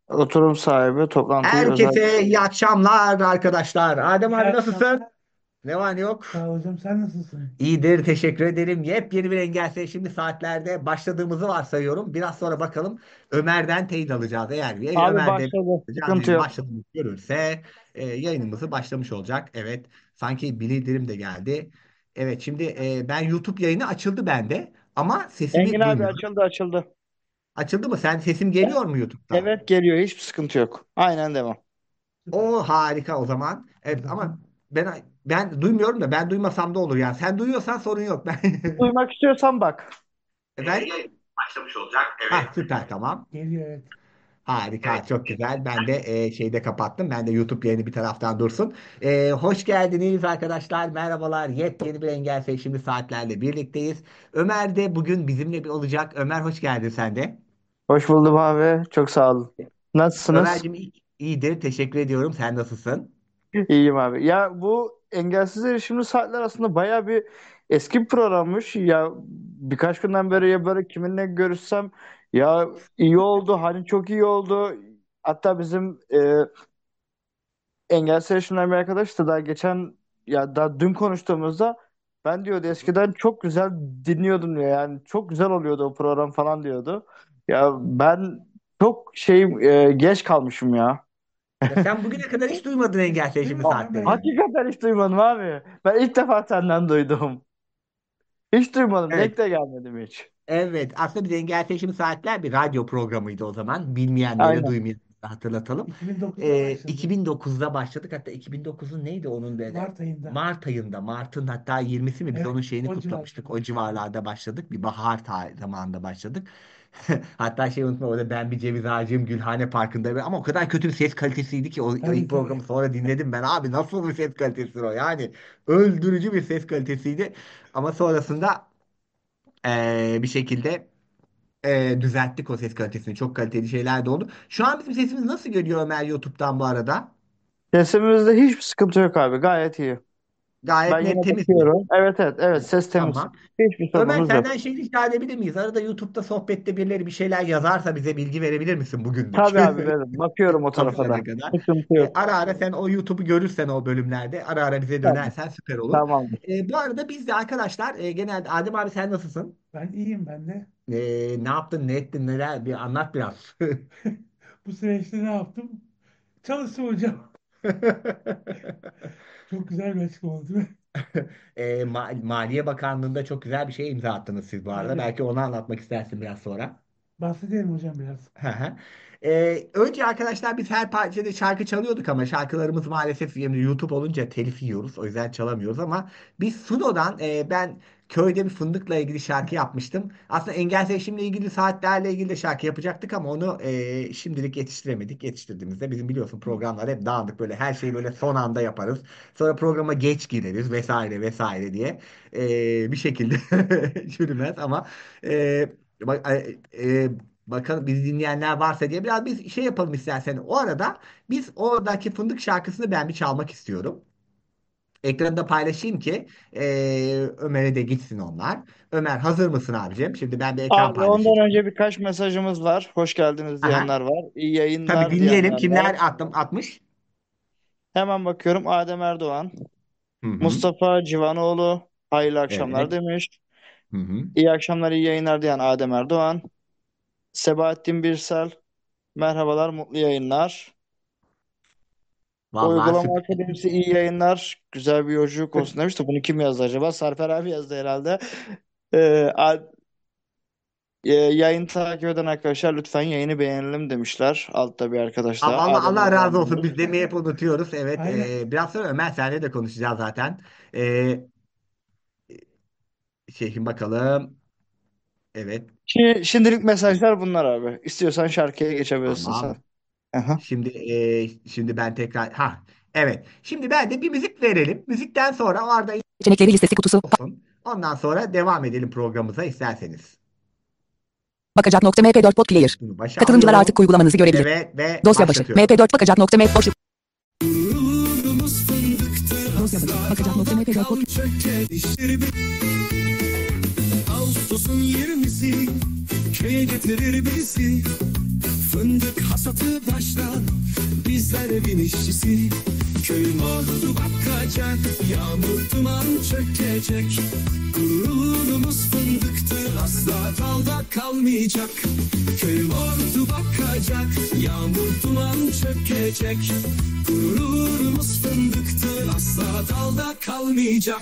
Oturum sahibi toplantıyı özel. Herkese iyi akşamlar arkadaşlar. Adem İyi abi nasılsın? akşamlar. Ne var ne yok? Sağ ol hocam. Sen nasılsın? İyidir, teşekkür ederim. Yepyeni bir Engelse şimdi saatlerde başladığımızı varsayıyorum. Biraz sonra bakalım Ömer'den teyit alacağız. Eğer Abi Ömer'de başladı. canlı Sıkıntı yayın yok. başladığımızı görürse yayınımızı başlamış olacak. Evet, sanki bildirim de geldi. Evet, şimdi ben YouTube yayını açıldı bende ama Engin sesimi abi duymuyorum. açıldı açıldı. Açıldı mı? Sesim geliyor mu YouTube'da? Evet geliyor. Hiçbir sıkıntı yok. Aynen devam. Süper. O harika o zaman. Evet ama ben duymuyorum da ben duymasam da olur yani. Sen duyuyorsan sorun yok. Ben Duymak istiyorsan bak. Yayın başlamış olacak. Evet. Ah, süper tamam. Geliyor evet. Harika çok güzel. Ben de şeyde kapattım. Ben de YouTube yayını bir taraftan dursun. Hoş geldiniz arkadaşlar. Merhabalar. Yepyeni bir Engel şimdi saatlerle birlikteyiz. Ömer de bugün bizimle bir olacak. Ömer hoş geldin sen de. Hoş buldum abi. Çok sağ olun. Nasılsınız? Ömerciğim iyidir. Teşekkür ediyorum. Sen nasılsın? İyiyim abi. Ya bu engelsiz erişimli saatler aslında bayağı bir eski bir programmış. Ya birkaç günden beri ya böyle kiminle görüşsem ya iyi oldu. Hani çok iyi oldu. Hatta bizim engelsiz erişimden bir arkadaş da daha geçen ya daha dün konuştuğumuzda ben diyordu eskiden çok güzel dinliyordum diyor. Yani çok güzel oluyordu o program falan diyordu. Ya ben çok geç kalmışım ya. Ya sen bugüne kadar hiç duymadın Engel şimdi saatleri. Hakikaten hiç duymadım abi. Ben ilk defa senden duydum. Hiç duymadım. Evet. Denk de gelmedim hiç. Evet, aslında biz Engel Seçimi Saatler bir radyo programıydı o zaman. Bilmeyenlere, Aynen. duymayanlara hatırlatalım. 2009'da başladı. 2009'da başladık. Hatta 2009'un neydi onun böyle? Mart ayında. Mart ayında, Mart'ın hatta 20'si mi? Biz Evet, onun şeyini o kutlamıştık. civarlarda. O civarlarda başladık. Bir bahar zamanında başladık. Hatta şey unutma orada ben bir ceviz ağacıyım Gülhane Parkı'nda. Ama o kadar kötü bir ses kalitesiydi ki o Tabii ilk tabii. programı sonra dinledim ben. Abi nasıl bir ses kalitesi o? Yani öldürücü bir ses kalitesiydi. Ama sonrasında bir şekilde düzelttik o ses kalitesini. Çok kaliteli şeyler de oldu. Şu an bizim sesimiz nasıl geliyor Ömer YouTube'dan bu arada? Sesimizde hiçbir sıkıntı yok abi. Gayet iyi. Ben Gayet net yine temiz mi? bakıyorum. Evet evet evet ses temiz. Tamam. Hiçbir Ömer sorunumuz yok. senden şey rica edebilir miyiz? Arada YouTube'da sohbette birileri bir şeyler yazarsa bize bilgi verebilir misin bugünlük? Tabii abi verin. Bakıyorum o tarafa da. Kapatana kadar. Sıkıntı yok. Ara ara sen o YouTube'u görürsen o bölümlerde ara ara bize Tamam. dönersen süper olur. Tamamdır. Bu arada biz de arkadaşlar genelde Adem abi sen nasılsın? Ben iyiyim ben de. Ne yaptın ne ettin neler bir anlat biraz. Bu süreçte ne yaptım? Çalıştım hocam. Çok güzel bir açıklama oldu değil mi? Maliye Bakanlığı'nda çok güzel bir şey imza attınız siz bu arada. Aynen. Belki onu anlatmak istersin biraz sonra. Bahsedelim hocam biraz. Hı hı. Önce arkadaşlar biz her parçada şarkı çalıyorduk ama şarkılarımız maalesef yani YouTube olunca telif yiyoruz. O yüzden çalamıyoruz ama biz Suno'dan ben köyde bir fındıkla ilgili şarkı yapmıştım. Aslında engel seçimle ilgili saatlerle ilgili de şarkı yapacaktık ama onu şimdilik yetiştiremedik. Yetiştirdiğimizde bizim biliyorsun programlar hep dağınık böyle her şeyi böyle son anda yaparız. Sonra programa geç gireriz vesaire vesaire diye bir şekilde yürümez ama e, bak, bakalım bizi dinleyenler varsa diye biraz biz şey yapalım istersen. O arada biz oradaki fındık şarkısını ben bir çalmak istiyorum. Ekranda paylaşayım ki Ömer'e de gitsin onlar. Ömer hazır mısın abicim? Şimdi ben bir ekran Abi paylaşacağım. ondan önce birkaç mesajımız var. Hoş geldiniz Aha. diyenler var. İyi Tabii yayınlar dinleyelim. diyenler Kimler var. attım atmış? Hemen bakıyorum. Adem Erdoğan, Hı hı. Mustafa Civanoğlu, hayırlı akşamlar Evet. demiş. Hı hı. İyi akşamlar, iyi yayınlar diyen Adem Erdoğan. Sebahattin Birsel, merhabalar, mutlu yayınlar. Vallahi Uygulama süper. Akademisi iyi yayınlar. Güzel bir yolculuk olsun demiş de bunu kim yazdı acaba? Sarper abi yazdı herhalde. Ee, a- Yayın takip eden arkadaşlar lütfen yayını beğenelim demişler. Altta bir arkadaş daha. Allah Adem Allah razı Erdoğan olsun. demiş. Biz demeyi hep unutuyoruz. Evet. Aynen. Biraz sonra Ömer senle de konuşacağız zaten. E, Şeyhin bakalım. Evet. Şimdilik mesajlar bunlar abi. İstiyorsan şarkıya geçebilirsin sen. Tamam. Aha. Şimdi ben tekrar evet. Şimdi ben de bir müzik verelim. Müzikten sonra o arada Seçenekleri listesi kutusu. olsun. Ondan sonra devam edelim programımıza isterseniz. Bakacak.mp4 Pod Player. Bunu başa Katılımcılar artık alıyorum. uygulamanızı görebilir. Evet ve Dosya başı. başlatıyorum. mp4 bakacak.mp boşluk. Umudumuz fındıktır Dosya başı. asla Bakacak.mp4 Pod. kalkan çöker dişleri Ağustos'un 20'si köye getirir bizi Fındık hasatı başlar, bizler evin işçisi. Köyüm ordu bakacak, yağmur duman çökecek. Gururumuz fındıktır, asla dalda kalmayacak. Köyüm ordu bakacak, yağmur duman çökecek. Gururumuz fındıktır, asla dalda kalmayacak.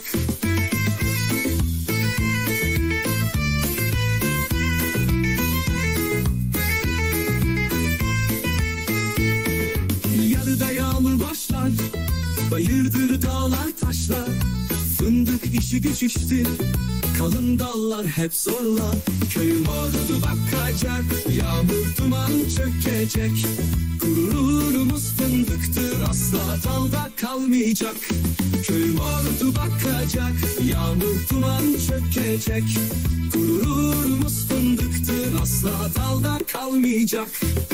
Yarıda yağmur başlar, bayırdır dağlar taşlar. Fındık işi güç iştir, kalın dallar hep zorlar. Köyüm ordu bakacak, yağmur duman çökecek. Gururumuz fındıktır, asla dalda kalmayacak. Köyüm ordu bakacak, yağmur duman çökecek. Gururumuz fındıktır, asla dalda kalmayacak.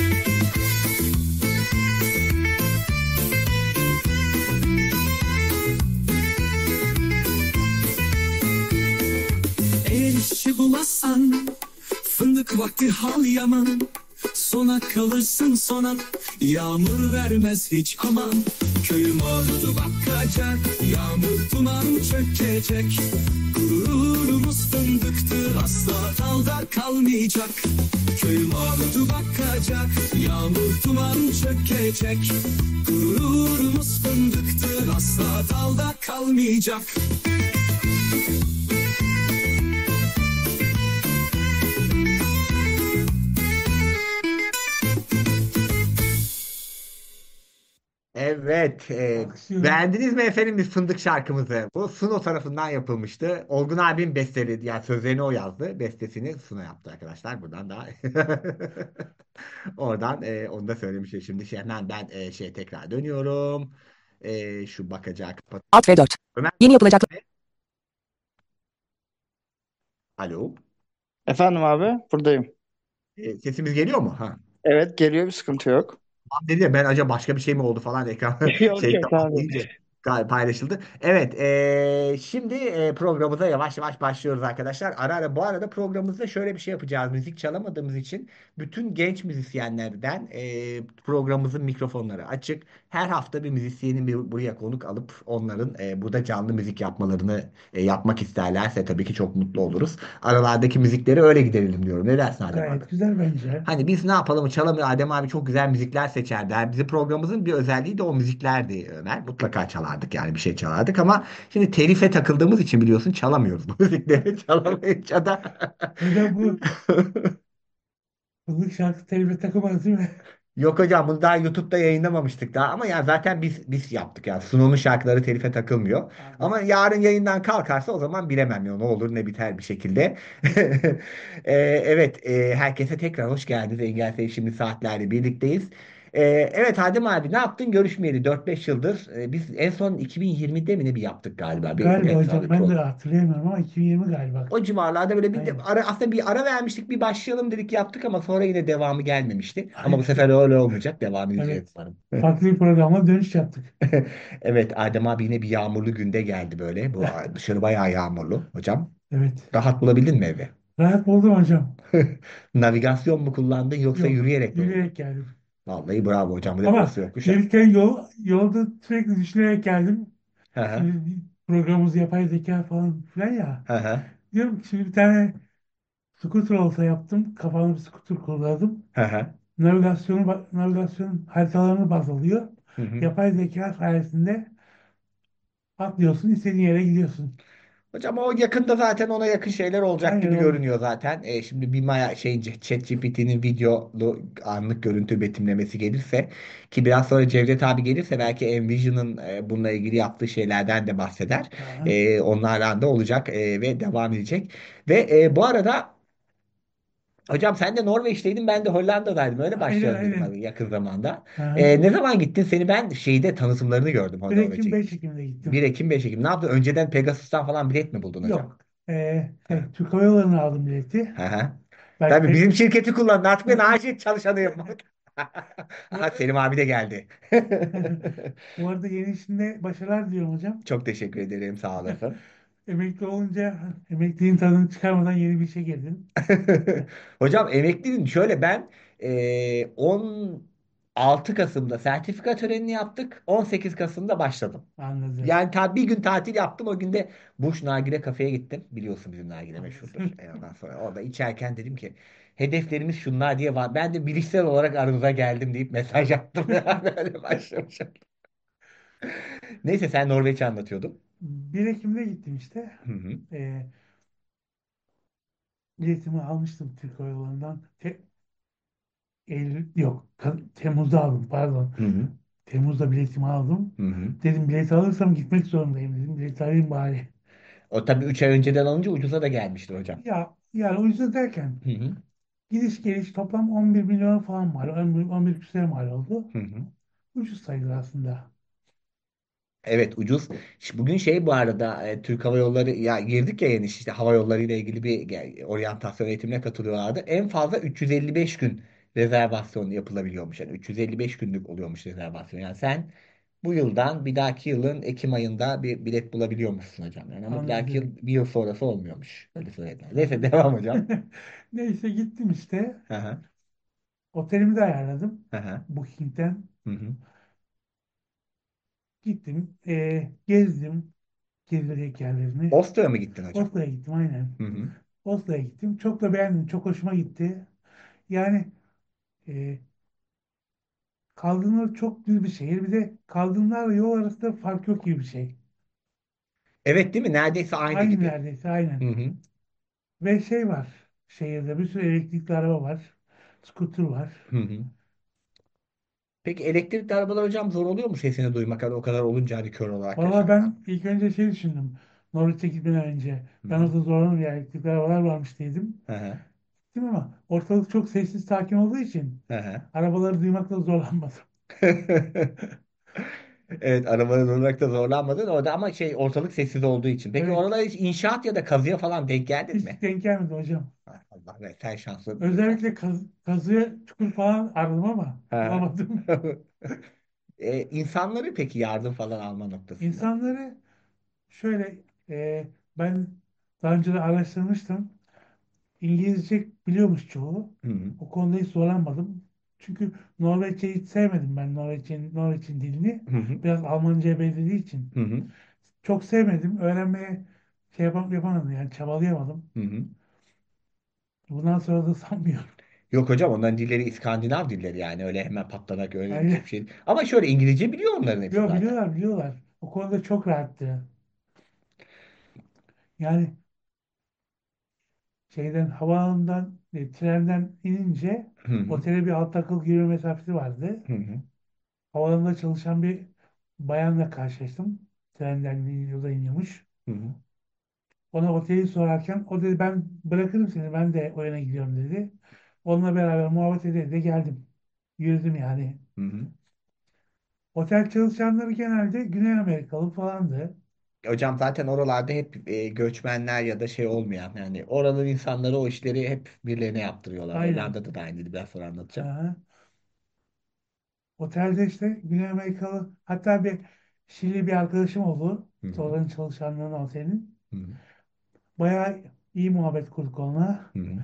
Eğer işi bulamazsan, fındık vakti hal yaman. Sona kalırsın sona, yağmur vermez hiç aman. Köyüm ordu bakacak, yağmur duman çökecek. Gururumuz fındıktır, asla dalda kalmayacak. Köyüm ordu bakacak, yağmur duman çökecek. Gururumuz fındıktır, asla dalda kalmayacak. Evet. Beğendiniz mi efendim biz fındık şarkımızı? Bu Suno tarafından yapılmıştı. Olgun abim besteledi. Yani sözlerini o yazdı. Bestesini Suno yaptı arkadaşlar. Buradan da oradan onu da söylemiştim. Şimdi hemen ben tekrar dönüyorum. Şu bakacağı kapat. Alt F4. Ömer, Yeni yapılacak. alo. Efendim abi, buradayım. Sesimiz geliyor mu? Ha. Evet, geliyor, bir sıkıntı yok. Tamam dedi ya ben acaba başka bir şey mi oldu falan ekran Yok yok tamam abi. deyince paylaşıldı. Evet, şimdi programımıza yavaş yavaş başlıyoruz arkadaşlar. Ara ara bu arada programımızda şöyle bir şey yapacağız. Müzik çalamadığımız için bütün genç müzisyenlerden programımızın mikrofonları açık. Her hafta bir müzisyeni buraya konuk alıp onların burada canlı müzik yapmalarını yapmak isterlerse tabii ki çok mutlu oluruz. Aralardaki müzikleri öyle giderelim diyorum. Ne dersin Adem abi? Gayet güzel bence. Hani biz ne yapalım çalamıyor Adem abi çok güzel müzikler seçerdi. Yani bizim programımızın bir özelliği de o müziklerdi Ömer. Mutlaka çalardık yani bir şey çalardık ama şimdi telife takıldığımız için biliyorsun çalamıyoruz bu müzikleri çalamayınca da. Neden bu fındık şarkı telife takılmaz değil mi? Yok hocam bunu daha YouTube'da yayınlamamıştık daha ama yani zaten biz yaptık yani Suno'nun şarkıları telife takılmıyor. Ama yarın yayından kalkarsa o zaman bilemem ya ne olur ne biter bir şekilde. Evet herkese tekrar hoş geldiniz. Engel şimdi saatlerle birlikteyiz. Evet Adem abi ne yaptın görüşmeyeli 4-5 yıldır. Biz en son 2020'de mi ne bir yaptık galiba. Galiba Evet, hocam ben de hatırlayamıyorum ama 2020 galiba. o civarlarda böyle bir Aynen. aslında bir ara vermiştik bir başlayalım dedik yaptık ama sonra yine devamı gelmemişti. Ama bu Aynen. sefer öyle olmayacak devam edeceğiz Evet. umarım. Farklı bir programla dönüş yaptık. Evet Adem abi yine bir yağmurlu günde geldi böyle. Bu dışarı bayağı yağmurlu hocam. Evet. Rahat bulabildin mi evi? Rahat buldum hocam. Navigasyon mu kullandın yoksa Yok. yürüyerek mi buldun? Yürüyerek geldim. Vallahi bravo hocam. Bu Ama deposu yokmuş ha. gelirken yolda sürekli düşünerek geldim. Hı hı. Şimdi programımız yapay zeka falan filan ya. Hı hı. Diyorum ki şimdi bir tane scooter olsa yaptım. Kafamda bir scooter kullandım. Hı hı. Navigasyon haritalarını baz alıyor. Hı hı. Yapay zeka sayesinde atlıyorsun, istediğin yere gidiyorsun. Hocam o yakında zaten ona yakın şeyler olacak Aynen gibi olur. görünüyor zaten. Şimdi bir maya ChatGPT'nin videolu anlık görüntü betimlemesi gelirse ki biraz sonra Cevdet abi gelirse belki Envision'ın bununla ilgili yaptığı şeylerden de bahseder. Aha. Onlardan da olacak ve devam edecek. Ve bu arada hocam sen de Norveç'teydin ben de Hollanda'daydım. Öyle Aynen başlayalım dedim aynen. abi yakın zamanda. Aha. Ne zaman gittin? Seni ben şeyde tanıtımlarını gördüm 1 Norveç'e Ekim 5 gitmiş. Ekim'de 1 gittim. Ekim 5 Ekim. Ne yaptın? Önceden Pegasus'tan falan bilet mi buldun hocam? Yok. Türk Hava Yolları'na aldım bileti. Hı hı. Belki Tabii pek... bizim şirketi kullanın. Artık ben acil çalışanıyım. Aha, Selim abi de geldi. Bu arada yeni işinde başarılar diliyorum hocam. Çok teşekkür ederim. Sağ olasın. Emekli olunca emekliliğin tadını çıkarmadan yeni bir işe girdin. Hocam emekliydim. Şöyle ben 16 Kasım'da sertifika törenini yaptık. 18 Kasım'da başladım. Anladım. Yani bir gün tatil yaptım. O günde Buş Nargile kafeye gittim. Biliyorsun bizim nargile meşhurdur. Ondan sonra orada içerken dedim ki hedeflerimiz şunlar diye var. Ben de bilişsel olarak aranıza geldim deyip mesaj attım. Böyle başlamışım. Neyse sen Norveç'i anlatıyordun. 1 Ekim'de gittim işte. Hı hı. Ee, Biletimi almıştım Türk Hava Yolları'ndan. Eylül yok. Temmuz'da aldım pardon. Hı hı. Temmuz'da biletimi aldım. Hı hı. Dedim bileti alırsam gitmek zorundayım dedim. Bileti alayım bari. O tabii 3 ay önceden alınca ucuza da gelmiştir hocam. Ya yani ucuz derken Hı hı. gidiş geliş toplam 11 milyon falan mal. 11 küsur mal oldu. Hı hı. Ucuz sayılır aslında. Evet ucuz. Bugün bu arada Türk Hava Yolları ya girdik ya yeni işte hava yolları ile ilgili bir oryantasyon eğitimine katılıyorlardı. En fazla 355 gün rezervasyon yapılabiliyormuş. Yani 355 günlük oluyormuş rezervasyon. Yani sen bu yıldan bir dahaki yılın Ekim ayında bir bilet bulabiliyormuşsun hocam. Yani ama bir dahaki yıl Anladım. bir yıl sonrası olmuyormuş. Öyle söylediler. Neyse Aha. devam hocam. Neyse gittim işte. Hı hı. Otelimi de ayarladım. Hı hı. Booking'ten. Hı hı. Gittim. Gezdim. Gezilecek yerlerini. Oslo'ya mı gittin hocam? Oslo'ya gittim aynen. Hı hı. Oslo'ya gittim. Çok da beğendim. Çok hoşuma gitti. Yani e, Kaldırımlar çok düz bir şehir. Bir de kaldırımlarla yol arasında fark yok gibi bir şey. Evet değil mi? Neredeyse aynı Aynı gibi. neredeyse Hı aynen. hı. Ve şey var. Şehirde bir sürü elektrikli araba var. Scooter var. Hı hı. Peki elektrikli arabalar hocam zor oluyor mu sesini duymak? Hani o kadar olunca hani kör olarak Valla yaşarsan. ben ilk önce şey düşündüm. Norveç'e gitmeden önce. Hı Ben hı. orada zorlanır ya elektrikli arabalar varmış dedim. Hı hı. Değil mi ama ortalık çok sessiz sakin olduğu için Hı hı. arabaları duymakta zorlanmadım. Evet arabanın durmakta zorlanmadın orada ama ortalık sessiz olduğu için. Peki Evet. oralara hiç inşaat ya da kazıya falan denk geldin Hiç mi? denk gelmedi hocam. Ah, Allah be sen şanslı bir Özellikle insansın. kazıya çukur falan aradım ama Ha. bulamadım. İnsanları peki yardım falan alma noktasında. İnsanları şöyle ben daha önce de araştırmıştım. İngilizce biliyormuş çoğu. Hı hı. O konuda hiç zorlanmadım. Çünkü Norveççeyi hiç sevmedim ben Norveç'in dilini. Hı hı. Biraz Almanca'ya benzediği için. Hı hı. Çok sevmedim. Öğrenmeye yapamadım yani çabalayamadım. Hı hı. Bundan sonra da sanmıyorum. Yok hocam onların dilleri İskandinav dilleri yani öyle hemen patlamak öğrenilecek Yani, bir şey değil. Ama şöyle İngilizce biliyor onların hepsi yok zaten. biliyorlar. O konuda çok rahattı. Yani havaalanından trenden inince Hı hı. otele bir alt akıl yürüme mesafesi vardı. Hı hı. Havaalanında çalışan bir bayanla karşılaştım. Trenden yolda iniyormuş. Hı hı. Ona oteli sorarken o dedi ben bırakırım seni ben de o yana gidiyorum dedi. Onunla beraber muhabbet ede de geldim. Yürüdüm yani. Hı hı. Otel çalışanları genelde Güney Amerikalı falandı. Hocam zaten oralarda hep göçmenler ya da olmayan yani oranın insanları o işleri hep birilerine yaptırıyorlar. Aynen. Hollanda'da da aynıydı biraz sonra anlatacağım. Aha. Otelde işte Güney Amerikalı hatta bir Şili bir arkadaşım oldu. Hı hı. Oranın çalışanlarının otelin. Hı hı. Bayağı iyi muhabbet kurduk onunla. Hı hı.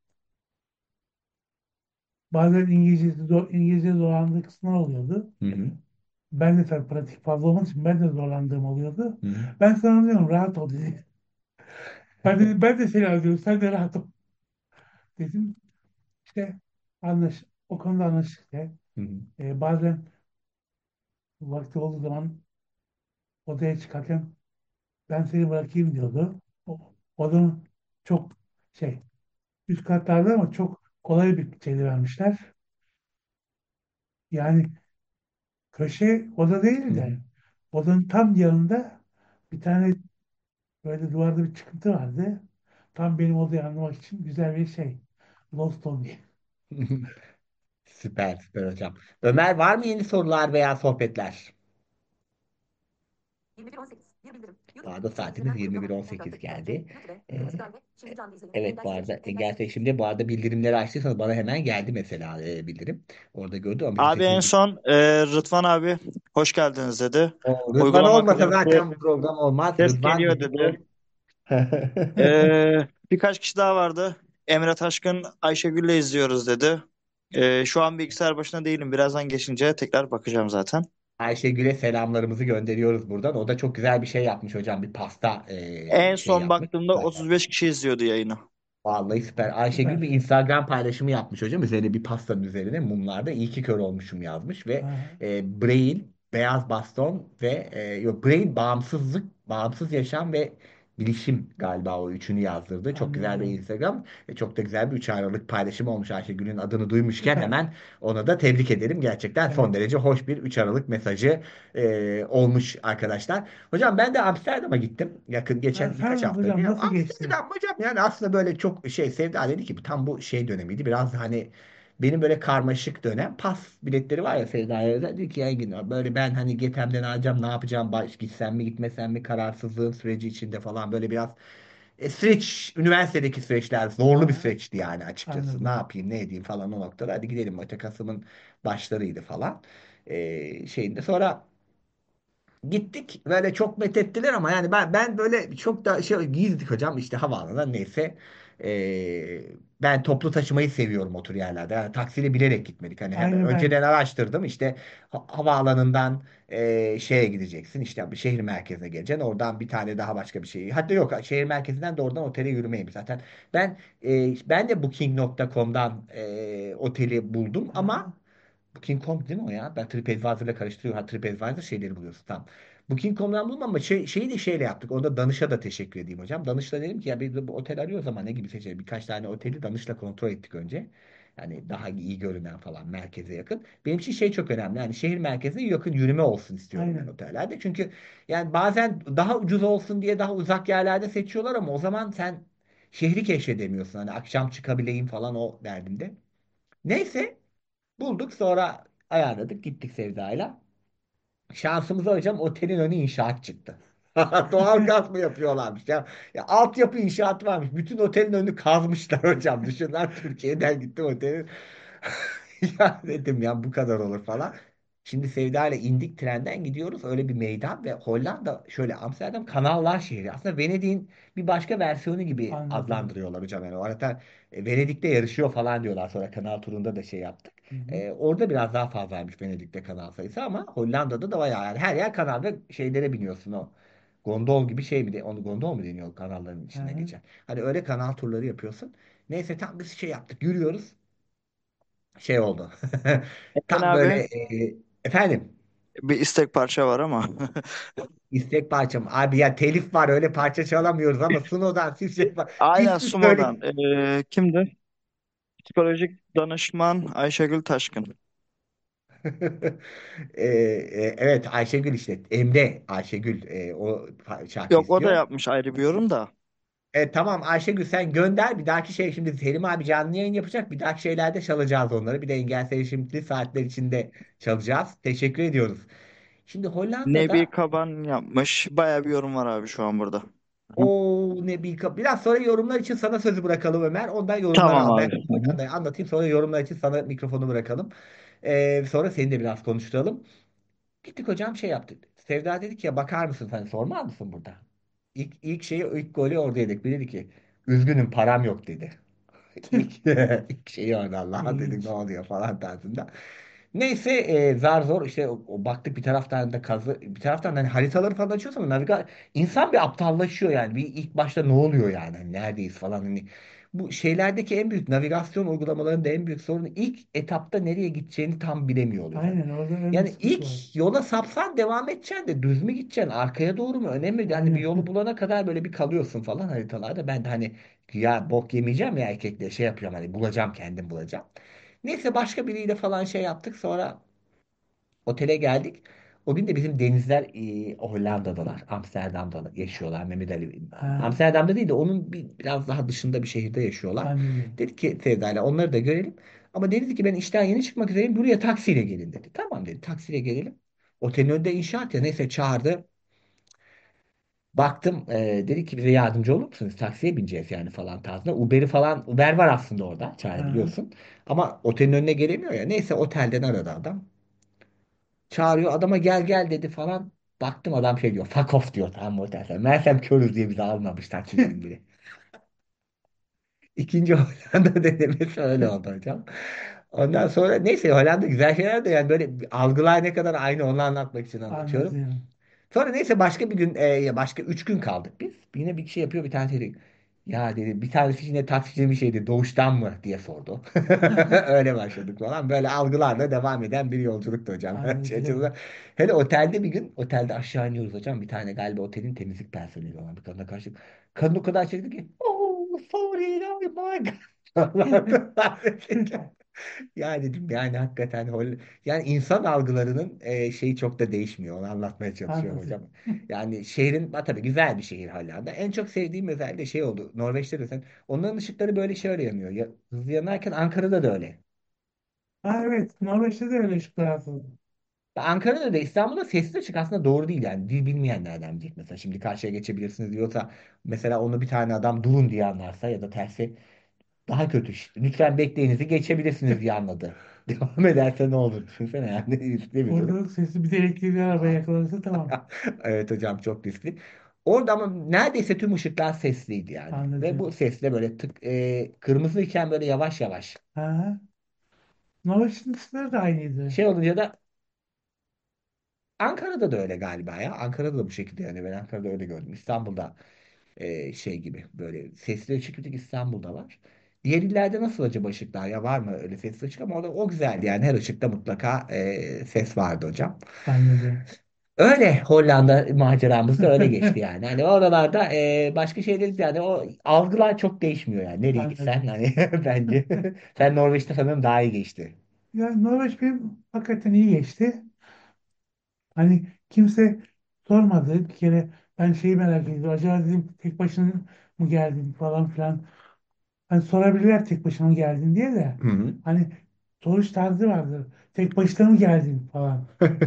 Bazen İngilizce zorlandığı kısımlar oluyordu. Hı hı. Ben de tabii pratik fazla olmadığı için ben de zorlandığım oluyordu. Hı hı. Ben sana diyorum rahat ol dedi. Ben de seni arıyorum sen de rahat ol dedim. İşte o konuda anlaştık işte. Hı hı. Bazen vakti olduğu zaman odaya çıkarken ben seni bırakayım diyordu. Odanın çok şey üst katlarda ama çok kolay bir şeyde vermişler. Yani köşe oda Hı değil hı. de odanın tam yanında bir tane böyle duvarda bir çıkıntı vardı. Tam benim odayı anlamak için güzel bir şey. Lost diye. Süper süper hocam. Ömer var mı yeni sorular veya sohbetler? 21.18. Bir bildirim. Bu YouTube. arada saatimiz İzlenen uygulama. 21.18 Ekran görüntü. geldi. YouTube. Ee, Müzik dinle. Şimdi canlı izleyin. evet Yeniden bu seç. arada Tekrar gerçekten seç. şimdi bu arada bildirimleri açtıysanız bana hemen geldi mesela bildirim. Orada gördüm ama bizim Abi en sesimiz. son Rıdvan abi hoş geldiniz dedi. O Rıdvan Uygulama olmasa kullanıcı zaten bu program olmaz. ses Rıdvan geliyor bizim dedi. son. Birkaç kişi daha vardı. Emre Taşkın Ayşegül'le izliyoruz dedi. Şu an bilgisayar başına değilim. Birazdan geçince tekrar bakacağım zaten. Ayşegül'e selamlarımızı gönderiyoruz buradan. O da çok güzel bir şey yapmış hocam. Bir pasta En şey son yapmış. baktığımda 35 kişi izliyordu yayını. Vallahi süper. Ayşegül bir Süper. Instagram paylaşımı yapmış hocam. Üzerine bir pastanın üzerine mumlarda iyi ki kör olmuşum yazmış ve Ha, Braille, beyaz baston ve yok Braille bağımsız yaşam ve bilişim galiba o üçünü yazdırdı. Çok güzel bir anladım. Instagram ve çok da güzel bir 3 ayrılık paylaşım olmuş Ayşegül'ün adını duymuşken hemen ona da tebrik ederim. Gerçekten son Evet. derece hoş bir 3 Aralık mesajı olmuş arkadaşlar. Hocam ben de Amsterdam'a gittim. Yakın Ha, geçen birkaç sen hafta önce. hocam Ya nasıl geçti? Amsterdam hocam yani aslında böyle çok şey Sevda dedi ki tam bu şey dönemiydi. Biraz da hani benim böyle karmaşık dönem pas biletleri var ya Sevda'ya dedi ki Engin böyle ben hani Getem'den alacağım ne yapacağım gitsem mi gitmesem mi kararsızlığın süreci içinde falan böyle biraz süreç üniversitedeki süreçler zorlu bir Ha, süreçti yani açıkçası. Ne anladım. yapayım ne edeyim falan o noktada hadi gidelim Mete Kasım'ın başlarıydı falan. Şeyinde sonra gittik böyle çok methettiler ama yani ben böyle çok da şey giydik hocam işte havaalanına neyse. Ben toplu taşımayı seviyorum o tür yerlerde. Yani taksiyle bilerek gitmedik. Hani hemen Aynı ben. önceden araştırdım işte havaalanından şeye gideceksin işte bir şehir merkezine geleceksin. Oradan bir tane daha başka bir şey. Hatta yok şehir merkezinden de oradan otele yürümeyeyim zaten. Ben de Booking.com'dan oteli buldum ama Ha, Booking.com değil mi o ya? Ben TripAdvisor'la karıştırıyorum. Ha TripAdvisor şeyleri buluyorsun. Tamam. Booking.com'dan buldum ama şeyi de şeyle yaptık. Orada Danış'a da teşekkür edeyim hocam. Danış'la dedim ki ya biz de bu otel arıyoruz ama ne gibi seçelim? Birkaç tane oteli Danış'la kontrol ettik önce. Yani daha iyi görünen falan merkeze yakın. Benim için şey çok önemli. Yani şehir merkezine yakın yürüme olsun istiyorum ben aynen. otellerde. Çünkü yani bazen daha ucuz olsun diye daha uzak yerlerde seçiyorlar ama o zaman sen şehri keşfedemiyorsun. Hani akşam çıkabileyim falan o derdinde. Neyse bulduk sonra ayarladık gittik Sevda'yla. Şansımıza hocam otelin önü inşaat çıktı. Doğal gaz mı yapıyorlarmış ya? Ya altyapı inşaatı varmış. Bütün otelin önünü kazmışlar hocam. Düşünler Türkiye'den gittim otelin. Ya dedim ya bu kadar olur falan. Şimdi Sevda ile indik trenden gidiyoruz. Öyle bir meydan ve Hollanda şöyle Amsterdam kanallar şehri. Aslında Venedik'in bir başka versiyonu gibi Anladım. adlandırıyorlar hocam. Yani o arada Venedik'te yarışıyor falan diyorlar. Sonra kanal turunda da şey yaptık. Hı hı. Orada biraz daha fazlaymış Venedik'te kanal sayısı ama Hollanda'da da bayağı yani her yer kanal ve şeylere biniyorsun o. Gondol gibi şey mi de onu gondol mu deniyor kanalların Hı içinden hı. geçen. Hani öyle kanal turları yapıyorsun. Neyse tam bir şey yaptık. Yürüyoruz. Şey oldu. Ben Tam böyle abi efendim bir istek parça var ama. istek parçam. Abi ya telif var öyle parça çalamıyoruz ama Suno'dan siz şey var. Aynen İsmi Sumo'dan. söyle. Kimdi? Psikolojik danışman Ayşegül Taşkın. Evet Ayşegül işte Emre Ayşegül o şarkı Yok o da istiyor. yapmış ayrı bir yorum da. Tamam Ayşegül sen gönder. Bir dahaki şey şimdi Selim abi canlı yayın yapacak. Bir dahaki şeylerde çalacağız onları. Bir de Engel Seyircimli saatler içinde çalacağız. Teşekkür ediyoruz. Şimdi Nebi Hollanda'da Kaban yapmış. Baya bir yorum var abi şu an burada. Hı. o ne bir biraz sonra yorumlar için sana sözü bırakalım Ömer. Ondan yorumları Tamam al. Ben abi. Hı hı. arkada anlatayım sonra yorumlar için sana mikrofonu bırakalım. Sonra seni de biraz konuşturalım. Gittik hocam şey yaptık. Sevda dedi ki ya bakar mısın hani sormaz mısın burada? İlk golü orada yedik. Bir dedi ki üzgünüm param yok dedi. İlk, ilk şeyi orada Allah dedik ne İlginç. oluyor falan tarzında. Neyse zar zor işte o baktık bir taraftan da kazı bir taraftan da hani haritaları falan açıyorsun ama insan bir aptallaşıyor yani bir ilk başta ne oluyor yani hani neredeyiz falan hani bu şeylerdeki en büyük navigasyon uygulamalarında en büyük sorunu ilk etapta nereye gideceğini tam bilemiyor oluyorsun. Aynen orada öyle bir Yani sıkıntı ilk var. yola sapsan devam edeceksin de düz mü gideceksin arkaya doğru mu önemli değil. Hani bir Aynen. yolu bulana kadar böyle bir kalıyorsun falan haritalarda ben de hani ya bok yemeyeceğim ya erkekle şey yapıyorum hani bulacağım kendim bulacağım. Neyse başka biriyle falan şey yaptık sonra otele geldik. O gün de bizim denizler Hollanda'dalar. Amsterdam'da yaşıyorlar. Mehmet Ali. Ha, Amsterdam'da değil de onun biraz daha dışında bir şehirde yaşıyorlar. anladım. Dedik ki Sevda'yla onları da görelim. Ama dedi ki ben işten yeni çıkmak üzereyim. Buraya taksiyle gelin dedi. Tamam dedi taksiyle gelelim. Otelin önünde inşaat ya neyse çağırdı. Baktım dedi ki bize yardımcı olur musunuz? Taksiye bineceğiz yani falan tarzında. Uber var aslında orada Ha. çağırabiliyorsun. Ama otelin önüne gelemiyor ya. Neyse otelden aradı adam. Çağırıyor adama gel gel dedi falan. Baktım adam şey diyor. Fuck off diyor tamam mı otel. Meğersem körüz diye bizi almamış taksicinin biri. İkinci Hollanda denemesi öyle oldu hocam. Ondan sonra neyse Hollanda güzel şeyler de yani böyle algılar ne kadar aynı onu anlatmak için anlatıyorum. Anlatıyorum. Sonra neyse başka bir gün başka 3 gün kaldık biz. Yine bir şey yapıyor bir tane dedi. Ya dedi bir tanesi yine taksici bir şeydi doğuştan mı diye sordu. Öyle başladık falan. Böyle algılarla devam eden bir yolculuktu hocam. Anlatıyorum. Hele otelde bir gün otelde aşağı iniyoruz hocam. Bir tane galiba otelin temizlik personeli olan bir kadına karşı. Kadın o kadar çekti ki oh sorry oh my God. Ya dedim yani hakikaten yani insan algılarının şeyi çok da değişmiyor. Onu anlatmaya çalışıyorum hocam. Anlatıyorum. Yani şehrin tabii güzel bir şehir hala da. En çok sevdiğim özelliği şey oldu. Norveç'te de sen onların ışıkları böyle şöyle yanıyor. Ya, hızlı yanarken Ankara'da da öyle. Ha, evet. Norveç'te de öyle ışıklar atıldı. Ankara'da da İstanbul'da sesli ışık aslında doğru değil yani. Dil bilmeyenlerden diyecek mesela. Şimdi karşıya geçebilirsiniz diyorsa mesela onu bir tane adam durun diye anlarsa ya da tersi daha kötü işte. Lütfen bekleyinizi geçebilirsiniz diye anladı. Devam ederse ne olur? Düşünsene yani riskli bir durum. Orada sesi bir de elektrikli araba yakalarsa tamam. Evet hocam çok riskli. Orada ama neredeyse tüm ışıklar sesliydi yani. Ve bu Anlatıyorum. sesle böyle kırmızı iken böyle yavaş yavaş. Ha. Norveç'in ışıkları da aynıydı. Şey olunca da Ankara'da da öyle galiba ya. Ankara'da da bu şekilde yani ben Ankara'da öyle gördüm. İstanbul'da şey gibi böyle sesli ışık bir tek İstanbul'da var. Diğer illerde nasıl acaba ışıklar ya var mı öyle sesli ışık ama orada o güzeldi yani her ışıkta mutlaka ses vardı hocam. Anladım. Öyle Hollanda maceramız da öyle geçti yani. Hani oralarda başka şeyler yani o algılar çok değişmiyor yani. Nereye gitsen Anladım. hani bence sen Norveç'te sanırım daha iyi geçti. Yani Norveç benim hakikaten iyi geçti. Hani kimse sormadı. Bir kere ben şeyi merak ediyorum. Acaba dedim tek başına mı geldin falan filan. Hani sorabilirler tek başına mı geldin diye de. Hı hı. Hani soruş tarzı vardır. Tek başına mı geldin falan.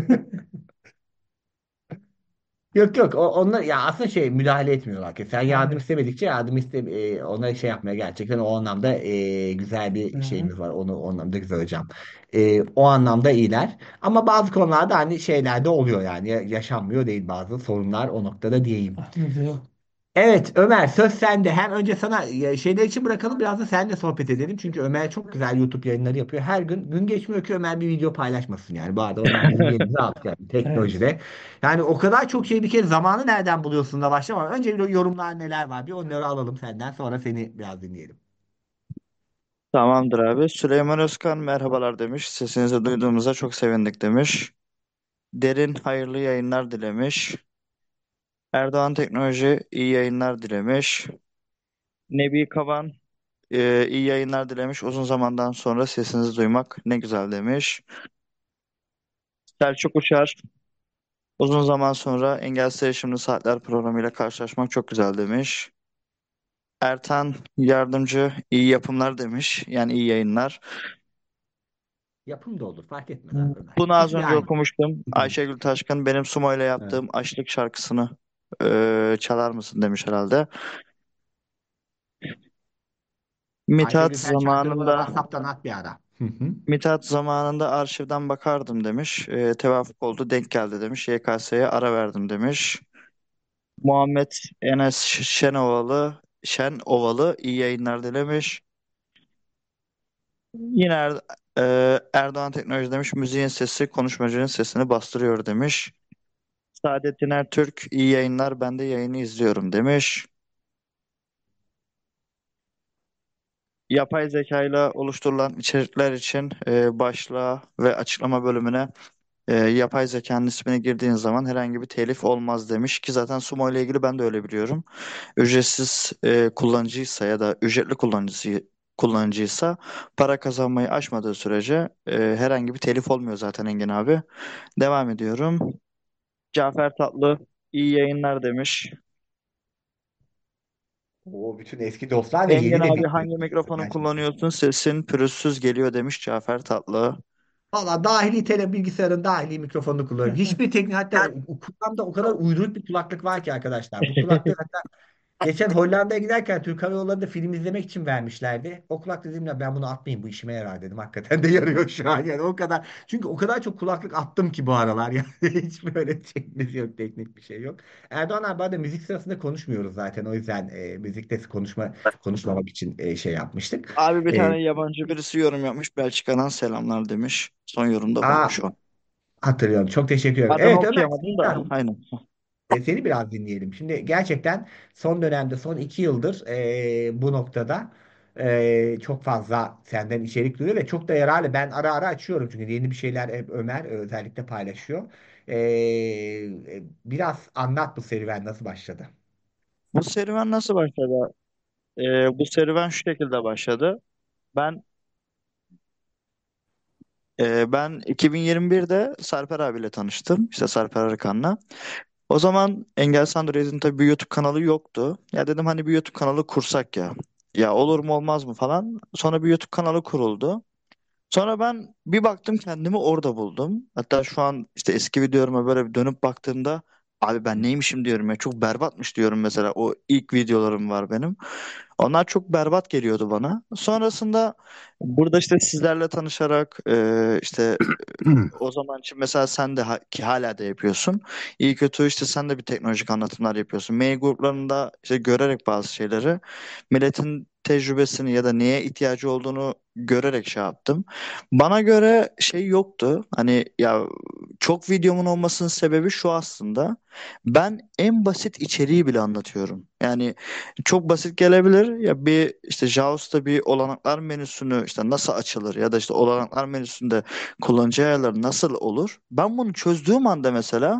Yok yok onlar ya aslında şey müdahale etmiyorlar ki sen yardım Evet. istemedikçe yardım ona şey yapmaya gerçekten o anlamda güzel bir Aha, şeyimiz var onu o anlamda güzel hocam. O anlamda iyiler ama bazı konularda hani şeyler de oluyor yani yaşanmıyor değil bazı sorunlar o noktada diyeyim. anladım. Evet Ömer söz sende. Hem önce sana şeyler için bırakalım biraz da seninle sohbet edelim. Çünkü Ömer çok güzel YouTube yayınları yapıyor. Her gün geçmiyor ki Ömer bir video paylaşmasın yani. Bu arada Ömer bizim yerimize aldık yani Evet. teknolojide. Yani o kadar çok şey bir kere zamanı nereden buluyorsun da başlama. Önce bir yorumlar neler var bir onları alalım senden sonra seni biraz dinleyelim. Tamamdır abi. Süleyman Özkan merhabalar demiş. Sesinizi duyduğumuza çok sevindik demiş. Derin hayırlı yayınlar dilemiş. Erdoğan Teknoloji iyi yayınlar dilemiş. Nebi Kaban iyi yayınlar dilemiş. Uzun zamandan sonra sesinizi duymak ne güzel demiş. Selçuk Uçar uzun zaman sonra Engelsiz Erişimli Saatler programıyla karşılaşmak çok güzel demiş. Ertan Yardımcı iyi yapımlar demiş. Yani iyi yayınlar. Yapım da olur fark etmez abi Ömer. Bunu az İsmi önce aynı. okumuştum. Ayşegül Taşkın benim Sumo ile Evet. yaptığım Açlık şarkısını çalar mısın demiş herhalde. Mithat Ayşegül sen şarkıları bana zamanında WhatsApp'tan at bir ara. Hı hı. Mithat zamanında arşivden bakardım demiş. Tevafuk oldu denk geldi demiş. YKS'ye ara verdim demiş. Muhammed Enes Şenovalı iyi yayınlar dilemiş. Yine Erdoğan Teknoloji demiş. Müziğin sesi konuşmacının sesini bastırıyor demiş. Saadettin Ertürk iyi yayınlar ben de yayını izliyorum demiş. Yapay zeka ile oluşturulan içerikler için başlığa ve açıklama bölümüne yapay zekanın ismini girdiğin zaman herhangi bir telif olmaz demiş ki zaten Sumo ile ilgili ben de öyle biliyorum. Ücretsiz kullanıcıysa ya da ücretli kullanıcıysa para kazanmayı aşmadığı sürece herhangi bir telif olmuyor zaten Engin abi. Devam ediyorum. Cafer Tatlı iyi yayınlar demiş. O bütün eski dostlar ve Engin yeni de abi bekliyor. hangi mikrofonu Gerçekten. kullanıyorsun? Sesin pürüzsüz geliyor demiş Cafer Tatlı. Valla dahili bilgisayarın dahili mikrofonunu kullanıyorum. Hiçbir teknik hatta kulağımda o kadar uyduruk bir kulaklık var ki arkadaşlar. Bu kulaklığı hatta Geçen Hollanda'ya giderken Türk Hava Yolları'nda film izlemek için vermişlerdi. O kulak dedim ya ben bunu atmayayım bu işime yarar dedim. Hakikaten de yarıyor şu an yani o kadar. Çünkü o kadar çok kulaklık attım ki bu aralar yani hiç böyle şeyimiz yok teknik bir şey yok. Erdoğan abi arada müzik sırasında konuşmuyoruz zaten o yüzden müzikte konuşmamak için şey yapmıştık. Abi bir E, tane yabancı birisi yorum yapmış. Belçika'dan selamlar demiş. Son yorumda aa, buymuş o. hatırlıyorum çok teşekkür ederim. Adını Evet Ömer. okuyamadım da aynen. Seni biraz dinleyelim. Şimdi gerçekten son dönemde, son 2 yıldır bu noktada çok fazla senden içerik duyuyor ve çok da yararlı. Ben ara ara açıyorum çünkü yeni bir şeyler hep Ömer özellikle paylaşıyor. Biraz anlat bu serüven nasıl başladı? Bu serüven nasıl başladı? Bu serüven şu şekilde başladı. Ben ben 2021'de Sarper abiyle tanıştım. İşte Sarper Arıkan'la. O zaman Engels Android'in tabii bir YouTube kanalı yoktu. Ya dedim hani bir YouTube kanalı kursak ya. Ya olur mu olmaz mı falan. Sonra bir YouTube kanalı kuruldu. Sonra ben bir baktım kendimi orada buldum. Hatta şu an işte eski videolarıma böyle bir dönüp baktığımda abi ben neymişim diyorum ya. Çok berbatmış diyorum mesela. O ilk videolarım var benim. Onlar çok berbat geliyordu bana. Sonrasında burada işte sizlerle tanışarak işte o zaman için mesela sen de ki hala da yapıyorsun. İyi kötü işte sen de bir teknolojik anlatımlar yapıyorsun. Mail gruplarında işte görerek bazı şeyleri milletin tecrübesini ya da neye ihtiyacı olduğunu görerek şey yaptım. Bana göre şey yoktu. Hani ya çok videomun olmasının sebebi şu aslında. Ben en basit içeriği bile anlatıyorum. Yani çok basit gelebilir. Ya bir işte JAWS'ta bir olanaklar menüsünü işte nasıl açılır ya da işte olanaklar menüsünde kullanıcı ayarları nasıl olur? Ben bunu çözdüğüm anda mesela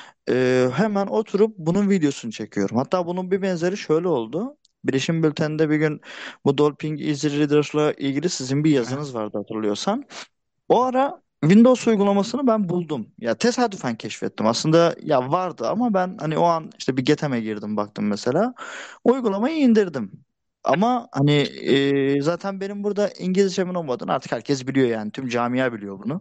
hemen oturup bunun videosunu çekiyorum. Hatta bunun bir benzeri şöyle oldu. Bilişim Bülteni'nde bir gün bu Dolphin Easy Reader'la ilgili sizin bir Aha. yazınız vardı hatırlıyorsan. O ara Windows uygulamasını ben buldum. Ya tesadüfen keşfettim. Aslında ya vardı ama ben hani o an işte bir Getem'e girdim baktım mesela. Uygulamayı indirdim. Ama hani zaten benim burada İngilizcemin olmadığını artık herkes biliyor yani. Tüm camia biliyor bunu.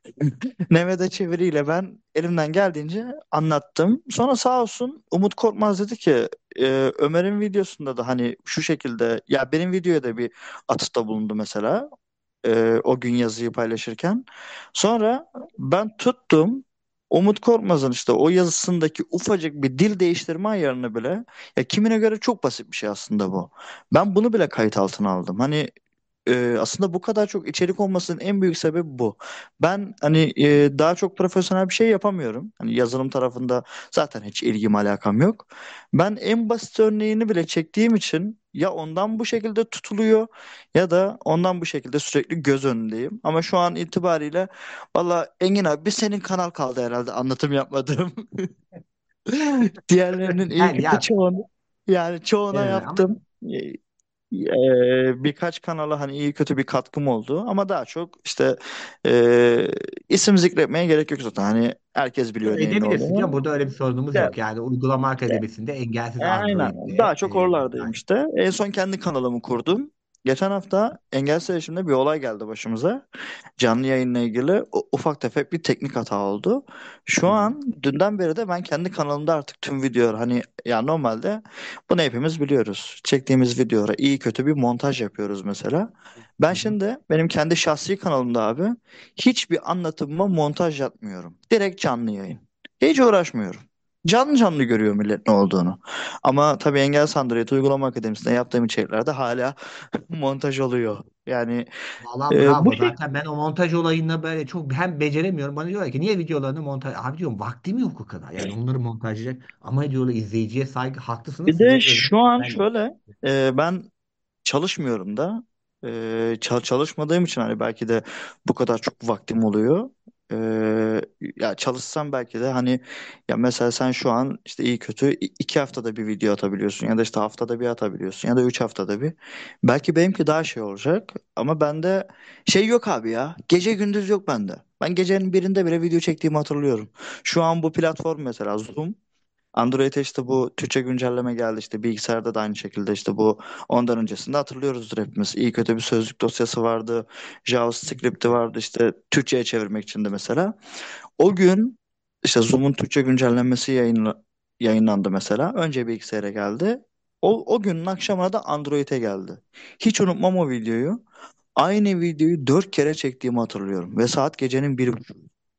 Nevada çeviriyle ben elimden geldiğince anlattım. Sonra sağ olsun Umut Korkmaz dedi ki Ömer'in videosunda da hani şu şekilde ya benim videoya da bir atıfta bulundu mesela o gün yazıyı paylaşırken. Sonra ben tuttum Umut Korkmaz'ın işte o yazısındaki ufacık bir dil değiştirme ayarını bile ya kimine göre çok basit bir şey aslında bu. Ben bunu bile kayıt altına aldım. Hani aslında bu kadar çok içerik olmasının en büyük sebebi bu. Ben hani daha çok profesyonel bir şey yapamıyorum. Hani yazılım tarafında zaten hiç ilgim alakam yok. Ben en basit örneğini bile çektiğim için ya ondan bu şekilde tutuluyor ya da ondan bu şekilde sürekli göz önündeyim. Ama şu an itibariyle valla Engin abi bir senin kanal kaldı herhalde anlatım yapmadığım. Diğerlerinin iyi Yani kötü ya çoğunu yani çoğuna ama yaptım. Birkaç kanala hani iyi kötü bir katkım oldu ama daha çok işte isim zikretmeye gerek yok zaten hani herkes biliyor neyin ne edebilirsin canım. olduğunu. Burada öyle bir sorunumuz Ya, yok. Yani uygulama akademisinde engelsiz aynen Android'de daha çok oralardayım işte. En son kendi kanalımı kurdum. Geçen hafta Engelsiz Erişim'de bir olay geldi başımıza. Canlı yayınla ilgili ufak tefek bir teknik hata oldu. Şu Hı hı. an dünden beri de ben kendi kanalımda artık tüm videolar hani ya normalde bunu hepimiz biliyoruz. Çektiğimiz videolara iyi kötü bir montaj yapıyoruz mesela. Ben Hı hı. şimdi benim kendi şahsi kanalımda abi hiçbir anlatımıma montaj yapmıyorum. Direkt canlı yayın. Hiç uğraşmıyorum. Canlı canlı görüyor millet ne olduğunu. Ama tabii Engel Android Uygulama Akademisi'nde yaptığım içeriklerde hala montaj oluyor. Yani Vallahi bu bravo. şey Zaten ben o montaj olayında böyle çok hem beceremiyorum. Bana diyorlar ki niye videolarını montaj... Abi diyorum vaktim yok o kadar. Yani onları montajlayacak. Ama diyorlar izleyiciye saygı. Haklısınız bir de size özel. şu an Ben de. şöyle ben çalışmıyorum da çalışmadığım için hani belki de bu kadar çok vaktim oluyor. Ya çalışsam belki de hani ya mesela sen şu an işte iyi kötü 2 haftada bir video atabiliyorsun ya da işte haftada bir atabiliyorsun ya da 3 haftada bir. Belki benimki daha şey olacak ama bende şey yok abi ya. Gece gündüz yok bende. Ben gecenin birinde bile video çektiğimi hatırlıyorum. Şu an bu platform mesela Zoom. Android'e işte bu Türkçe güncelleme geldi işte bilgisayarda da aynı şekilde işte bu ondan öncesinde hatırlıyoruzdur hepimiz. İyi kötü bir sözlük dosyası vardı. JavaScript'i vardı işte Türkçe'ye çevirmek için de mesela. O gün işte Zoom'un Türkçe güncellemesi yayınlandı mesela. Önce bilgisayara geldi. O günün akşamına da Android'e geldi. Hiç unutmam o videoyu. Aynı videoyu 4 kere çektiğimi hatırlıyorum. Ve saat gecenin 1.30.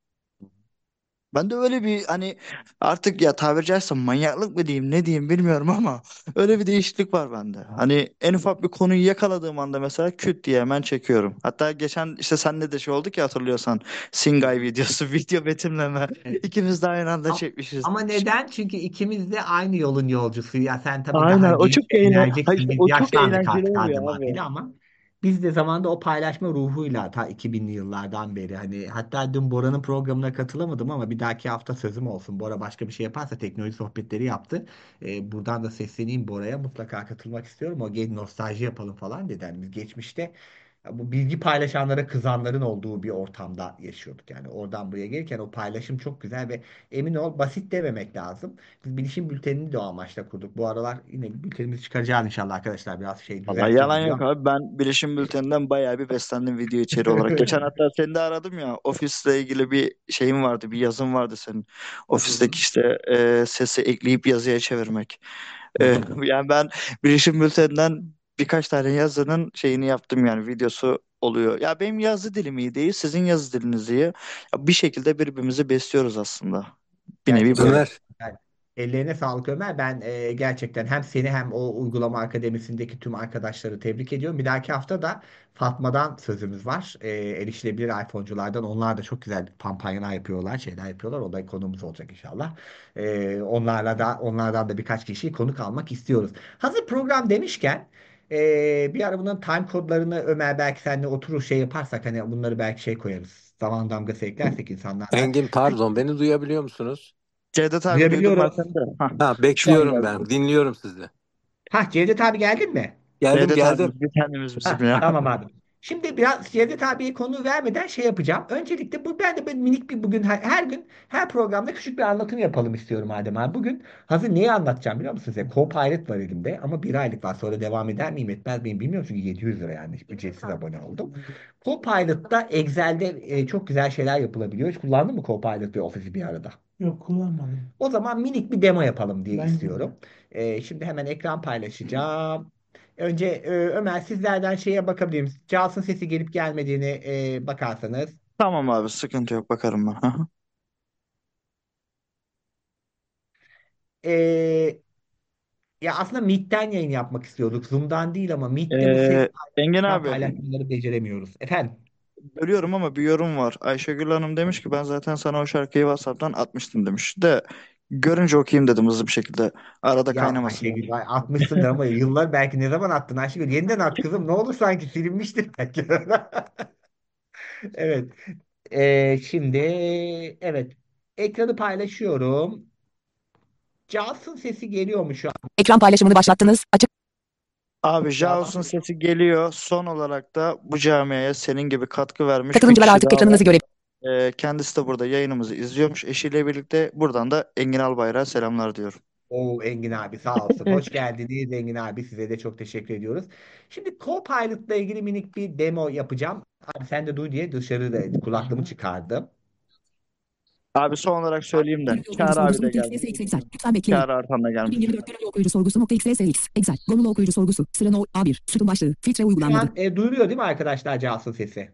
Ben de öyle bir hani artık ya tabiri caizse manyaklık mı diyeyim ne diyeyim bilmiyorum ama öyle bir değişiklik var bende. Hani en ufak bir konuyu yakaladığım anda mesela küt diye hemen çekiyorum. Hatta geçen işte senle de şey oldu ki hatırlıyorsan Singay videosu video betimleme ikimiz de aynı anda Am- çekmişiz. Ama neden? Çünkü ikimiz de aynı yolun yolcusu. Ya sen tabii daha Aynen o genç çok ve Hayır, enerjiksin. işte Biz o çok yaşlandık eğlenceli artık oluyor haddim abi. haddiyle ama biz de zamanda o paylaşma ruhuyla ta 2000'li yıllardan beri hani hatta dün Bora'nın programına katılamadım ama bir dahaki hafta sözüm olsun. Bora başka bir şey yaparsa teknoloji sohbetleri yaptı. Buradan da sesleneyim Bora'ya. Mutlaka katılmak istiyorum. O gel nostalji yapalım falan dedi. Yani biz geçmişte ya bu bilgi paylaşanlara kızanların olduğu bir ortamda yaşıyorduk. Yani oradan buraya gelirken o paylaşım çok güzel ve emin ol basit dememek lazım. Biz bilişim bültenini de o amaçla kurduk. Bu aralar yine bültenimizi çıkaracağız inşallah arkadaşlar. Biraz şey Vallahi düzensiz yalan gidiyor yok ama. abi. Ben Bilişim Bülteni'nden bayağı bir beslendim video içeriği olarak. Geçen hatta seni de aradım ya. Ofisle ilgili bir şeyim vardı. Bir yazım vardı senin. Hı hı, Ofisteki işte sesi ekleyip yazıya çevirmek. hı hı. Yani ben Bilişim Bülteni'nden birkaç tane yazının şeyini yaptım yani videosu oluyor. Ya benim yazı dilim iyi değil. Sizin yazı diliniz iyi. Ya bir şekilde birbirimizi besliyoruz aslında. Bir nevi Gerçekten böyle. çok Ömer, güzel. Ellerine sağlık Ömer. Ben gerçekten hem seni hem o uygulama akademisindeki tüm arkadaşları tebrik ediyorum. Bir dahaki hafta da Fatma'dan sözümüz var. Erişilebilir iPhone'culardan. Onlar da çok güzel kampanyalar yapıyorlar, şeyler yapıyorlar. O da konumuz olacak inşallah. Onlardan da birkaç kişiyi konuk almak istiyoruz. Hazır program demişken bir ara bunların time kodlarını Ömer belki seninle oturur şey yaparsak hani bunları belki şey koyarız. Zaman damgası eklersek insanlar da. Engin pardon beni duyabiliyor musunuz? Cevdet abi duydum ben Duyabiliyorum. seni de. Hah, Ha şu an bekliyorum ben. geldi. Dinliyorum sizi. Ha Cevdet abi geldin mi? Geldim Cevdet abi geldim. bir tanemiz bizim Ha, ya. tamam abi. Şimdi biraz Cevdet abiye konu vermeden şey yapacağım. Öncelikle bu ben de böyle minik bir bugün her gün her programda küçük bir anlatım yapalım istiyorum Adem abi. Bugün hazır neyi anlatacağım biliyor musun size? Copilot var elimde ama bir aylık var. Sonra devam eder miyim etmez miyim bilmiyorum çünkü 700 lira yani ücretsiz abone oldum. Copilot'ta Excel'de çok güzel şeyler yapılabiliyor. Hiç kullandın mı Copilot ve Office'i bir arada? Yok, kullanmadım. O zaman minik bir demo yapalım diye Bence de. istiyorum. Şimdi hemen ekran paylaşacağım. Önce Ömer sizlerden şeye bakabilir miyiz? Cihazın sesi gelip gelmediğini bakarsanız. Tamam abi sıkıntı yok bakarım ben. Hı hı. E, Ya aslında Meet'ten yayın yapmak istiyorduk. Zoom'dan değil ama Meet'te bu ses Engin ekran abi paylaşımları beceremiyoruz. Efendim? bölüyorum ama bir yorum var. Ayşegül Hanım demiş ki ben zaten sana o şarkıyı WhatsApp'tan atmıştım demiş. De görünce okuyayım dedim hızlı bir şekilde. Arada Ya kaynamasın Ayşegül yani. vay, atmışsındır ama yıllar belki ne zaman attın Ayşegül? Yeniden at kızım. Ne olur sanki silinmiştir belki. Evet. Şimdi evet. Ekranı paylaşıyorum. Cihazın sesi geliyor mu şu an? Ekran paylaşımını başlattınız. Açık. Abi Cihazın Jaus'un sesi. sesi geliyor. Son olarak da bu camiaya senin gibi katkı vermiş bir Katılımcılar kişi artık daha var. ekranınızı görebilir. Kendisi de burada yayınımızı izliyormuş eşiyle birlikte. Buradan da Engin Albayrak'a selamlar diyorum. Oo Engin abi sağ olsun. Hoş geldiniz Engin abi. Size de çok teşekkür ediyoruz. Şimdi Copilot'la ilgili minik bir demo yapacağım. Abi sen de duy diye dışarıda kulaklığımı çıkardım. Abi son olarak söyleyeyim de. Okuyucu Çağrı abi sorgusu de .xls gelmiş. Excel. Lütfen bekleyin. Çağrı Artan da gelmiş. 2024 Gönüllü okuyucu sorgusu .xlsx. Excel. Gönüllü okuyucu sorgusu. Sıra no A1. Sütun başlığı. Filtre Şu uygulanmadı. an duyuluyor değil mi arkadaşlar cihazın sesi?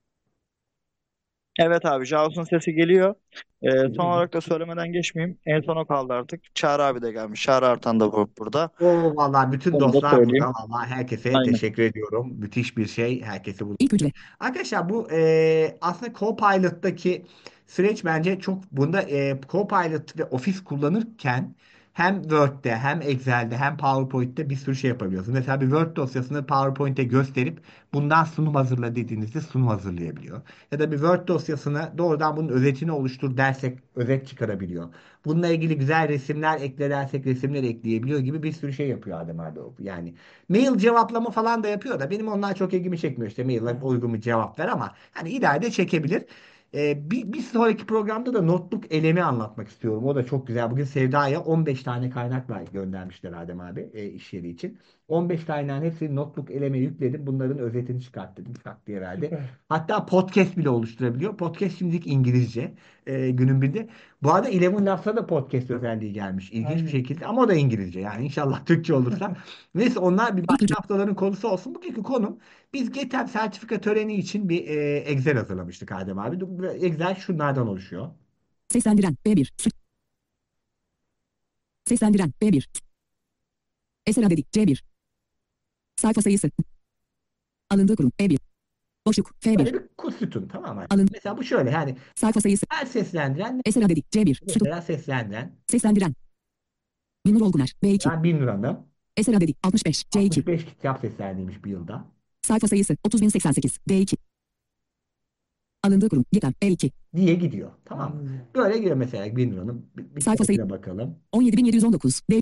Evet abi Jaws'un sesi geliyor. Son Geliyor mu? olarak da söylemeden geçmeyeyim. En sona kaldı artık. Çağrı abi de gelmiş. Çağrı Artan da burada. Oo vallahi bütün Onu da dostlar burada. söyleyeyim. Vallahi herkese Aynen. teşekkür ediyorum. Müthiş bir şey. Herkese burada. İlk hücre. Arkadaşlar bu aslında Copilot'taki süreç bence çok bunda Copilot ve Office kullanırken hem Word'de hem Excel'de hem PowerPoint'te bir sürü şey yapabiliyorsunuz. Mesela bir Word dosyasını PowerPoint'e gösterip bundan sunum hazırla dediğinizde sunum hazırlayabiliyor. Ya da bir Word dosyasını doğrudan bunun özetini oluştur dersek özet çıkarabiliyor. Bununla ilgili güzel resimler ekle dersek resimler ekleyebiliyor gibi bir sürü şey yapıyor Adem abi. Yani mail cevaplama falan da yapıyor da benim onlar çok ilgimi çekmiyor işte maille uygun bir cevap ver ama hani ileride çekebilir. Bir sonraki programda da notluk elemi anlatmak istiyorum. O da çok güzel. Bugün Sevda'ya 15 tane kaynakla göndermişler Adem abi iş yeri için. 15 kaynağın hepsini notebook eleme yükledim. Bunların özetini çıkart dedim. Tak diye verdi. Süper. Hatta podcast bile oluşturabiliyor. Podcast şimdilik İngilizce günün birinde. Bu arada Eleven Labs'a da podcast özelliği gelmiş. İlginç bir Aynen. şekilde ama o da İngilizce. Yani inşallah Türkçe olursa. Neyse onlar bir başka İpucu. haftaların konusu olsun. Bugünkü konum biz GETEM sertifika töreni için bir Excel hazırlamıştık Adem abi. Excel şunlardan oluşuyor. Seslendiren B1. Seslendiren B1. Eser adedi C1. Sayfa sayısı. Alındığı kurum B1. Boşluk F1. Böyle bir sütun tamam mı? Alın. Mesela bu şöyle yani Sayfa sayısı. her seslendiren Eser adedi C1. Sütun. mesela seslendiren Seslendiren. Binur Olguner B2. ben 1000 liranın Eser adedi 65 C2. 65 kitap seslendirmiş bir yılda. Sayfa sayısı 30.088 D2. Alındığı kurum GETEM E2. Diye gidiyor. Tamam mı? Anladım. Böyle gidiyor mesela 1000 liranın bir Sayfa sayı- tanesine bakalım. 17.719 D.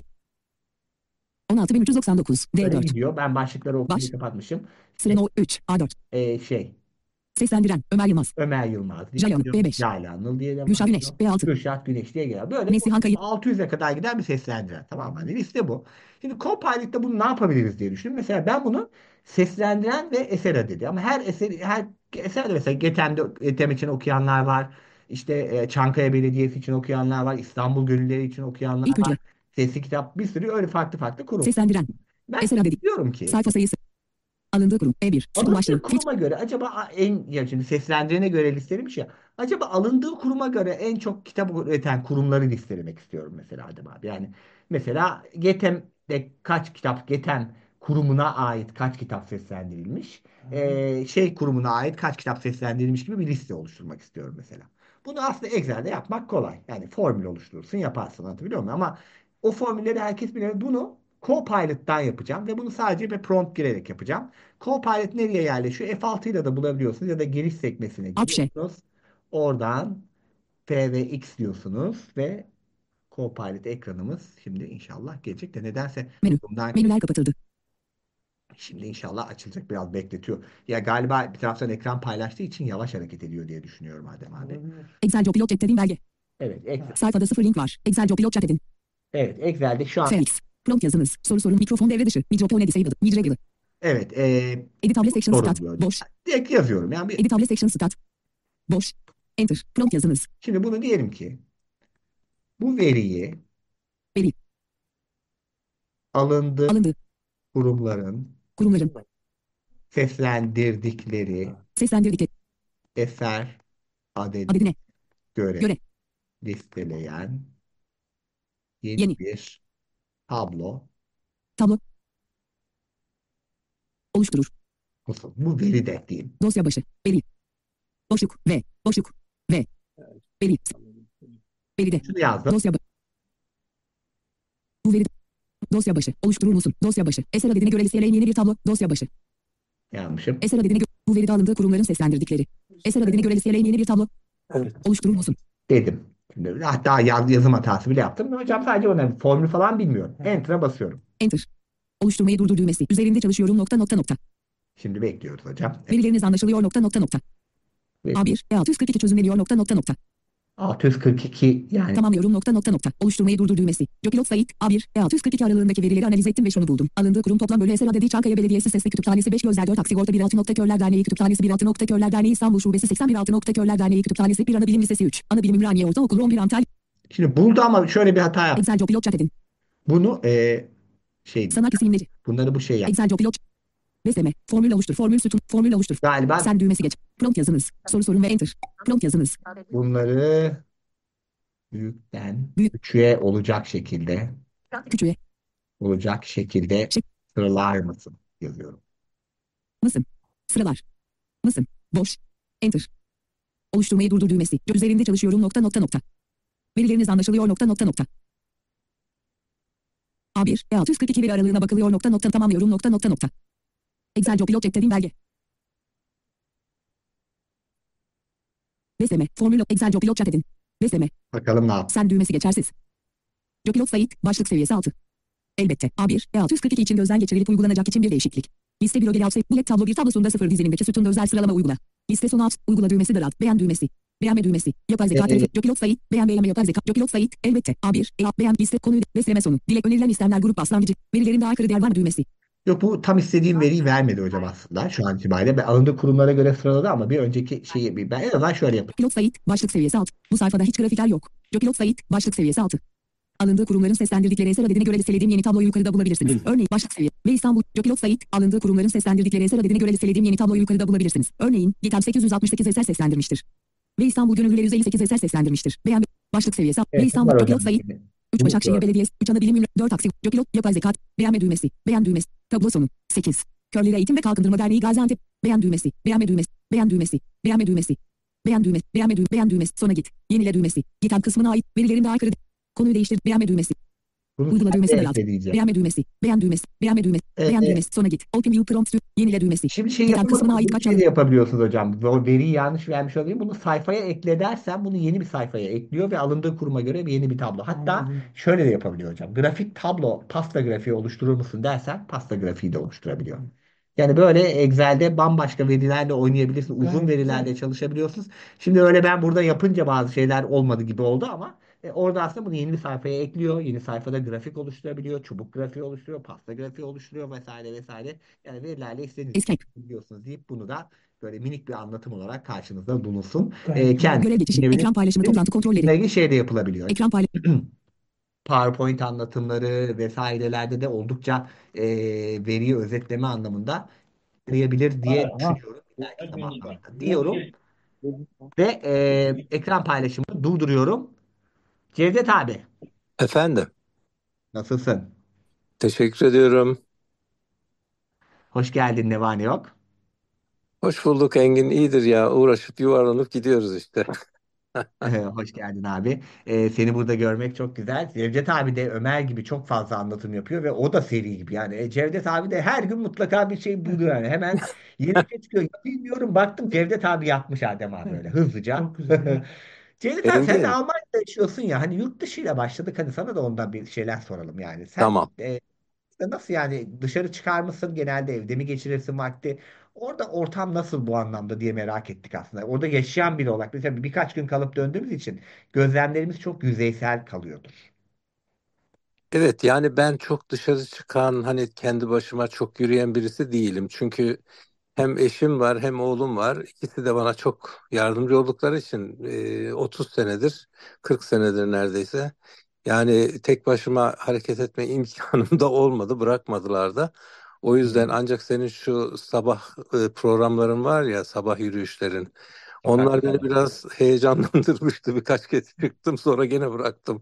16.399 Böyle D4. gidiyor. Ben başlıkları okuyup Baş. kapatmışım. Sıreno 3 A4. Şey Seslendiren Ömer Yılmaz. Ömer Yılmaz diye Jayan gidiyor. B5. Jale Anıl diye devam Gülşah Güneş ediyor. B6. Kürşat Güneş diye geliyor. Böyle Neslihan Kayıp 600'e kadar giden bir seslendiren. Tamam mı? Hani liste bu. Şimdi Copilot'ta bunu ne yapabiliriz diye düşünün. Mesela ben bunu seslendiren ve eser dedi. Ama her eser de mesela Getem için okuyanlar var. İşte Çankaya Belediyesi için okuyanlar var. İstanbul Gönülleri için okuyanlar İlk var. hücre. Sesli kitap bir sürü öyle farklı kurum. Seslendiren Ben Eser adedi diyorum ki Sayfa sayısı Alındığı kurum B1 Sütun alındığı başlığı Fit kuruma göre acaba ya şimdi seslendirene göre listelemiş ya. Acaba alındığı kuruma göre en çok kitap üreten kurumları listelemek istiyorum mesela Adem abi. Yani mesela GETEM'de kaç kitap GETEM kurumuna ait kaç kitap seslendirilmiş? Şey kurumuna ait kaç kitap seslendirilmiş gibi bir liste oluşturmak istiyorum mesela. Bunu aslında Excel'de yapmak kolay. Yani formül oluşturursun yaparsın anlatabiliyor muyum? Ama o formülleri herkes bilir. Bunu Copilot'tan yapacağım ve bunu sadece bir prompt girerek yapacağım. Copilot nereye yerleşiyor? F6 ile de bulabiliyorsunuz ya da giriş sekmesine Apşe giriyorsunuz. Oradan P ve X diyorsunuz ve Copilot ekranımız şimdi inşallah gelecek de nedense Menü bundan Menüler kapatıldı. şimdi inşallah açılacak biraz bekletiyor. Ya galiba bir taraftan ekran paylaştığı için yavaş hareket ediyor diye düşünüyorum Adem abi. Olabilir. Excel Job Pilot Chat belge. Evet, Sayfada 0 link var. Excel Job Pilot Chat edin. evet Excel'de şu an FX. Prompt yazınız. Soru sorun mikrofon devre dışı. Mikrofon disabled. Mid evet Editable section sorun stat. diyor. Boş. Direkt yazıyorum. Yani Editable section stat. Boş. Enter. Prompt yazınız. şimdi bunu diyelim ki bu veriyi Veri. alındı Alındı. kurumların Kurumların. seslendirdikleri Seslendirdikleri. eser adedine Adedine. göre Göre. listeleyen yeni Yeni. bir tablo Tablo. Oluşturur. nasıl? Bu veri de diyeyim. Dosya başı. Veri. Boşluk. V. Boşluk. V. Veri. Veride. Şunu yazdım. Dosya başı. Bu veri. Dosya başı. Oluşturur musun? Dosya başı. Eser adedine göre listeleyen yeni bir tablo. Dosya başı. Yazmışım. Eser adedine göre. Bu veride alındığı kurumların seslendirdikleri. Eser adedine göre listeleyen yeni bir tablo. Evet. Oluşturur musun? Dedim. Şimdi hatta yazım hatası bile yaptım. Hocam sadece ona formül falan bilmiyorum. Enter'a basıyorum. Enter. Oluşturmayı durdur düğmesi. Üzerinde çalışıyorum nokta nokta nokta. Şimdi bekliyoruz hocam. Evet. Verileriniz anlaşılıyor nokta nokta nokta. A1 ve 642 çözümleniyor nokta nokta nokta. 642 yani Tamamlıyorum nokta nokta nokta. Oluşturmayı durdur düğmesi. Jokilot Sait A1 ve 642 aralığındaki verileri analiz ettim ve şunu buldum. Alındığı kurum toplam bölü eser adedi Çankaya Belediyesi Sesli Kütüphanesi 5 Gözler 4 Aksigorta 1 Nokta Körler Derneği Kütüphanesi 1 Nokta Körler Derneği İstanbul Şubesi 81 Nokta Körler Derneği Kütüphanesi 1 Anabilim Lisesi 3. Anabilim Ümraniye Ortaokulu 11 Antalya. şimdi buldu ama şöyle bir hata yaptı. Excel Jokilot Chat edin. Bunu şey Sanat isimleri. bunları bu şey yaptı. Excel Jokilot. Besleme. Formül oluştur. Formül sütun. Formül oluştur. Galiba Sen düğmesi geç. Prompt yazınız. Soru sorun ve enter. Prompt yazınız. bunları büyükten Büyük. küçüğe olacak şekilde Şık. sıralar mısın yazıyorum. Mısın? Sıralar. Mısın? Boş. Enter. Oluşturmayı durdur düğmesi. Üzerinde çalışıyorum nokta nokta nokta. Verileriniz anlaşılıyor nokta nokta nokta. A1 ve 642 veri aralığına bakılıyor nokta nokta tamamlıyorum nokta nokta nokta. Excel Job Pilot Chat dediğim belge. Besleme. Formül Excel Job Pilot Chat edin. Besleme. Bakalım ne yaptı. Sen düğmesi geçersiz. Jokilot Sait, başlık seviyesi 6. Elbette. A1 ve 642 için gözden geçirilip uygulanacak için bir değişiklik. Liste bir ögeli bullet tablo bir tablosunda 0 dizilimdeki sütunda özel sıralama uygula. Liste sonu alt, uygula düğmesi daralt, beğen düğmesi. Beğenme düğmesi. Yapay zeka tarifi. Jokilot Sait, beğenme yapay zeka. Jokilot Sait, elbette. A1, beğen liste konuyu, besleme sonu. Dilek önerilen istemler grup başlangıcı. Verilerin daha aykırı değer var mı düğmesi. Yok, bu tam istediğim veriyi vermedi hocam aslında şu an itibariyle. Ben alındığı kurumlara göre sıraladı ama bir önceki şeyi ben en azından şöyle yapayım. Pilot Sait, başlık seviyesi 6. Bu sayfada hiç grafikler yok. Pilot Sait, başlık seviyesi 6. Alındığı kurumların seslendirdikleri eser adedine göre listelediğim yeni tabloyu yukarıda bulabilirsiniz. Örneğin başlık seviye ve İstanbul Pilot Sait, alındığı kurumların seslendirdikleri eser adedine göre listelediğim yeni tabloyu yukarıda bulabilirsiniz. Örneğin GİTEM 868 eser seslendirmiştir. Ve İstanbul Gönüllüleri 158 eser seslendirmiştir. Beğen başlık seviyesi ve Evet, İstanbul var Pilot hocam. Sait, 3 Bunu Başakşehir gördüm. Belediyesi, 3 ana bilim ünlü, 4 aksi, Pilot, yapay zeka, beğenme düğmesi, beğen düğmesi, tablo sonu, 8. Körleri Eğitim ve Kalkındırma Derneği Gaziantep, beğen düğmesi, beğenme düğmesi, beğen düğmesi, beğenme düğmesi, beğen düğmesi, beğen düğmesi, sona git, yenile düğmesi, GİTEM kısmına ait, verilerin daha aykırı, konuyu değiştir, beğenme düğmesi, Bunu uygula düğmesi sayfaya daralt, ekleyeceğim. beğenme düğmesi, beğen düğmesi, beğenme düğmesi, beğen düğmesi, sona git, Open View Prompt, yenile düğmesi, Şimdi şey GİTEM kısmına yapamadınız. ait Bir kaç şey çalı, de yapabiliyorsunuz hocam. O veriyi yanlış vermiş olayım. Bunu sayfaya ekle dersen bunu yeni bir sayfaya ekliyor ve alındığı kuruma göre yeni bir tablo. Hatta şöyle de yapabiliyor hocam. Grafik tablo, pasta grafiği oluşturur musun dersen pasta grafiği de oluşturabiliyor. Yani böyle Excel'de bambaşka verilerle oynayabilirsin. Uzun Gayet güzel. verilerle çalışabiliyorsunuz. Şimdi öyle ben burada yapınca bazı şeyler olmadı gibi oldu ama orada aslında bunu yeni bir sayfaya ekliyor. Yeni sayfada grafik oluşturabiliyor. Çubuk grafiği oluşturuyor. Pasta grafiği oluşturuyor vesaire vesaire. Yani verilerle istediğiniz gibi Escape, biliyorsunuz deyip bunu da böyle minik bir anlatım olarak karşınızda bulunsun. Gayet güzel. görev geçişi, ekran paylaşımı, Düşünebilirsiniz. toplantı kontrolleri, Bununla ilgili şey de yapılabiliyor. ekran paylaşımı, PowerPoint anlatımları vesairelerde de oldukça veriyi özetleme anlamında yarayabilir diye düşünüyorum ileriki zamanlarda diyorum ve ekran paylaşımını durduruyorum. Cevdet abi, Efendim, nasılsın? teşekkür ediyorum. Hoş geldin, ne var ne yok. Hoş bulduk Engin. İyidir ya. Uğraşıp yuvarlanıp gidiyoruz işte. Hoş geldin abi. Seni burada görmek çok güzel. Cevdet abi de Ömer gibi çok fazla anlatım yapıyor ve o da seri gibi. Yani Cevdet abi de her gün mutlaka bir şey buluyor yani. Hemen yeni bir şey çıkıyor. Yapayım diyorum. Baktım Cevdet abi yapmış Adem abi öyle hızlıca. Çok güzel ya. Cevdet abi sen de Engin, Almanya'da yaşıyorsun ya. Hani yurt dışıyla başladık. Hani sana da ondan bir şeyler soralım yani. Sen tamam. nasıl yani dışarı çıkar mısın? Genelde evde mi geçirirsin vakti? Orada ortam nasıl bu anlamda diye merak ettik aslında. Orada yaşayan biri olarak mesela birkaç gün kalıp döndüğümüz için gözlemlerimiz çok yüzeysel kalıyordur. Evet, yani ben çok dışarı çıkan, hani kendi başıma çok yürüyen birisi değilim. Çünkü hem eşim var hem oğlum var. İkisi de bana çok yardımcı oldukları için 30 senedir, 40 senedir neredeyse. Yani tek başıma hareket etme imkanım da olmadı, bırakmadılar da. O Hı yüzden hı. ancak senin şu sabah programların var ya, sabah yürüyüşlerin. Sokakta Onlar beni sabah. biraz heyecanlandırmıştı. Birkaç kez çıktım, sonra gene bıraktım.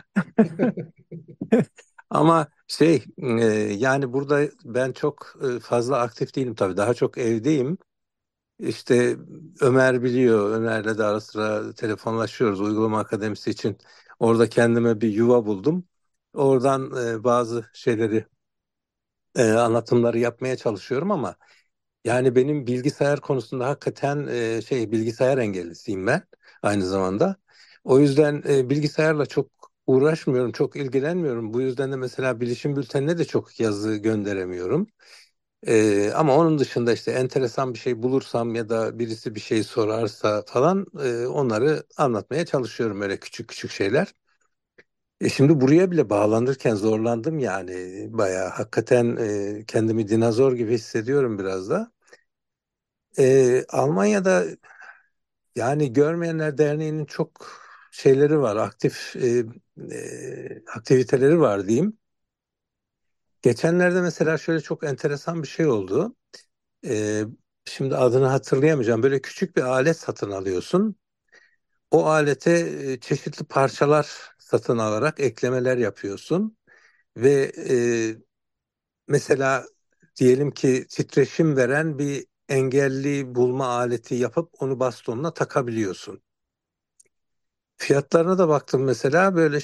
Ama yani burada ben çok fazla aktif değilim tabii. Daha çok evdeyim. İşte Ömer biliyor. Ömer'le de ara sıra telefonlaşıyoruz uygulama akademisi için. Orada kendime bir yuva buldum. Oradan bazı şeyleri, anlatımları yapmaya çalışıyorum ama yani benim bilgisayar konusunda hakikaten bilgisayar engellisiyim ben aynı zamanda. O yüzden bilgisayarla çok uğraşmıyorum, çok ilgilenmiyorum. Bu yüzden de mesela bilişim bültenine de çok yazı gönderemiyorum. Ama onun dışında işte enteresan bir şey bulursam ya da birisi bir şey sorarsa falan onları anlatmaya çalışıyorum, öyle küçük küçük şeyler. Şimdi buraya bile bağlanırken zorlandım yani, bayağı hakikaten kendimi dinozor gibi hissediyorum biraz da. Almanya'da yani Görmeyenler Derneği'nin çok şeyleri var, aktif aktiviteleri var diyeyim. Geçenlerde mesela şöyle çok enteresan bir şey oldu. E, Şimdi adını hatırlayamayacağım. Böyle küçük bir alet satın alıyorsun. O alete çeşitli parçalar satın alarak eklemeler yapıyorsun. Ve mesela diyelim ki titreşim veren bir engelli bulma aleti yapıp onu bastonuna takabiliyorsun. Fiyatlarına da baktım mesela, böyle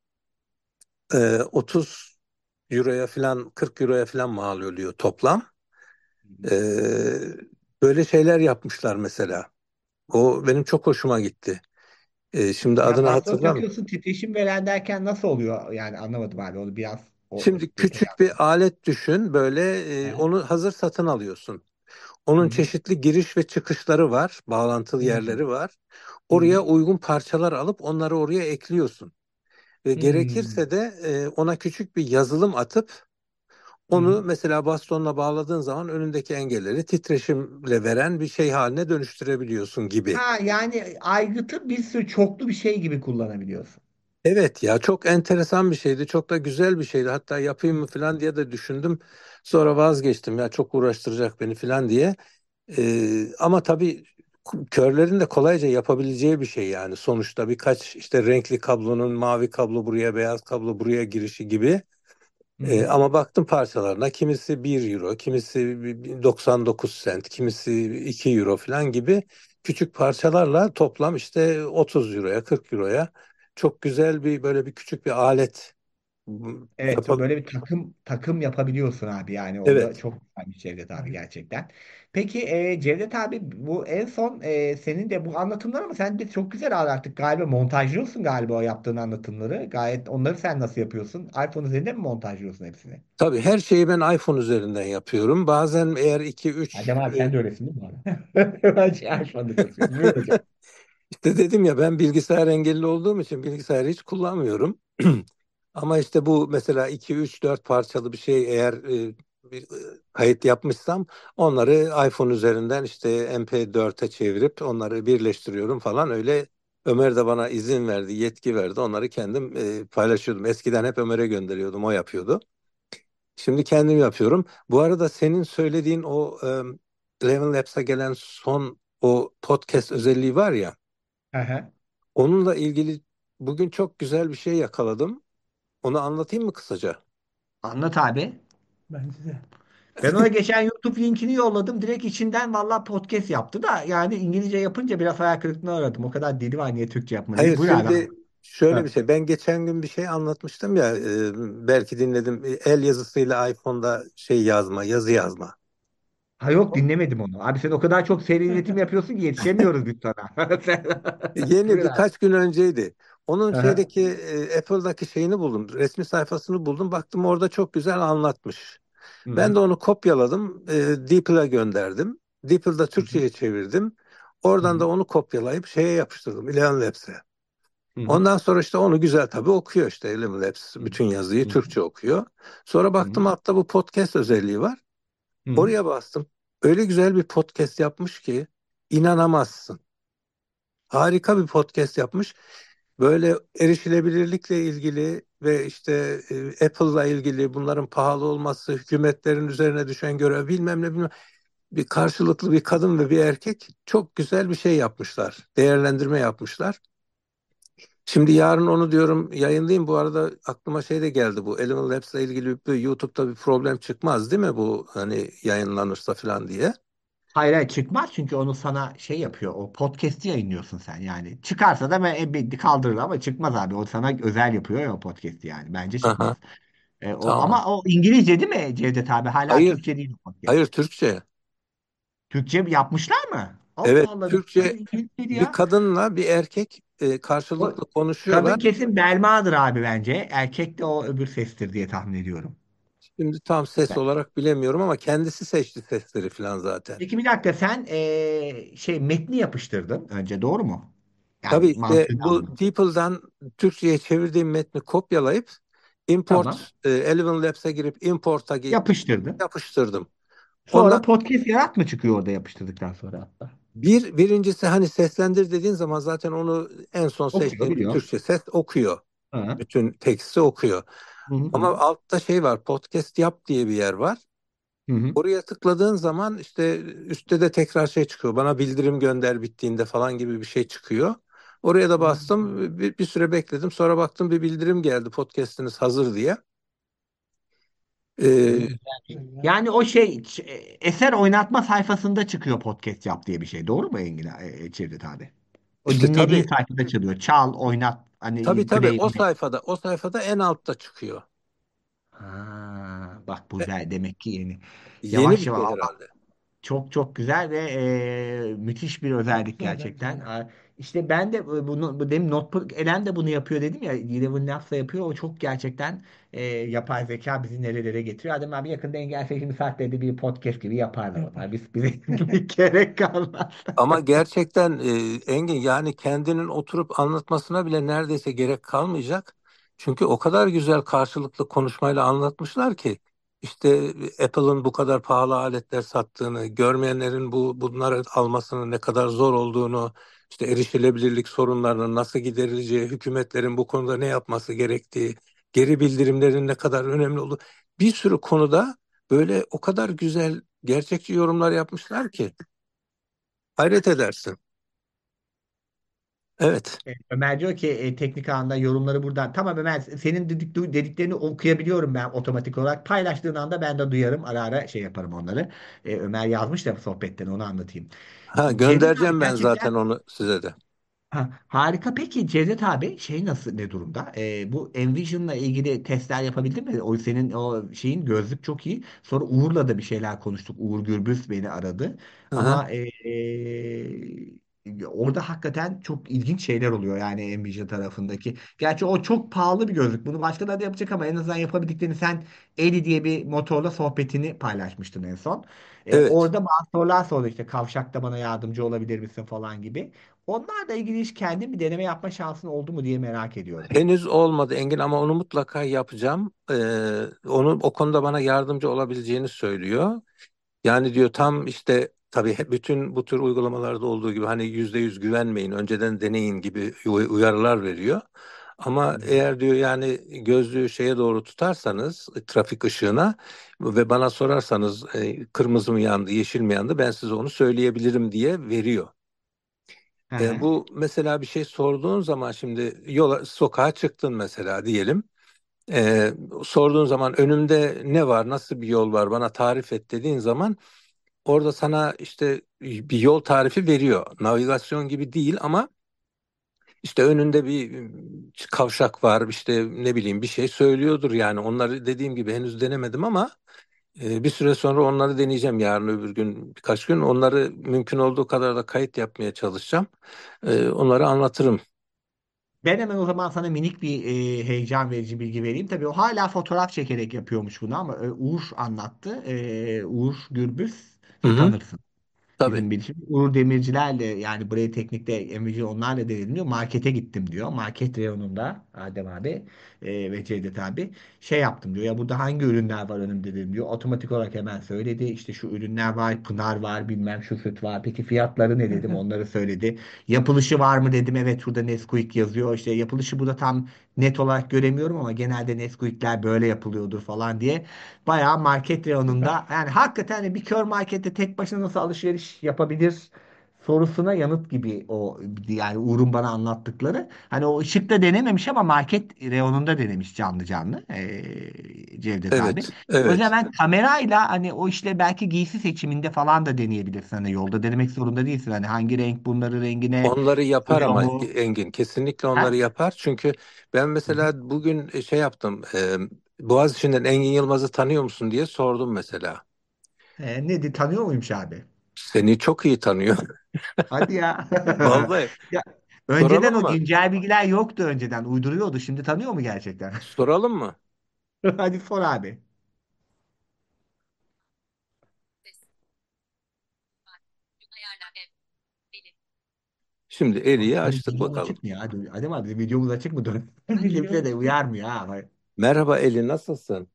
30 euroya falan, 40 euroya falan mal oluyor toplam. E, Böyle şeyler yapmışlar mesela. O benim çok hoşuma gitti. Şimdi Yani adını baston hatırlamıyorum. takıyorsun titreşim veren derken nasıl oluyor? Yani anlamadım abi onu biraz o Şimdi detay. küçük bir alet düşün, böyle Aha. onu hazır satın alıyorsun. Hı Onun hı. çeşitli giriş ve çıkışları var, bağlantılı Hı hı. yerleri var. Hı hı. Oraya uygun parçalar alıp onları oraya ekliyorsun. Ve Hmm. gerekirse de ona küçük bir yazılım atıp Hı hı. Onu mesela bastonla bağladığın zaman önündeki engelleri titreşimle veren bir şey haline dönüştürebiliyorsun gibi. Ha, yani aygıtı bir sürü çoklu bir şey gibi kullanabiliyorsun. Evet ya, çok enteresan bir şeydi. Çok da güzel bir şeydi. Hatta yapayım mı falan diye de düşündüm. Sonra vazgeçtim ya, çok uğraştıracak beni falan diye. Ama tabii körlerin de kolayca yapabileceği bir şey yani. Sonuçta birkaç işte renkli kablonun, mavi kablo buraya, beyaz kablo buraya girişi gibi. Hı hı. Ama baktım parçalarına, kimisi 1 euro, kimisi 99 sent, kimisi 2 euro falan gibi küçük parçalarla toplam işte 30 euroya, 40 euroya çok güzel bir, böyle bir küçük bir alet Evet, yapab. böyle bir takım yapabiliyorsun abi, yani o da Evet. çok güzelmiş Cevdet abi Yani gerçekten. Peki Cevdet abi, bu en son senin de bu anlatımlar, ama sen de çok güzel artık galiba montajlıyorsun galiba o yaptığın anlatımları. Gayet, onları sen nasıl yapıyorsun? iPhone üzerinde mi montajlıyorsun hepsini? Tabii her şeyi ben iPhone üzerinden yapıyorum. Bazen eğer iki Adem üç abi sen de öylesin değil mi abi? Ben şey iPhone'da yapıyorum. Buyur hocam. işte dedim ya, ben bilgisayar engelli olduğum için bilgisayarı hiç kullanmıyorum. Ama işte bu mesela 2 3 4 parçalı bir şey eğer bir kayıt yapmışsam onları iPhone üzerinden işte MP4'e çevirip onları birleştiriyorum falan, öyle. Ömer de bana izin verdi, yetki verdi. Onları kendim paylaşıyordum. Eskiden hep Ömer'e gönderiyordum, o yapıyordu. Şimdi kendim yapıyorum. Bu arada senin söylediğin o Eleven Labs'a gelen son o podcast özelliği var ya, Hı hı. onunla ilgili bugün çok güzel bir şey yakaladım. Onu anlatayım mı kısaca? Anlat abi. bence de. Ben ona geçen YouTube linkini yolladım. Direkt içinden valla podcast yaptı da, yani İngilizce yapınca biraz hayal kırıklığına uğradım. O kadar dili var, niye Türkçe yapma diye. Hayır, Buyur abi. şimdi şöyle bir Ha. şey. Ben geçen gün bir şey anlatmıştım ya, belki dinledim. El yazısıyla iPhone'da şey yazma, yazı yazma. Ha, yok, dinlemedim onu. Abi sen o kadar çok seri üretim yapıyorsun ki yetişemiyoruz biz sana. Yeni Buyur abi. birkaç gün önceydi. Onun Aha. şeydeki Apple'daki şeyini buldum. Resmi sayfasını buldum. Baktım orada çok güzel anlatmış. Hı Ben hı. de onu kopyaladım. DeepL'a gönderdim. DeepL'da Hı hı. Türkçe'ye çevirdim. Hı Oradan da hı. onu kopyalayıp şeye yapıştırdım, Eleven Labs'e. Hı hı. Ondan sonra işte onu güzel tabii okuyor, işte Eleven Labs Hı bütün yazıyı hı. Türkçe okuyor. Sonra Hı hı. baktım altta bu podcast özelliği var. Hı hı. Oraya bastım. Öyle güzel bir podcast yapmış ki inanamazsın. Harika bir podcast yapmış. Böyle erişilebilirlikle ilgili ve işte Apple'la ilgili, bunların pahalı olması, hükümetlerin üzerine düşen görev, bilmem ne bilmem, bir karşılıklı bir kadın ve bir erkek çok güzel bir şey yapmışlar. Değerlendirme yapmışlar. Şimdi yarın onu diyorum yayınlayayım. Bu arada aklıma şey de geldi, bu Eleven Labs'la ilgili bir YouTube'da bir problem çıkmaz değil mi, bu hani yayınlanırsa falan diye. Hayır, hayır, çıkmaz, çünkü onu sana şey yapıyor. O podcast'i yayınlıyorsun sen yani. Çıkarsa da ben kaldırır, ama çıkmaz abi. O sana özel yapıyor ya o podcast'i yani. Bence Aha, çıkmaz. tamam. Ama o İngilizce değil mi Cevdet abi? Hala Hayır, Türkçe değil o podcast. hayır, Türkçe. Türkçe yapmışlar mı? Allah Evet, Allah. Türkçe. İngilizce Bir ya. kadınla bir erkek O karşılıklı kadın konuşuyorlar. kesin Belma'dır abi bence. Erkek de o öbür sestir diye tahmin ediyorum. Şimdi tam ses olarak bilemiyorum ama kendisi seçti sesleri falan zaten. Peki bir dakika, sen metni yapıştırdın önce, doğru mu? Tabii Yani işte mantığını bu anladım. DeepL'dan Türkçe'ye çevirdiğim metni kopyalayıp Tamam. import, Eleven Labs'e girip import'a Yapıştırdın. yapıştırdım. Sonra Ondan podcast yarat mı çıkıyor orada yapıştırdıktan sonra hatta? birincisi, hani seslendir dediğin zaman zaten onu en son Okuyor, seçtiğim biliyorum. Türkçe ses okuyor. Hı Bütün teksti okuyor. hı Ama hı. altta şey var, podcast yap diye bir yer var. Hı hı. Oraya tıkladığın zaman işte üstte de tekrar şey çıkıyor. Bana bildirim gönder bittiğinde falan gibi bir şey çıkıyor. Oraya da Hı. bastım. Bir süre bekledim. Sonra baktım bir bildirim geldi, podcast'iniz hazır diye. İyi, Ee, güzel. Güzel ya. Yani o eser oynatma sayfasında çıkıyor podcast yap diye bir şey. Doğru mu Engin Cevdet abi? O işte dinlediğin tabii, sayfada çalıyor. Çal, oynat. Hani tabii play. o sayfada en altta çıkıyor. Ha, bak bu E, demek ki yeni. Yeni Yavaş bir yavaş. şey herhalde. Çok çok güzel ve müthiş bir Çok özellik güzel bence gerçekten. de. İşte ben de bu demin Notebook Elen de bunu yapıyor dedim ya. Eleven Labs'la yapıyor. O çok gerçekten yapay zeka bizi nerelere getiriyor. Adem abi yakında Engel Sesimi Saatler'de bir podcast gibi yaparlar onlar. Yapar. Bize gerek kalmaz. Ama gerçekten Engin, yani kendinin oturup anlatmasına bile neredeyse gerek kalmayacak. Çünkü o kadar güzel karşılıklı konuşmayla anlatmışlar ki. işte Apple'ın bu kadar pahalı aletler sattığını, görmeyenlerin bunları almasının ne kadar zor olduğunu, işte erişilebilirlik sorunlarının nasıl giderileceği, hükümetlerin bu konuda ne yapması gerektiği, geri bildirimlerin ne kadar önemli olduğu, bir sürü konuda böyle o kadar güzel, gerçekçi yorumlar yapmışlar ki hayret edersin. Evet. Ömer diyor ki teknik anında yorumları buradan. Tamam Ömer, senin dediklerini okuyabiliyorum ben otomatik olarak. Paylaştığın anda ben de duyarım. Ara ara şey yaparım onları. Ömer yazmış da sohbetten, onu anlatayım. Ha, Cevdet abi göndereceğim ben zaten gerçekten. onu size de. Ha, harika. Peki Cevdet abi şey nasıl, ne durumda? Bu Envision'la ilgili testler yapabildin mi? O senin o şeyin, gözlük çok iyi. Sonra Uğur'la da bir şeyler konuştuk. Uğur Gürbüz beni aradı. Hı hı. Ama orada hakikaten çok ilginç şeyler oluyor yani Envision tarafındaki. Gerçi o çok pahalı bir gözlük. Bunu başkaları da yapacak ama en azından yapabildiklerini, sen Eli diye bir motorla sohbetini paylaşmıştın en son. Evet. Orada bazı sorular sordu, işte kavşakta bana yardımcı olabilir misin falan gibi. Onlarla ilgili hiç kendin bir deneme yapma şansın oldu mu diye merak ediyorum. Henüz olmadı Engin ama onu mutlaka yapacağım. Onu o konuda bana yardımcı olabileceğini söylüyor. Yani diyor tam işte tabii bütün bu tür uygulamalarda olduğu gibi hani %100 güvenmeyin, önceden deneyin gibi uyarılar veriyor. Ama eğer diyor yani gözlüğü şeye doğru tutarsanız trafik ışığına ve bana sorarsanız kırmızı mı yandı, yeşil mi yandı ben size onu söyleyebilirim diye veriyor. Hı hı. Bu mesela bir şey sorduğun zaman şimdi sokağa çıktın mesela diyelim. E, Sorduğun zaman önümde ne var, nasıl bir yol var bana tarif et dediğin zaman orada sana işte bir yol tarifi veriyor. Navigasyon gibi değil ama işte önünde bir kavşak var işte ne bileyim bir şey söylüyordur yani. Onları dediğim gibi henüz denemedim ama bir süre sonra onları deneyeceğim yarın öbür gün birkaç gün. Onları mümkün olduğu kadar da kayıt yapmaya çalışacağım. Onları anlatırım. Ben hemen o zaman sana minik bir heyecan verici bilgi vereyim. Tabii o hala fotoğraf çekerek yapıyormuş bunu ama Uğur anlattı. Uğur Gürbüz Hı hı, tanırsın. tabii. Bizim bildiğimiz Uğur Demircilerle, yani buraya teknikte Nvidia onlarla denedim diyor. Markete gittim diyor. Market reyonunda Adem abi ve Cevdet abi şey yaptım diyor. Ya burada hangi ürünler var önümde dedim diyor. Otomatik olarak hemen söyledi. İşte şu ürünler var, Pınar var, bilmem şu süt var. Peki fiyatları ne dedim, onları söyledi. Yapılışı var mı dedim. Evet, şurada Nesquik yazıyor. İşte yapılışı burada tam net olarak göremiyorum ama genelde Nesquik'ler böyle yapılıyordur falan diye. Bayağı market reyonunda, yani hakikaten de bir kör markette tek başına nasıl alışveriş yapabilir sorusuna yanıt gibi o, yani Uğur'un bana anlattıkları. Hani o ışıkta denememiş ama market reyonunda denemiş canlı canlı Cevdet abi. Evet, O yüzden evet. ben kamerayla hani o işle belki giysi seçiminde falan da deneyebilirsin. Hani yolda denemek zorunda değilsin. Hani hangi renk bunları rengine Onları yapar uyuyor ama mu? Engin kesinlikle onları Ha? yapar. Çünkü ben Hı hı. mesela bugün şey yaptım. Boğaziçi'nden Engin Yılmaz'ı tanıyor musun diye sordum mesela. Ne tanıyor muymuş abi? Seni çok iyi tanıyor. Hadi ya. Vallahi Ya önceden soralım o mı? güncel bilgiler yoktu önceden. Uyduruyordu. Şimdi tanıyor mu gerçekten? Soralım mı? Hadi sor abi. Şimdi Abi Eli'yi senin açtık videon bakalım. açık mı ya? Adem abi bizim videomuz açık mı? Kimse de Video uyarmıyor ha. Merhaba Eli nasılsın?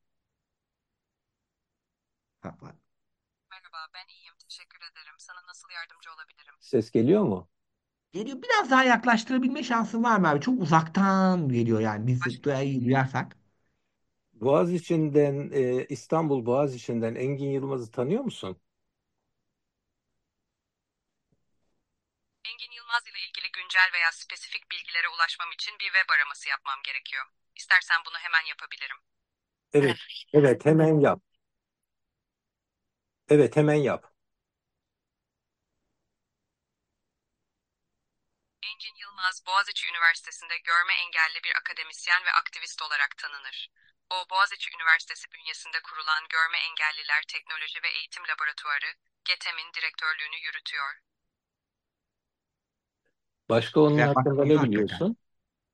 Merhaba, ben iyiyim. Teşekkür ederim. Sana nasıl yardımcı olabilirim? Ses geliyor mu? Geliyor. Biraz daha yaklaştırabilme şansın var mı abi? Çok uzaktan geliyor yani. Biz duyarsak. Boğaziçi'nden İstanbul Boğaziçi'nden Engin Yılmaz'ı tanıyor musun? Engin Yılmaz ile ilgili güncel veya spesifik bilgilere ulaşmam için bir web araması yapmam gerekiyor. İstersen bunu hemen yapabilirim. Evet. Evet hemen yap. Evet hemen yap. Engin Yılmaz, Boğaziçi Üniversitesi'nde görme engelli bir akademisyen ve aktivist olarak tanınır. O, Boğaziçi Üniversitesi bünyesinde kurulan Görme Engelliler Teknoloji ve Eğitim Laboratuvarı, GETEM'in direktörlüğünü yürütüyor. Başka onun Güzel hakkında bakmıyor ne hakikaten. biliyorsun?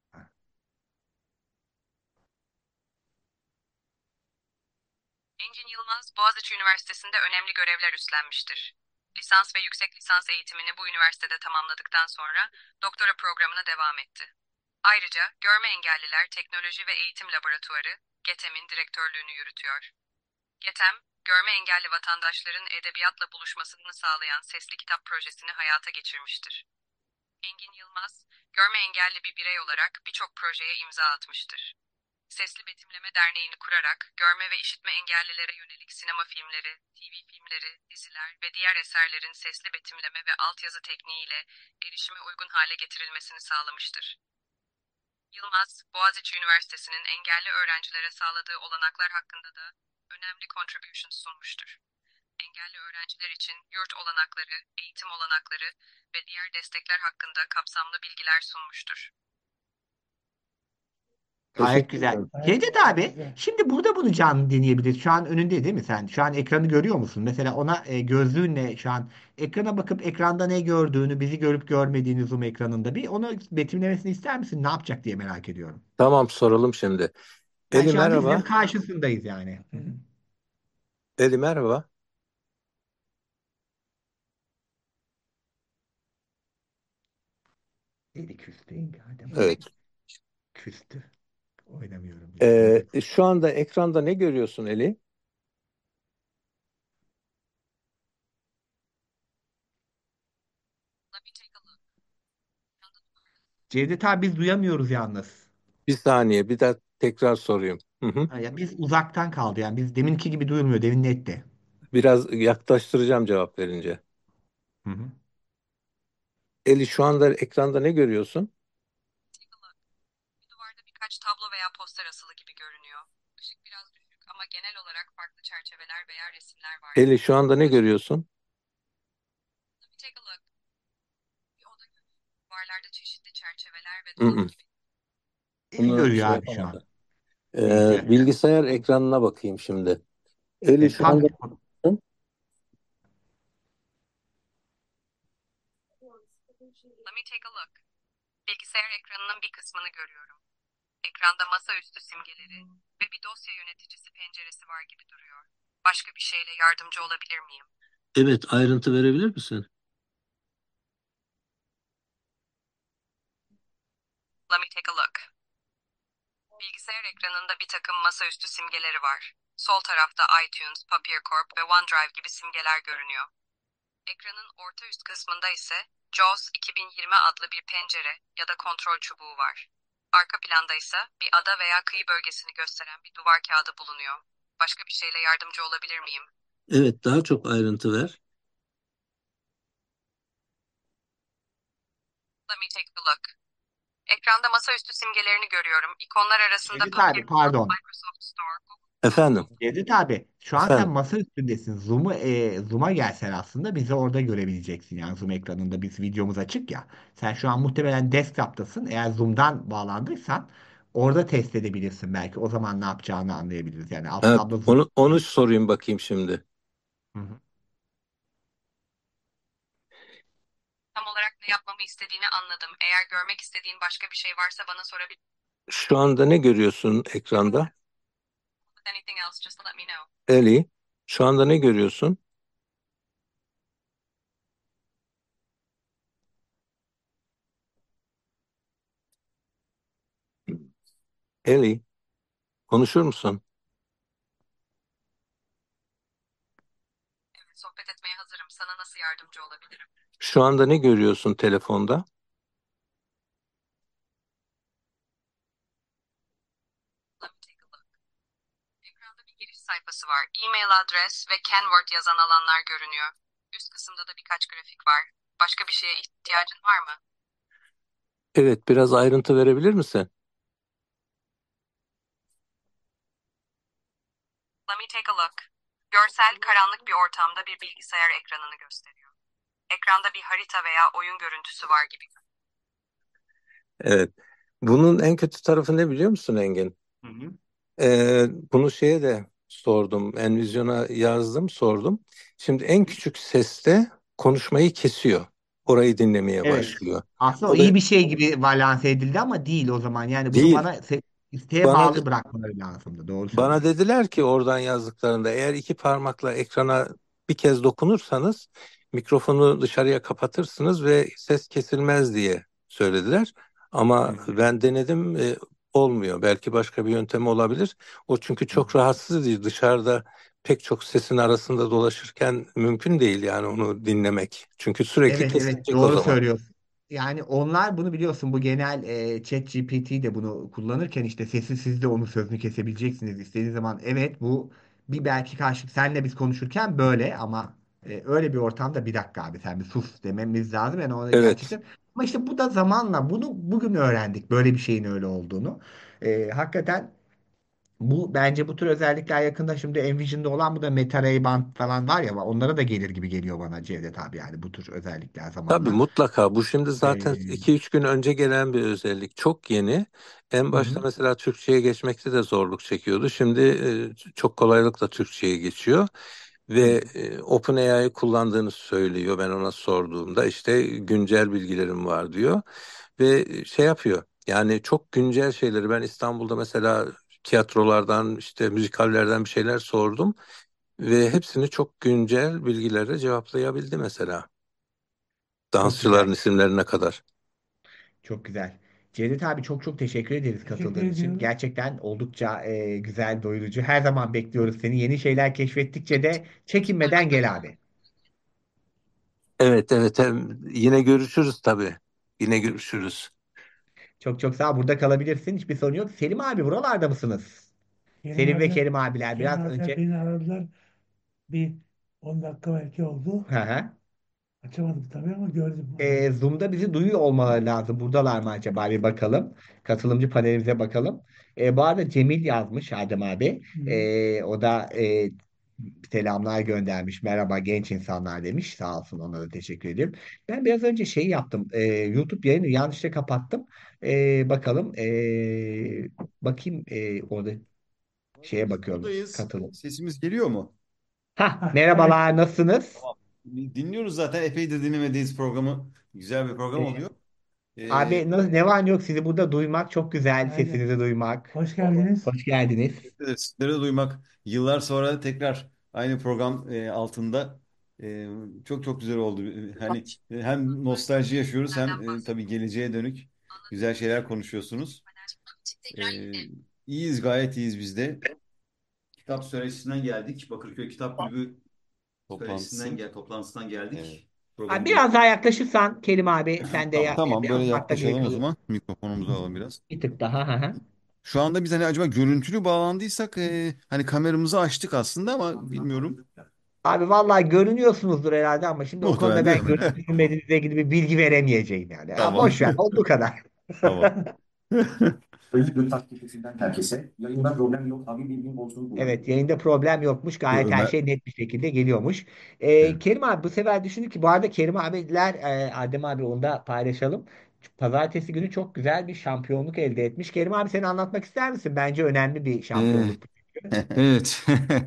Engin Yılmaz, Boğaziçi Üniversitesi'nde önemli görevler üstlenmiştir. Lisans ve yüksek lisans eğitimini bu üniversitede tamamladıktan sonra doktora programına devam etti. Ayrıca Görme Engelliler Teknoloji ve Eğitim Laboratuvarı, GETEM'in direktörlüğünü yürütüyor. GETEM, görme engelli vatandaşların edebiyatla buluşmasını sağlayan sesli kitap projesini hayata geçirmiştir. Engin Yılmaz, görme engelli bir birey olarak birçok projeye imza atmıştır. Sesli Betimleme Derneği'ni kurarak görme ve işitme engellilere yönelik sinema filmleri, TV filmleri, diziler ve diğer eserlerin sesli betimleme ve altyazı tekniğiyle erişime uygun hale getirilmesini sağlamıştır. Yılmaz, Boğaziçi Üniversitesi'nin engelli öğrencilere sağladığı olanaklar hakkında da önemli contributions sunmuştur. Engelli öğrenciler için yurt olanakları, eğitim olanakları ve diğer destekler hakkında kapsamlı bilgiler sunmuştur. Gayet Teşekkür güzel. ederim. Cevdet abi, şimdi burada bunu canlı deneyebiliriz. Şu an önünde değil mi sen? Şu an ekranı görüyor musun? Mesela ona gözlüğünle şu an ekrana bakıp ekranda ne gördüğünü, bizi görüp görmediğini Zoom ekranında bir onu betimlemesini ister misin? Ne yapacak diye merak ediyorum. Tamam, soralım şimdi. Yani Eli şu an bizlerin merhaba. karşısındayız yani. Hı hı. Eli merhaba. Eli küstü Adem. Evet. Küstü. Oynamıyorum diyor. Şu anda ekranda ne görüyorsun Eli? Cevdet abi biz duyamıyoruz yalnız. Bir saniye, bir daha tekrar sorayım. Hı hı. Ha, ya biz uzaktan kaldı yani. Biz deminki gibi duyulmuyor. Demin netti. Biraz yaklaştıracağım cevap verince. Hı hı. Eli, şu anda ekranda ne görüyorsun? Duvarda birkaç tablo veya poster asılı gibi görünüyor. Işık biraz düşük ama genel olarak farklı çerçeveler veya resimler var. Eli, şu anda ne görüyorsun? Let me take a look. Bir oda görüyorum. Duvarlarda çeşitli çerçeveler ve Hı hı. dolap gibi. Eli Bunu görüyor şey abi şu yapamadı. an. Bilgisayar. Bilgisayar ekranına bakayım şimdi. Eli, şu anda Tablet. Let me take a look. Bilgisayar ekranının bir kısmını görüyorum. Ekranda masaüstü simgeleri ve bir dosya yöneticisi penceresi var gibi duruyor. Başka bir şeyle yardımcı olabilir miyim? Evet, ayrıntı verebilir misin? Let me take a look. Bilgisayar ekranında bir takım masaüstü simgeleri var. Sol tarafta iTunes, PapierCorp ve OneDrive gibi simgeler görünüyor. Ekranın orta üst kısmında ise JAWS 2020 adlı bir pencere ya da kontrol çubuğu var. Arka planda ise bir ada veya kıyı bölgesini gösteren bir duvar kağıdı bulunuyor. Başka bir şeyle yardımcı olabilir miyim? Evet, daha çok ayrıntı ver. Let me take a look. Ekranda masaüstü simgelerini görüyorum. İkonlar arasında Cevdet abi pardon. Microsoft Store, Efendim, Cevdet abi şu an sen efendim. masa üstündesin. Zoom'a gelsen aslında bizi orada görebileceksin. Yani Zoom ekranında biz videomuz açık ya. Sen şu an muhtemelen desktop'tasın. Eğer Zoom'dan bağlandıysan orada test edebilirsin belki. O zaman ne yapacağını anlayabiliriz. Yani alt Ha, tablo Zoom. onu sorayım bakayım şimdi. Hı hı. tam olarak ne yapmamı istediğini anladım. Eğer görmek istediğin başka bir şey varsa bana sorabilirsin. Şu anda ne görüyorsun ekranda? Anything else, just let me know. Eli, şu anda ne görüyorsun? Eli, konuşur musun? Evet, sohbet etmeye hazırım. Sana nasıl yardımcı olabilirim? Şu anda ne görüyorsun telefonda? Let me take a look. Ekranda bir giriş sayfası var. E-mail adres ve Canword yazan alanlar görünüyor. Üst kısımda da birkaç grafik var. Başka bir şeye ihtiyacın var mı? Evet, biraz ayrıntı verebilir misin? Let me take a look. Görsel, karanlık bir ortamda bir bilgisayar ekranını gösteriyor. Ekranda bir harita veya oyun görüntüsü var gibi. Evet. Bunun en kötü tarafı ne biliyor musun Engin? Hı hı. Bunu şeye de sordum. Envision'a yazdım, sordum. Şimdi en küçük seste konuşmayı kesiyor. Orayı dinlemeye Evet. başlıyor. Aslında o O da iyi bir şey gibi lanse edildi ama değil o zaman. Yani bunu değil. bana isteğe Bana bağlı bırakmaları lazımdı. Doğru Bana söylüyorsun. dediler ki oradan yazdıklarında eğer iki parmakla ekrana bir kez dokunursanız mikrofonu dışarıya kapatırsınız ve ses kesilmez diye söylediler. Hı Ama hı. ben denedim, olmuyor. Belki başka bir yöntemi olabilir. O çünkü Hı hı. çok rahatsız edici. Dışarıda pek çok sesin arasında dolaşırken mümkün değil yani onu dinlemek. Çünkü sürekli Evet, evet, kesilecek o doğru zaman. söylüyorsun. Yani onlar bunu biliyorsun, bu genel ChatGPT de bunu kullanırken işte sesi siz de onun sözünü kesebileceksiniz istediğiniz zaman. Evet, bu bir belki karşılık senle biz konuşurken böyle, ama öyle bir ortamda bir dakika abi sen bir sus dememiz lazım. Yani ona Evet. gerçekten, ama işte bu da zamanla, bunu bugün öğrendik böyle bir şeyin öyle olduğunu. Hakikaten bu, bence bu tür özellikler yakında, şimdi Envision'da olan bu da Meta Ray Ban falan var ya, onlara da gelir gibi geliyor bana Cevdet abi, yani bu tür özellikler Tabii zamanla. mutlaka. Bu şimdi zaten Ee, 2-3 gün önce gelen bir özellik. Çok yeni. En hı başta hı, mesela Türkçe'ye geçmekte de zorluk çekiyordu. Şimdi çok kolaylıkla Türkçe'ye geçiyor. hı Ve hı. OpenAI'yi kullandığını söylüyor. Ben ona sorduğumda işte güncel bilgilerim var diyor. Ve şey yapıyor. Yani çok güncel şeyleri ben İstanbul'da mesela tiyatrolardan işte müzikallerden bir şeyler sordum. Ve hepsini çok güncel bilgilerle cevaplayabildi mesela. Çok güzel. Dansçıların isimlerine kadar. Çok güzel. Cevdet abi, çok çok teşekkür ederiz Teşekkür katıldığın için. ediyorum. Gerçekten oldukça güzel, doyurucu. Her zaman bekliyoruz seni. Yeni şeyler keşfettikçe de çekinmeden gel abi. Evet, evet, yine görüşürüz tabii. Yine görüşürüz. Çok çok sağ ol. Burada kalabilirsin. Hiçbir sorun yok. Selim abi, buralarda mısınız? Kerim Selim ve abiler, Kerim abiler Kerim biraz abiler önce. beni aradılar. Bir 10 dakika belki oldu. Hı hı. Açamadım tabii ama gördüm onu. Zoom'da bizi duyuyor olmaları lazım. Buradalar mı acaba? Bir bakalım. Katılımcı panelimize bakalım. Bu arada Cemil yazmış Adem abi. Hı. O da selamlar göndermiş. Merhaba genç insanlar demiş. Sağ olsun, ona da teşekkür ederim. Ben biraz önce şey yaptım. YouTube yayını yanlışlıkla kapattım. Bakalım. Bakayım, orada şeye Biz bakıyorum. buradayız. Katılım. Sesimiz geliyor mu? Ha, Hah, evet. merhabalar, nasılsınız? Tamam. Dinliyoruz zaten. Epeydir dinlemediğiz programı. Güzel bir program Ee, oluyor. Ee, Abi, ne var ne yok, sizi burada duymak çok güzel. Aynen. Sesinizi duymak. Hoş geldiniz. Hoş geldiniz. Sizleri de duymak. Yıllar sonra tekrar aynı program altında çok çok güzel oldu. Hani hem nostalji yaşıyoruz hem tabii geleceğe dönük güzel şeyler konuşuyorsunuz. Ee, iyiyiz, gayet iyiyiz biz de. Kitap söyleşisinden geldik. Bakırköy Kitap Kulübü toplantısından geldik. Evet. Abi, Programı biraz daha yaklaşırsan Kerim abi, sen de Tamam. Tamam, böyle biraz uzakta yaklaşalım o kalıyor. zaman. Mikrofonumuzu alalım biraz. Bir tık daha. Hı hı. Şu anda biz hani acaba görüntülü bağlandıysak hani kameramızı açtık aslında ama bilmiyorum. Abi vallahi görünüyorsunuzdur herhalde, ama şimdi o Muhtemelen konuda değil ben mi? görüntülenmediğinizle ilgili bir bilgi veremeyeceğim yani. Ha, Tamam. boş ver, olduğu kadar. Tamam. Kayıt gönül takipçisinden herkese. Yayında problem yok. Abi bilgin olsun bu. Evet, yayında problem yokmuş. Dur Gayet her Ömer. şey net bir şekilde geliyormuş. Evet. Kerim abi, bu sefer düşündük ki, bu arada Kerim abiler, Adem abi, onu da paylaşalım. Pazartesi günü çok güzel bir şampiyonluk elde etmiş. Kerim abi, seni anlatmak ister misin? Bence önemli bir Ee, şampiyonluk. evet.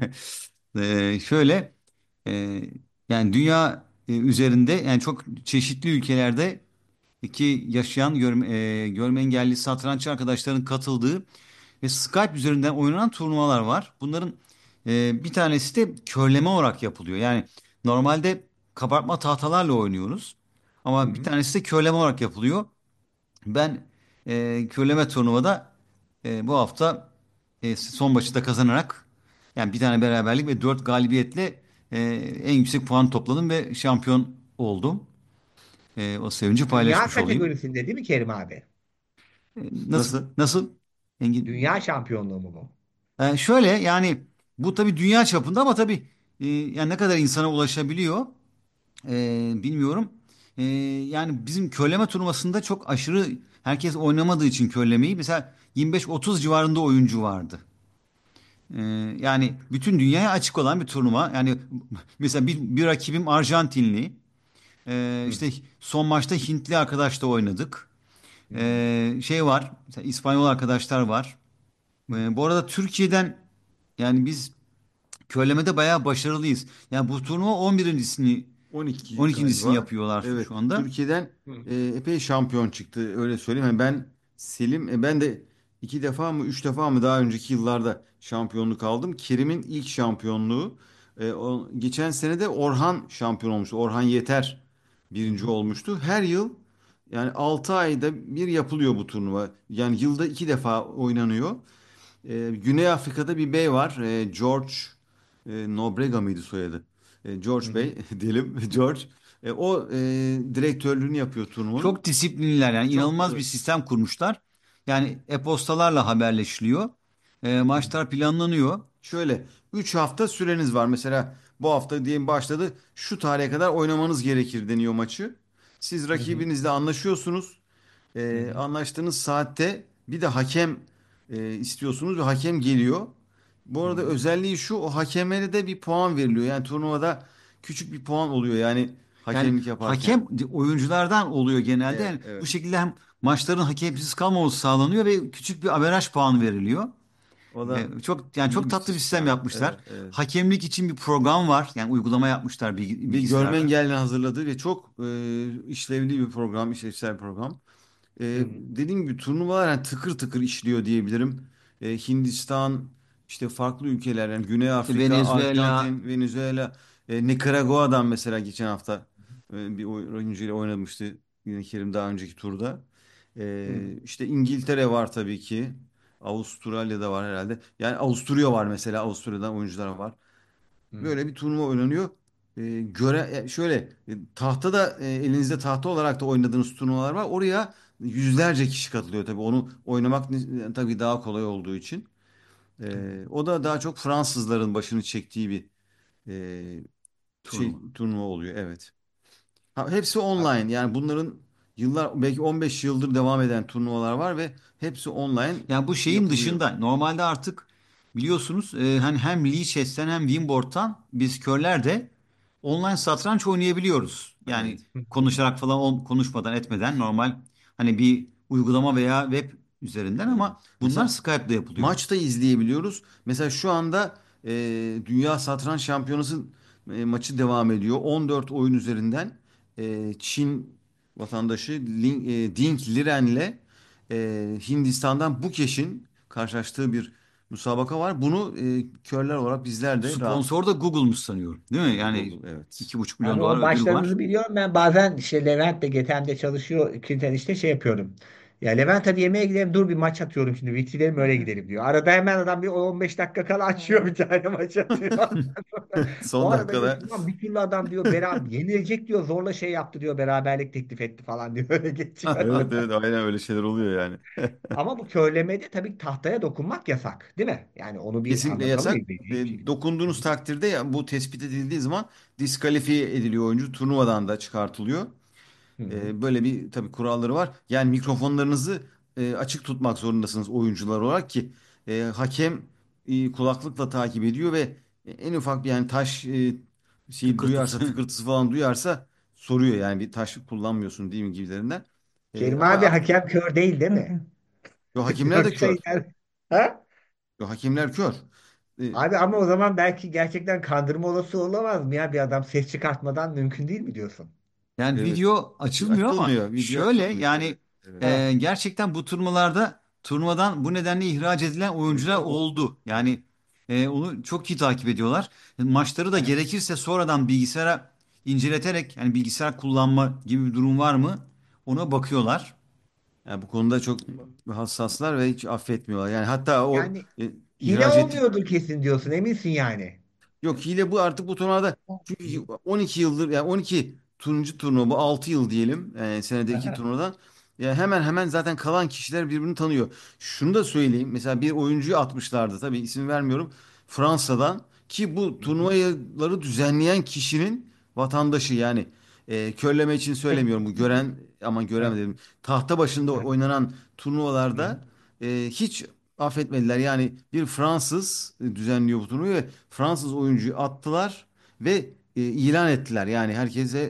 Şöyle e, yani dünya üzerinde yani çok çeşitli ülkelerde yaşayan görme engelli satranç arkadaşların katıldığı ve Skype üzerinden oynanan turnuvalar var. Bunların bir tanesi de körleme olarak yapılıyor. Yani normalde kabartma tahtalarla oynuyoruz. Hı Ama bir hı. tanesi de körleme olarak yapılıyor. Ben körleme turnuvada bu hafta son maçı da kazanarak yani bir tane beraberlik ve 4 galibiyetle e, en yüksek puan topladım ve şampiyon oldum. O sevinci Dünya paylaşmış olayım. kategorisinde değil mi Kerim abi? Nasıl? Nasıl? Engin? Dünya şampiyonluğu mu bu? Şöyle yani bu tabii dünya çapında ama tabii yani ne kadar insana ulaşabiliyor bilmiyorum. Yani bizim körleme turnuvasında çok aşırı herkes oynamadığı için körlemeyi mesela 25-30 civarında oyuncu vardı. Ee, Yani bütün dünyaya açık olan bir turnuva. Yani mesela bir rakibim Arjantinli. Hı İşte son maçta Hintli arkadaşla oynadık. hı. Hı. Şey var, mesela İspanyol arkadaşlar var. Bu arada Türkiye'den yani biz körlemede bayağı başarılıyız. Yani bu turnuva 11.sini 12 12.sini galiba. yapıyorlar Evet. şu anda. Türkiye'den Hı. epey şampiyon çıktı. Öyle söyleyeyim. Yani ben Selim, ben de 2 defa mı 3 defa mı daha önceki yıllarda şampiyonluk aldım. Kerim'in ilk şampiyonluğu. Geçen sene de Orhan şampiyon olmuştu. Orhan Yeter Hı birinci hı. olmuştu. Her yıl yani 6 ayda bir yapılıyor bu turnuva. Yani yılda 2 defa oynanıyor. Güney Afrika'da bir bey var. George. Nobrega mıydı soyadı? Hı George hı. Bey diyelim. George. O direktörlüğünü yapıyor turnuvanın. Çok disiplinliler, yani Çok inanılmaz bir sistem kurmuşlar. Yani e-postalarla haberleşiliyor. Maçlar planlanıyor. şöyle 3 hafta süreniz var. Mesela bu hafta diyelim başladı. Şu tarihe kadar oynamanız gerekir deniyor maçı. Siz Hı hı. rakibinizle anlaşıyorsunuz. Hı hı. Anlaştığınız saatte bir de hakem istiyorsunuz ve hakem geliyor. Bu Hı arada hı. özelliği şu, o hakemlere de bir puan veriliyor. Yani turnuvada küçük bir puan oluyor yani Yani hakemlik yaparken. hakem oyunculardan oluyor genelde. Evet, Yani bu evet. şekilde hem maçların hakemsiz kalmaması sağlanıyor ve küçük bir averaj puanı veriliyor. O da Çok iyi bir tatlı bir sistem sistem. yapmışlar. Evet, evet. Hakemlik için bir program var. Yani uygulama yapmışlar Bir görme bilgisayarda. engelli hazırladığı ve çok işlevli bir program, işlevsel bir program. Hı hı. Dediğim gibi turnuvalar yani tıkır tıkır işliyor diyebilirim. Hindistan, işte farklı ülkeler yani Güney İşte Afrika, Venezuela, Arjantin, Venezuela, Nikaragua'dan mesela geçen hafta bir oyuncuyla oynamıştı yine Kerim daha önceki turda. Hı hı. İşte İngiltere var tabii ki. Avustralya'da var herhalde. Yani Avusturya var mesela. Avusturya'dan oyuncular var. Hı hı. Böyle bir turnuva oynanıyor. Şöyle tahtada elinizde tahta olarak da oynadığınız turnuvalar var. Oraya yüzlerce kişi katılıyor tabii. Onu oynamak tabii daha kolay olduğu için. Hı hı. O da daha çok Fransızların başını çektiği bir e, turnuva. turnuva oluyor. Evet. Hepsi online. Yani bunların yıllar belki 15 yıldır devam eden turnuvalar var ve hepsi online Yani bu şeyin yapılıyor. dışında normalde artık biliyorsunuz hani hem Lichess'ten hem Winboard'tan biz körler de online satranç oynayabiliyoruz. Yani Evet. Hı hı. konuşarak falan konuşmadan etmeden normal hani bir uygulama veya web üzerinden, Evet. ama bunlar Mesela Skype'da yapılıyor. maç da izleyebiliyoruz. Mesela şu anda Dünya Satranç Şampiyonası maçı devam ediyor. 14 oyun üzerinden Çin vatandaşı Ding Liren'le Hindistan'dan Bukeş'in karşılaştığı bir müsabaka var. Bunu körler olarak bizler de rahat. Sponsor da Google'muş sanıyorum, değil mi? Yani Google, evet. 2,5 milyon Abi dolar o ödül var. başlarınızı biliyorum. Ben bazen işte Levent'le Getem'de çalışıyor. Kürten işte şey yapıyorum. Ya Levent hadi yemeğe gidelim, dur bir maç atıyorum şimdi. Bir gidelim öyle gidelim diyor. Arada hemen adam bir 15 dakika kala açıyor, bir tane maç atıyor. O Son arada diyor dakikada. ki "Ulan bir türlü adam diyor beraber yenilecek diyor, zorla şey yaptı diyor, beraberlik teklif etti falan diyor, öyle geçiyor. Evet, evet, aynen öyle şeyler oluyor yani. Ama bu körlemede tabii tahtaya dokunmak yasak değil mi? Yani onu bir Kesinlikle anlatalım yasak. izleyiciye bir şekilde. Hı Dokunduğunuz hı. takdirde ya bu tespit edildiği zaman diskalifiye ediliyor oyuncu. Turnuvadan da çıkartılıyor. Hı hı. Böyle bir tabii kuralları var. Yani mikrofonlarınızı açık tutmak zorundasınız oyuncular olarak ki hakem kulaklıkla takip ediyor ve en ufak bir yani taş şey duyarsa Tıkırtısı. tıkırtısı falan duyarsa soruyor yani bir taş kullanmıyorsun değil mi gibilerinden. Kerim Ama abi hakem kör değil değil mi? hakemler de Yoksa kör. iner. Ha? Hakemler kör. E, Abi ama o zaman belki gerçekten kandırma olası olamaz mı ya? Bir adam ses çıkartmadan mümkün değil mi diyorsun? Yani Evet. video açılmıyor ama Açılmıyor. Video şöyle açılmıyor. yani Evet. Evet. Ha. gerçekten bu turnuvadan bu nedenle ihraç edilen oyuncular oldu. Yani onu çok iyi takip ediyorlar. Maçları da gerekirse sonradan bilgisayara inceleterek, yani bilgisayar kullanma gibi bir durum var mı ona bakıyorlar. Yani bu konuda çok hassaslar ve hiç affetmiyorlar. Yani hatta o Yani hile ihraç ettik. olmuyordur kesin diyorsun, eminsin yani. Yok hile bu artık bu turnuvada çünkü 12 yıldır yani 12 turuncu turnuva bu 6 yıl diyelim senede iki Aha. turnuvadan ya hemen hemen zaten kalan kişiler birbirini tanıyor. Şunu da söyleyeyim mesela bir oyuncuyu atmışlardı tabii isim vermiyorum Fransa'dan ki bu Hı hı. turnuvaları düzenleyen kişinin vatandaşı yani körleme için söylemiyorum bu gören aman Evet. göremedim tahta başında Aha. oynanan Hı hı. turnuvalarda hiç affetmediler. Yani bir Fransız düzenliyor bu turnuvayı ve Fransız oyuncuyu attılar ve ilan ettiler. Yani herkese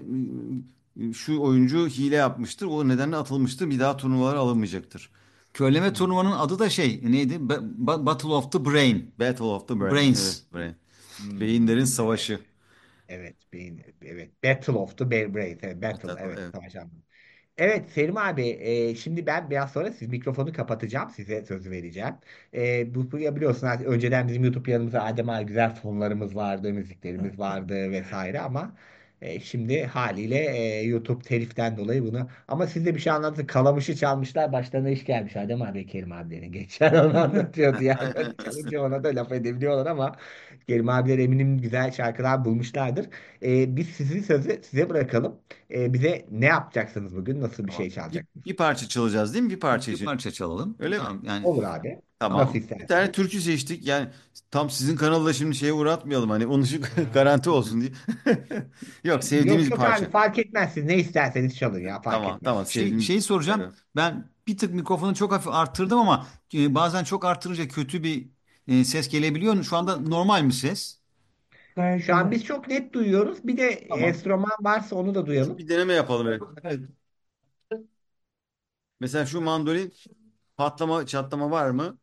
şu oyuncu hile yapmıştır. O nedenle atılmıştır. Bir daha turnuvalara alınmayacaktır. Körleme turnuvanın adı da neydi? Battle of the Brain. Battle of the Brain. Evet, Brains. Brain. Beyinlerin Evet. savaşı. Evet. Evet. Battle of the Brain. Evet, Battle. Evet. Evet. Savaş anlamı. Evet Selim abi, şimdi ben biraz sonra siz mikrofonu kapatacağım, size söz vereceğim. Bu ya biliyorsun artık önceden bizim YouTube yanımızda Adem abi güzel fonlarımız vardı, müziklerimiz vardı vesaire, ama Şimdi haliyle YouTube teliften dolayı bunu, ama siz de bir şey anlattınız. Kalamış'ı çalmışlar, başlarına iş gelmiş Adem abi, Kerim abilerin. Geçen onu anlatıyordu yani. Çalınca ona da laf edebiliyorlar ama Kerim abiler eminim güzel şarkılar bulmuşlardır. Biz sizi sözü size bırakalım. Bize ne yapacaksınız bugün? Nasıl bir şey Tamam. çalacaksınız? Bir parça çalacağız değil mi? Bir parça Bir için. parça çalalım. Öyle mi? Tamam yani Olur abi. Nasıl Tamam. Bir tane isterseniz. türkü seçtik. Yani tam sizin kanalda şimdi şeye uğratmayalım. Hani onun için garanti olsun diye. Yok, sevdiğimiz Yok bir yok abi, parça. fark etmez. Siz ne isterseniz çalın ya, fark Tamam, etmez. tamam, şeyi sevdiğimiz. soracağım. Evet. Ben bir tık mikrofonu çok hafif arttırdım ama bazen çok arttırınca kötü bir ses gelebiliyor. Şu anda normal mi ses? Gayet Şu an güzel. biz çok net duyuyoruz. Bir de Tamam. enstrüman varsa onu da duyalım. Bir deneme yapalım. Evet. Evet. Mesela şu mandolin patlama çatlama var mı?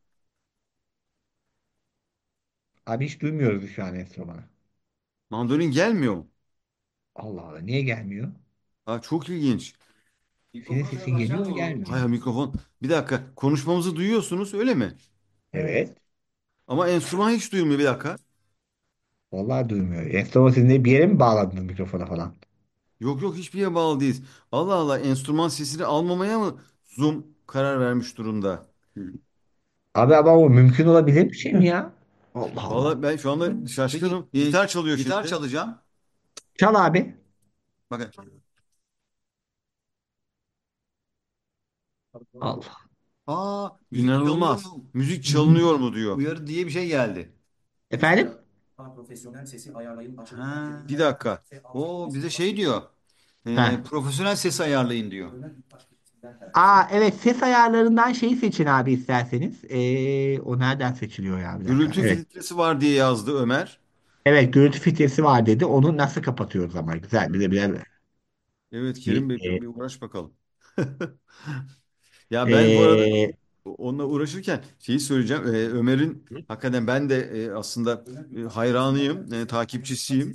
Abi hiç duymuyoruz şu an enstrümanı. Mandolin gelmiyor mu? Allah Allah, niye gelmiyor? Çok ilginç. Senin sesin geliyor mu, gelmiyor Hayır, mu? mikrofon. Bir dakika. Konuşmamızı duyuyorsunuz öyle mi? Evet. Evet. Ama enstrüman hiç duyulmuyor, bir dakika. Vallahi duymuyor. Enstrüman, siz ne, bir yere mi bağladınız mikrofona falan? Yok yok, hiçbir yere bağlı değiliz. Allah Allah, enstrüman sesini almamaya mı Zoom karar vermiş durumda? Abi ama o mümkün olabilir bir şey mi ya? Allah Allah. Vallahi ben şu anda Peki şaşkınım. Gitar çalıyor gitar şimdi. çalacağım. Çal abi. Bakın. Allah. Müzik çalınıyor İnanılmaz. mu? Müzik çalınıyor mu diyor. Uyarı diye bir şey geldi. Efendim? Profesyonel sesi ayarlayın. Açılım Ha. Bir dakika. O bize şey diyor. Heh. Profesyonel ses ayarlayın diyor. Evet, ses ayarlarından şeyi seçin abi isterseniz. O nereden seçiliyor ya, bir dakika. Gürültü Evet. filtresi var diye yazdı Ömer. Evet, gürültü filtresi var dedi. Onu nasıl kapatıyoruz ama, güzel, bir de Evet bir Kerim Bey, bir uğraş bakalım. Ya ben bu arada e, onunla uğraşırken şeyi söyleyeceğim. Ömer'in hakikaten ben de aslında hayranıyım, takipçisiyim.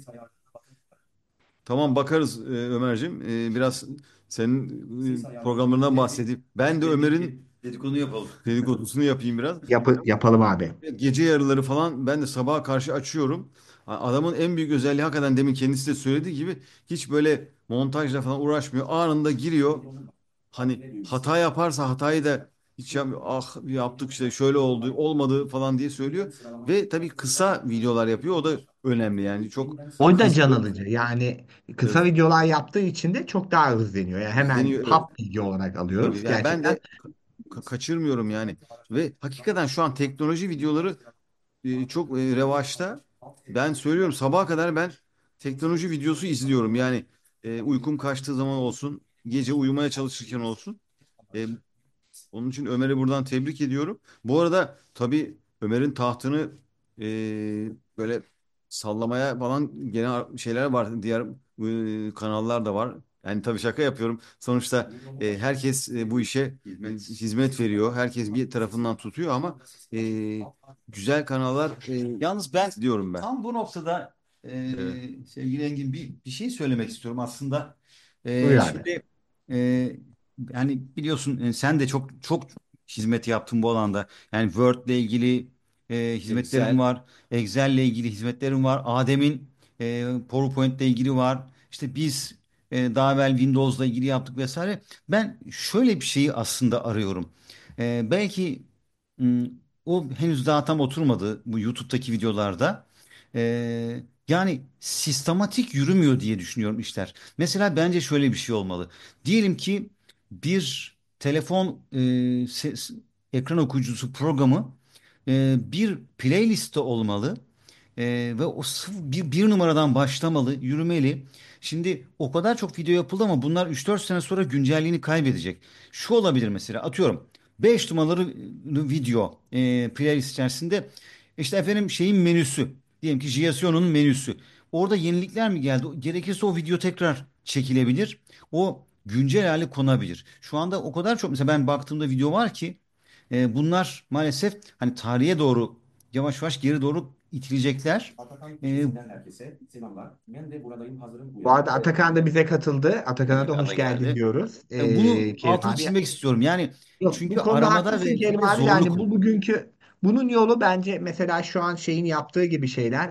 Tamam, bakarız Ömer'cim. Biraz senin programlarından bahsedeyim. Ben de Ömer'in Dedikodu yapalım. dedikodusunu yapayım biraz. yapalım abi. Gece yarıları falan ben de sabaha karşı açıyorum. Adamın en büyük özelliği, hakikaten demin kendisi de söylediği gibi, hiç böyle montajla falan uğraşmıyor. Anında giriyor. Hani hata yaparsa hatayı da hiç yapmıyor. Ah, yaptık işte, şöyle oldu, olmadı falan diye söylüyor. Ve tabii kısa videolar yapıyor. O da önemli yani. Çok O da can hızlı alıcı. Yani kısa videolar yaptığı için de çok daha hızlanıyor. Yani hemen izleniyor. Evet. hap bilgi olarak alıyoruz. Tabii yani ben Gerçekten de kaçırmıyorum yani. Ve hakikaten şu an teknoloji videoları çok revaçta. Ben söylüyorum, sabaha kadar ben teknoloji videosu izliyorum. Yani uykum kaçtığı zaman olsun, gece uyumaya çalışırken olsun. E, Onun için Ömer'i buradan tebrik ediyorum. Bu arada tabii Ömer'in tahtını böyle sallamaya falan gene şeyler var. Diğer kanallar da var. Yani tabii şaka yapıyorum. Sonuçta herkes bu işe hizmet veriyor. Herkes bir tarafından tutuyor ama güzel kanallar Yalnız ben diyorum ben. tam bu noktada Evet. sevgili Engin bir şey söylemek istiyorum aslında. buyur abi. Şimdi e, yani biliyorsun sen de çok hizmet yaptın bu alanda. Yani Word ile ilgili hizmetlerim Excel. var. Excel ile ilgili hizmetlerim var. Adem'in PowerPoint ile ilgili var. İşte biz daha evvel Windows'la ilgili yaptık vesaire. Ben şöyle bir şeyi aslında arıyorum. Belki hmm, o henüz daha tam oturmadı bu YouTube'daki videolarda. Yani sistematik yürümüyor diye düşünüyorum işler. Mesela bence şöyle bir şey olmalı. Diyelim ki bir telefon ekran okuyucusu programı bir playlistte olmalı. Ve o bir numaradan başlamalı, yürümeli. Şimdi o kadar çok video yapıldı ama bunlar 3-4 sene sonra güncelliğini kaybedecek. Şu olabilir mesela, atıyorum 5 numaralı video playlist içerisinde işte efendim şeyin menüsü, diyelim ki Giasiono'nun menüsü. Orada yenilikler mi geldi? Gerekirse o video tekrar çekilebilir. O güncel hale konabilir. Şu anda o kadar çok, mesela ben baktığımda video var ki bunlar maalesef hani tarihe doğru yavaş yavaş geri doğru itilecekler. Atakan E, Türkçesinden herkese selamlar. Ben de buradayım, hazırım bu Bu arada Atakan da bize katıldı. Atakan'a da Atakan da hoş geldin geldi. diyoruz. Bunu Kerim altını abi. çizmek istiyorum. Yani Yok, bu çünkü konuda aramada haklısın ve Kerim gitmede abi. Yani zorluk bu oluyor. Bunun yolu bence mesela şu an şeyin yaptığı gibi şeyler.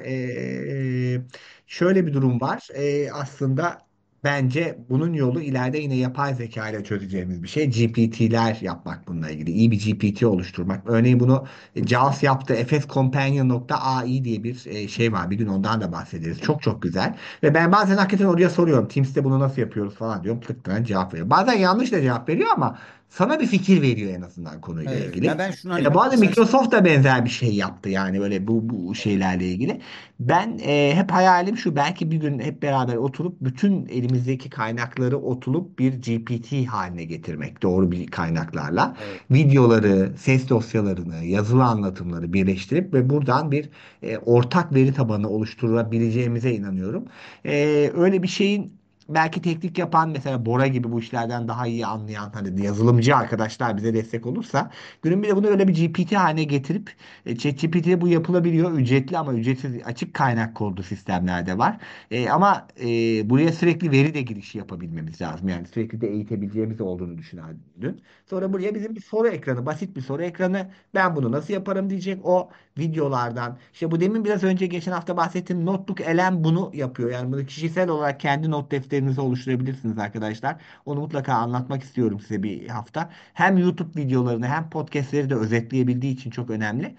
Şöyle bir durum var. Aslında bence bunun yolu ileride yine yapay zeka ile çözeceğimiz bir şey. GPT'ler yapmak bununla ilgili. İyi bir GPT oluşturmak. Örneğin bunu Jaws yaptı. fscompanion.ai diye bir şey var. Bir gün ondan da bahsederiz. Çok çok güzel. Ve ben bazen hakikaten oraya soruyorum. Teams'te bunu nasıl yapıyoruz falan diyorum. Tıklayan cevap veriyor. Bazen yanlış da cevap veriyor ama sana bir fikir veriyor en azından konuyla Evet. Ya ilgili. ben şunu hani Bu arada sen Microsoft da benzer bir şey yaptı yani böyle bu şeylerle ilgili. Ben hep hayalim şu, belki bir gün hep beraber oturup bütün elimizdeki kaynakları oturup bir GPT haline getirmek, doğru bir kaynaklarla evet. videoları, ses dosyalarını, yazılı anlatımları birleştirip ve buradan bir ortak veri tabanı oluşturabileceğimize inanıyorum. Öyle bir şeyin belki teknik yapan mesela Bora gibi bu işlerden daha iyi anlayan hani yazılımcı arkadaşlar bize destek olursa günün bir de bunu öyle bir GPT haline getirip ChatGPT'de bu yapılabiliyor. Ücretli ama ücretsiz açık kaynak kodlu sistemler de var. Ama buraya sürekli veri de girişi yapabilmemiz lazım. Yani sürekli de eğitebileceğimiz olduğunu düşünürdüm. Sonra buraya bizim bir soru ekranı, basit bir soru ekranı. Ben bunu nasıl yaparım diyecek. O videolardan. İşte bu demin biraz önce geçen hafta bahsettiğim Notebook LM bunu yapıyor. Yani bunu kişisel olarak kendi not defterinizi oluşturabilirsiniz arkadaşlar. Onu mutlaka anlatmak istiyorum size bir hafta. Hem YouTube videolarını hem podcastleri de özetleyebildiği için çok önemli.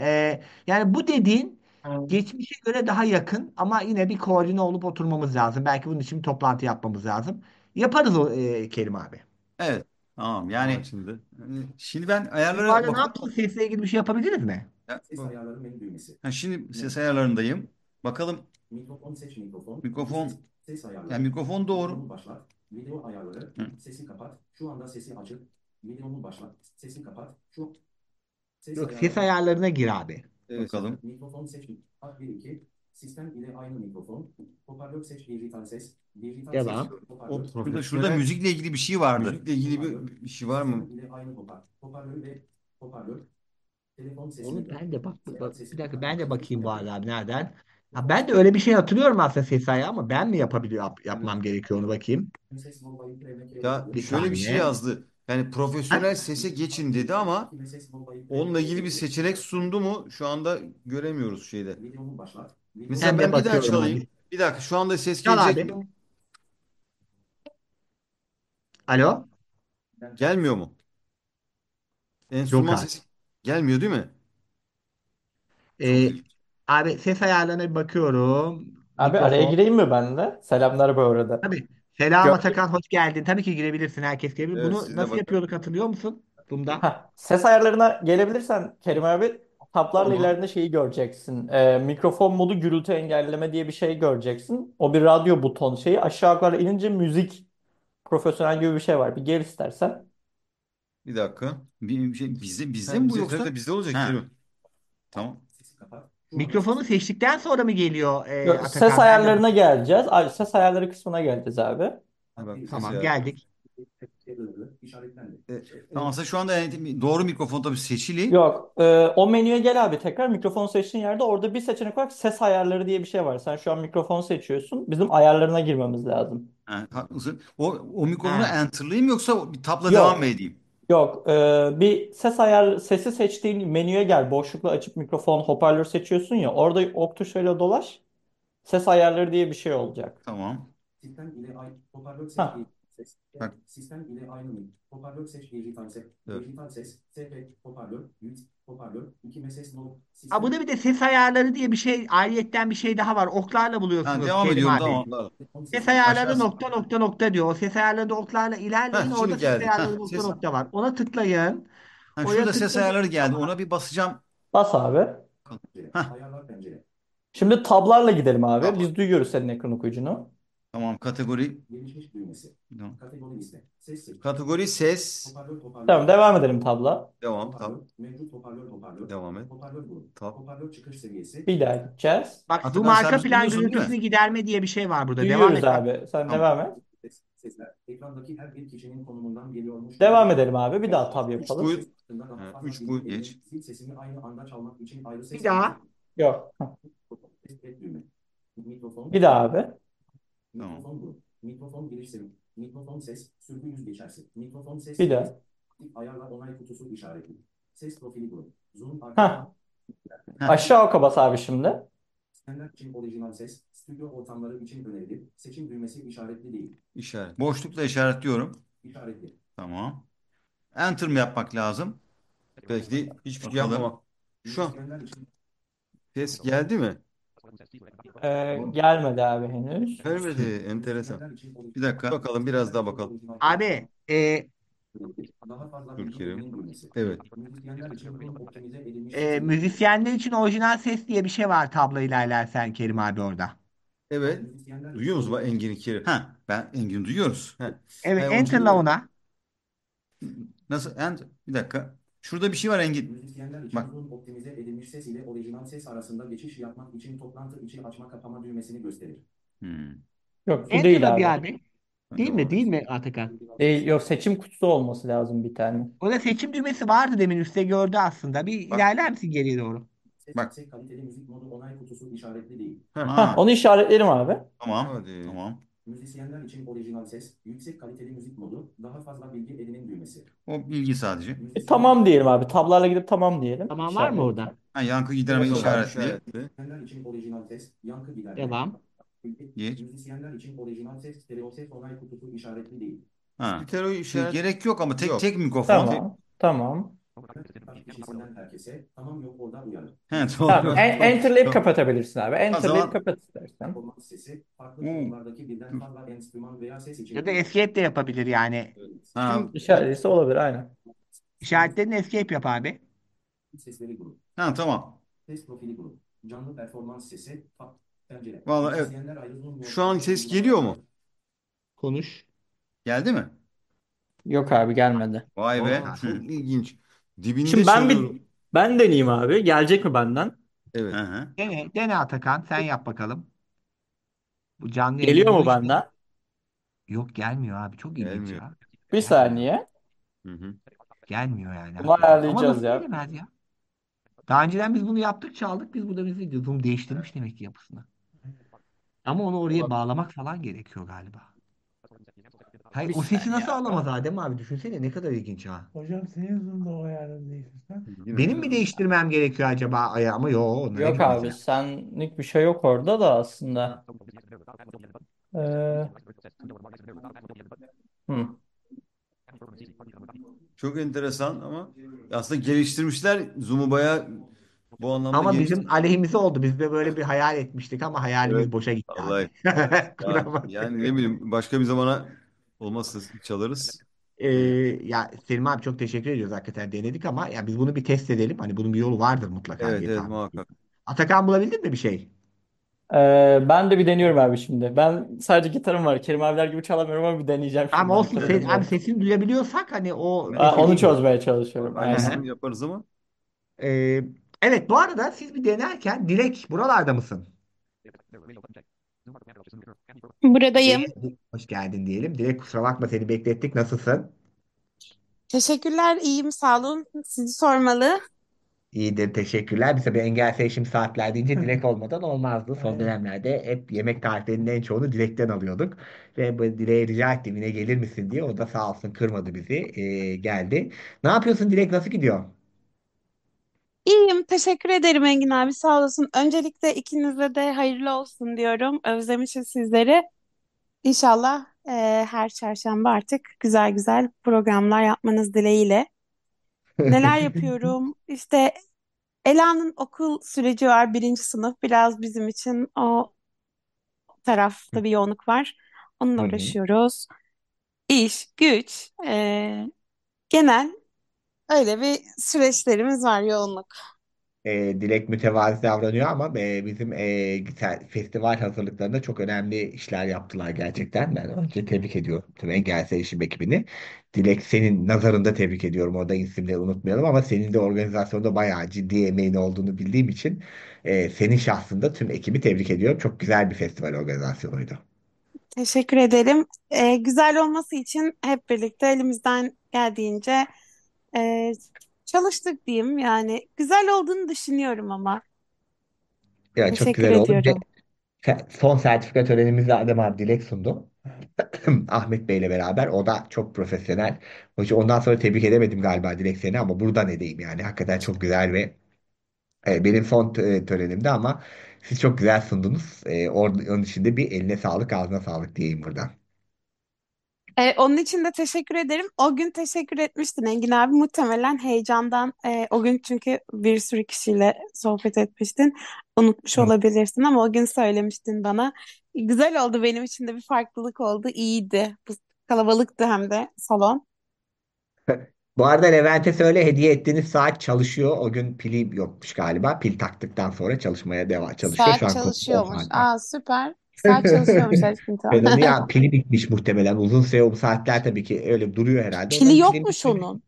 Yani bu dediğin geçmişe göre daha yakın ama yine bir koordine olup oturmamız lazım. Belki bunun için bir toplantı yapmamız lazım. Yaparız o Kerim abi. Evet. Tamam. Tamam Yani şimdi. şimdi ben Siz bu ayarlara arada ne bakıyorum. yaptınız? Sesle ilgili bir şey yapabildiniz mi? Ses ayarları menü düğmesi. Şimdi ses Menü. ayarlarındayım. Bakalım Mikrofon seç mikrofon. mikrofon, Ses yani ayarları. mikrofon doğru. Videonun başlat. Video ayarları. Hı. Sesi kapat. Şu anda sesi açık. Videonun başlat. Sesi kapat. Ses Yok, ses ayarları. ayarlarına gir abi. Evet. Bakalım. Mikrofon seç. Ad 1 2. Sistem ile aynı mikrofon. Hoparlör seç. Dijital ses. Dijital ses. Devam. Hoparlör. O Şurada profesyonel müzikle ilgili bir şey vardı. müzikle ilgili bir şey var mı? Sistem ile aynı hoparlör ve hoparlör. Telefon Onu sesini. ben de Seyahat bir sesini dakika ben de kapatmak için bakayım bu yapıyor. arada abi nereden? Ha, ben de öyle bir şey hatırlıyorum aslında ses ayağı ama ben mi yapmam gerekiyor onu bakayım. Ses Mobile Ya Bir şöyle bir şey saniye. yazdı. Yani Ha? profesyonel sese geçin dedi ama onunla ilgili bir seçenek sundu mu şu anda göremiyoruz şeyde. Videomu başlat. Mesela Hemen ben bir daha bakıyorum çalayım. abi. Bir dakika şu anda ses Çal gelecek abi. mi? Alo? Gelmiyor mu? Yok Enstrüman abi. sesi gelmiyor değil mi? Çok Ee, ilginç. Abi ses ayarlarına bir bakıyorum. Abi araya Mikrofon. gireyim mi ben de? Selamlar bu arada. Tabii. Selam Gör Atakan, hoş geldin. Tabii ki girebilirsin. Herkes girebilir. Evet Bunu siz de nasıl bakın. yapıyorduk hatırlıyor musun? Bunda. Ses ayarlarına gelebilirsen Kerim abi tablarla Tamam. ileride şeyi göreceksin. Mikrofon modu gürültü engelleme diye bir şey göreceksin. O bir radyo buton şeyi. Aşağı yukarı inince müzik profesyonel gibi bir şey var. Bir gel istersen. Bir dakika. Bir şey bizde Ha, mi bu bizde, yoksa? tabii bizde olacak Ha, Kerim. Tamam. Sesi kapat. Şu anda Mikrofonu sesi. seçtikten sonra mı geliyor Ses Atakan? Ben de ayarlarına geleceğiz. Ses ayarları kısmına geleceğiz abi. bak ses tamam ayarı. geldik. İşaretlendi. Tamam aslında şu anda yani doğru mikrofon tabii seçili. Yok. O menüye gel abi tekrar. Mikrofon seçtiğin yerde orada bir seçenek var. Ses ayarları diye bir şey var. Sen şu an mikrofon seçiyorsun. Bizim ayarlarına girmemiz lazım. Ha, haklısın. O mikrofonu Ha. enter'layayım yoksa bir tabla devam mı Yok. edeyim? Yok. Bir sesi seçtiğin menüye gel. Boşlukla açıp mikrofon hoparlör seçiyorsun ya. Orada ok tuşuyla dolaş. Ses ayarları diye bir şey olacak. Tamam. Sistem ile aynı hoparlör seç Ha. ses. Bak. Sistem ile aynı hoparlör seç dijital ses. Evet. Dijital ses. SP hoparlör. Mute hoparlör. 2 ses no. Ha, Sistem. burada bir de ses ayarları diye bir şey, ayrıyetten bir şey daha var. Oklarla Ha, buluyorsunuz devam Kerim ediyorum abi. tamam. Telefon Ses sesini. ayarları Aşağısı. nokta nokta nokta diyor. O ses ayarlarında oklarla ilerleyin. Heh, Orada şimdi ses geldi. ayarları Heh, nokta ses. nokta var. Ona tıklayın. Ha, Oraya şurada ses tıklayın. ayarları geldi. Ona bir basacağım. Bas abi. Heh, Ayarlar pencere. Şimdi tablarla gidelim abi. tamam. Biz duyuyoruz senin ekran okuyucunu. Tamam kategori. Gelişmiş düğmesi. Tamam. Kategori liste. Ses seç. Kategori ses. Hoparlör. Tamam devam edelim tabla. Devam. Hoparlör. Tamam. Mevcut hoparlör. Devam et. Hoparlör grup. Tamam. Hoparlör çıkış seviyesi. Bir daha gideceğiz. Bak, zoom Atakan sen arka bizi plan duyuyorsun değil gürültüsünü mi? giderme diye bir şey var burada. Devam Duyuyoruz et bak. abi. Sen Tamam. devam et. Sesler. Ekrandaki her bir kişinin konumundan geliyormuş. Devam edelim abi. Bir daha tab 3 yapalım. boyut. 3 boyut geç. Sil sesini aynı anda çalmak için ayrı ses. Bir daha. Yok. düğme. Mikrofon. Bir daha abi. Mikrofon grup. Mikrofon giriş seviyesi. Mikrofon ses. Sürgü yüz geçersin. Mikrofon ses Bir seviyesi. daha. Ayarla onay kutusu işareti. Ses profili grubu. Zoom arka plan. Ha, Heh. aşağı oka bas abi şimdi. İsteyenler için orijinal ses. Stüdyo ortamları için önerili. Seçim düğmesi işaretli değil. İşaret. Boşlukla işaretliyorum. İşaretli. Tamam. Enter mi yapmak lazım? Belki de hiçbir şey Bakalım. yapmamak. Şu an Müzisyenler için ses geldi mi? Gelmedi abi henüz. Gelmedi. Enteresan. Bir dakika. Bakalım biraz daha bakalım. Abi daha fazla Dur bilgi Kerim. edinin düğmesi. Evet. Müzisyenler için bir optimize edilmiş ses. müzisyenler için orijinal ses diye bir şey var tablo ilerlersen Kerim abi orada. Evet. Müzisyenler Duyuyor musun bak Engin'i Kerim? Ha, ben Engin duyuyoruz. Heh. Evet, Hayır, onun için enter'la ona. Nasıl? Bir dakika. Şurada bir şey var Engin. müzisyenler için Bak. Zoom optimize edilmiş ses ile orijinal ses arasında geçiş yapmak için toplantı içi açma kapama düğmesini gösterir. Hmm. Yok, bu Enter'la değil bir abi. abi. Değil mi? Değil mi Atakan? Yok, seçim kutusu olması lazım bir tane. Orada seçim düğmesi vardı demin üstte gördü aslında. Bir Bak. ilerler misin geriye doğru? Ses Bak. yüksek kaliteli müzik modu onay kutusu işaretli değil. Ha, onu işaretlerim abi. Tamam. Hadi. Tamam. Müzisyenler için orijinal ses, yüksek kaliteli müzik modu, daha fazla bilgi edinin düğmesi. O bilgi sadece. Tamam diyelim abi. Tablarla gidip tamam diyelim. Tamam, var mı orada? Ha, yankı giderme Evet, işaretli. Müzisyenler için orijinal ses, yankı giderme. Devam. Geç. Müzisyenler için orijinal ses, stereo ses onay kutusu işaretli değil. Ha. Stereo işaret. Gerek yok ama tek Yok. tek mikrofon. Tamam. Tamam. Kaç kişisinden herkese, tamam yok orada uyarı. He, Tamam. doğru. Enter'layıp kapatabilirsin abi. zaman- Enter'layıp kapat istersen. Performans sesi, farklı tonlardaki birden fazla enstrüman veya ses için. Ya da escape de yapabilir yani. Ha, İşaretliyse olabilir aynen. İşaretlerini escape yap abi. Sesleri grup. ha, tamam. Ses profili grup. Canlı performans sesi, pencere. Vallahi evet. Müzisyenler ayrı Şu an ses geliyor mu? Konuş. Geldi mi? Yok abi, gelmedi. Vay be. Aa, çok ilginç. Dibinde Şimdi çalıyorum. ben deneyeyim abi. Gelecek mi benden? Evet. Hı hı. Dene Atakan. Sen yap bakalım. Bu canlı Geliyor yayında mu bu iş- benden? Yok, gelmiyor abi. Çok ilginç Gelmiyor. ya. Bir Gelmiyor. saniye. Hı hı. Gelmiyor yani Bunu hakikaten. Ama ayarlayacağız nasıl ya. gelemez ya? Daha önceden biz bunu yaptık, çaldık. Biz burada bizi Zoom değiştirmiş demek ki yapısını. Ama onu oraya bağlamak falan gerekiyor galiba. Hayır, Bir o sesi saniye nasıl abi. alamaz Adem abi? Düşünsene ne kadar ilginç ha. Hocam senin Zoom'da o ayarını değiştirsen. Benim mi değiştirmem gerekiyor acaba? Ama yo, onlara Yok gitmez abi, ya. senlik bir şey yok orada da aslında. Ee, hı. Çok enteresan ama aslında geliştirmişler. Zoom'u bayağı bu anlamda Ama geliştirmişler. bizim aleyhimize oldu. Biz de böyle bir hayal etmiştik ama Evet. hayalimiz boşa gitti Vallahi. abi. Kuramadık. Yani ne bileyim başka bir zamana olmazsa çalarız. Ee, ya Selim abi çok teşekkür ediyoruz. Hakikaten denedik ama ya biz bunu bir test edelim. Hani bunun bir yolu vardır mutlaka Evet diye evet tahmin ediyorum. muhakkak. Atakan, bulabildin mi bir şey? Ben de bir deniyorum abi şimdi. Ben sadece gitarım var. Kerim abiler gibi çalamıyorum ama bir deneyeceğim Ama şimdi. olsun. Gitarım Abi var. sesini duyabiliyorsak hani o Onu meseleyi gör. çözmeye çalışıyorum. Aynen. Aynısını yaparız ama. Ee, evet, bu arada siz bir denerken Dilek buralarda mısın? Buradayım. Dilek, hoş geldin diyelim. Dilek, kusura bakma seni beklettik. Nasılsın? Teşekkürler, iyiyim, sağ olun. Sizi sormalı. İyidir, teşekkürler. Bize bir engel şimdi saatler deyince Dilek olmadan olmazdı. Son Aynen. dönemlerde hep yemek tariflerinin en çoğunu Dilek'ten alıyorduk. Ve bu Dilek'e rica ettim yine gelir misin diye. O da sağ olsun kırmadı bizi. Geldi. Ne yapıyorsun Dilek? Nasıl gidiyor? İyiyim, teşekkür ederim Engin abi, sağ olasın. Öncelikle ikinize de hayırlı olsun diyorum. Özlemişiz sizleri. İnşallah her çarşamba artık güzel güzel programlar yapmanız dileğiyle. Neler yapıyorum? İşte Ela'nın okul süreci var, birinci sınıf. Biraz bizim için o tarafta bir yoğunluk var. Onunla Hı hı. uğraşıyoruz. İş, güç, genel öyle bir süreçlerimiz var, yoğunluk. Dilek mütevazi davranıyor ama bizim festival hazırlıklarında çok önemli işler yaptılar gerçekten. Ben önce tebrik ediyorum tüm Engelser İşim ekibini. Dilek, senin nazarında tebrik ediyorum. Orada isimleri unutmayalım ama senin de organizasyonda bayağı ciddi emeğin olduğunu bildiğim için senin şahsında tüm ekibi tebrik ediyorum. Çok güzel bir festival organizasyonuydu. Teşekkür ederim. Güzel olması için hep birlikte elimizden geldiğince e, çalıştık diyeyim. Yani güzel olduğunu düşünüyorum ama. Ya çok Teşekkür güzel oldu. Bir de ediyorum. son sertifika törenimizde Adem abi Dilek sundu. Ahmet Bey'le beraber. O da çok profesyonel. Hoca ondan sonra tebrik edemedim galiba direkt seni ama buradan edeyim yani. Hakikaten çok güzel ve benim son törenimdi ama siz çok güzel sundunuz. Onun için de bir eline sağlık, ağzına sağlık diyeyim buradan. Onun için de teşekkür ederim. O gün teşekkür etmiştin Engin abi. Muhtemelen heyecandan o gün çünkü bir sürü kişiyle sohbet etmiştin. Unutmuş Hı. olabilirsin ama o gün söylemiştin bana. Güzel oldu benim için de bir farklılık oldu. İyiydi. Bu kalabalıktı hem de salon. Bu arada Levent'e söyle hediye ettiğiniz saat çalışıyor. O gün pili yokmuş galiba. Pil taktıktan sonra çalışmaya devam çalışıyor. Şu Saat an o çalışıyormuş. saat var. Aa süper. Saat çalışıyormuş aşkım. Tamam. Pedali ya pili bitmiş muhtemelen. Uzun süre bu saatler tabii ki öyle duruyor herhalde. Pili Onların pilini yokmuş onun.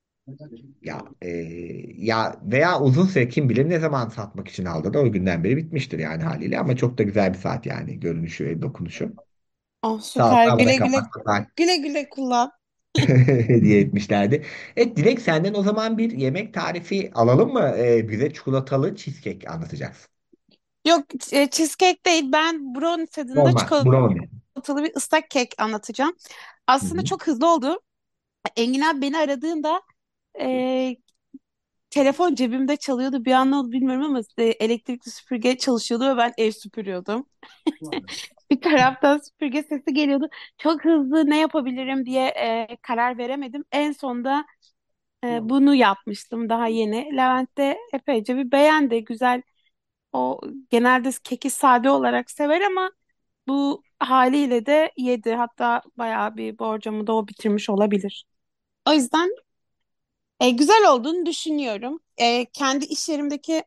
ya ya veya uzun süre kim bilir ne zaman satmak için aldı da o günden beri bitmiştir yani haliyle ama çok da güzel bir saat yani görünüşü ve dokunuşu. Oh Sağ ol süper. bana Güle güle kapatmadan güle güle kullan. hediye etmişlerdi. Evet Dilek senden o zaman bir yemek tarifi alalım mı? Bize çikolatalı cheesecake anlatacaksın. Yok cheesecake değil. Ben brownie tadında Normal brownie. çikolatalı bir ıslak kek anlatacağım. Hı Aslında hı. çok hızlı oldu. Engin abi beni aradığında e, telefon cebimde çalıyordu. Bir an ne oldu bilmiyorum ama elektrikli süpürge çalışıyordu ve ben ev süpürüyordum. Bir taraftan süpürge sesi geliyordu. Çok hızlı ne yapabilirim diye karar veremedim. En sonda bunu yapmıştım daha yeni. Levent de epeyce bir beğendi. Güzel. O genelde keki sade olarak sever ama bu haliyle de yedi. Hatta bayağı bir borcamı da o bitirmiş olabilir. O yüzden güzel olduğunu düşünüyorum. Kendi iş yerimdeki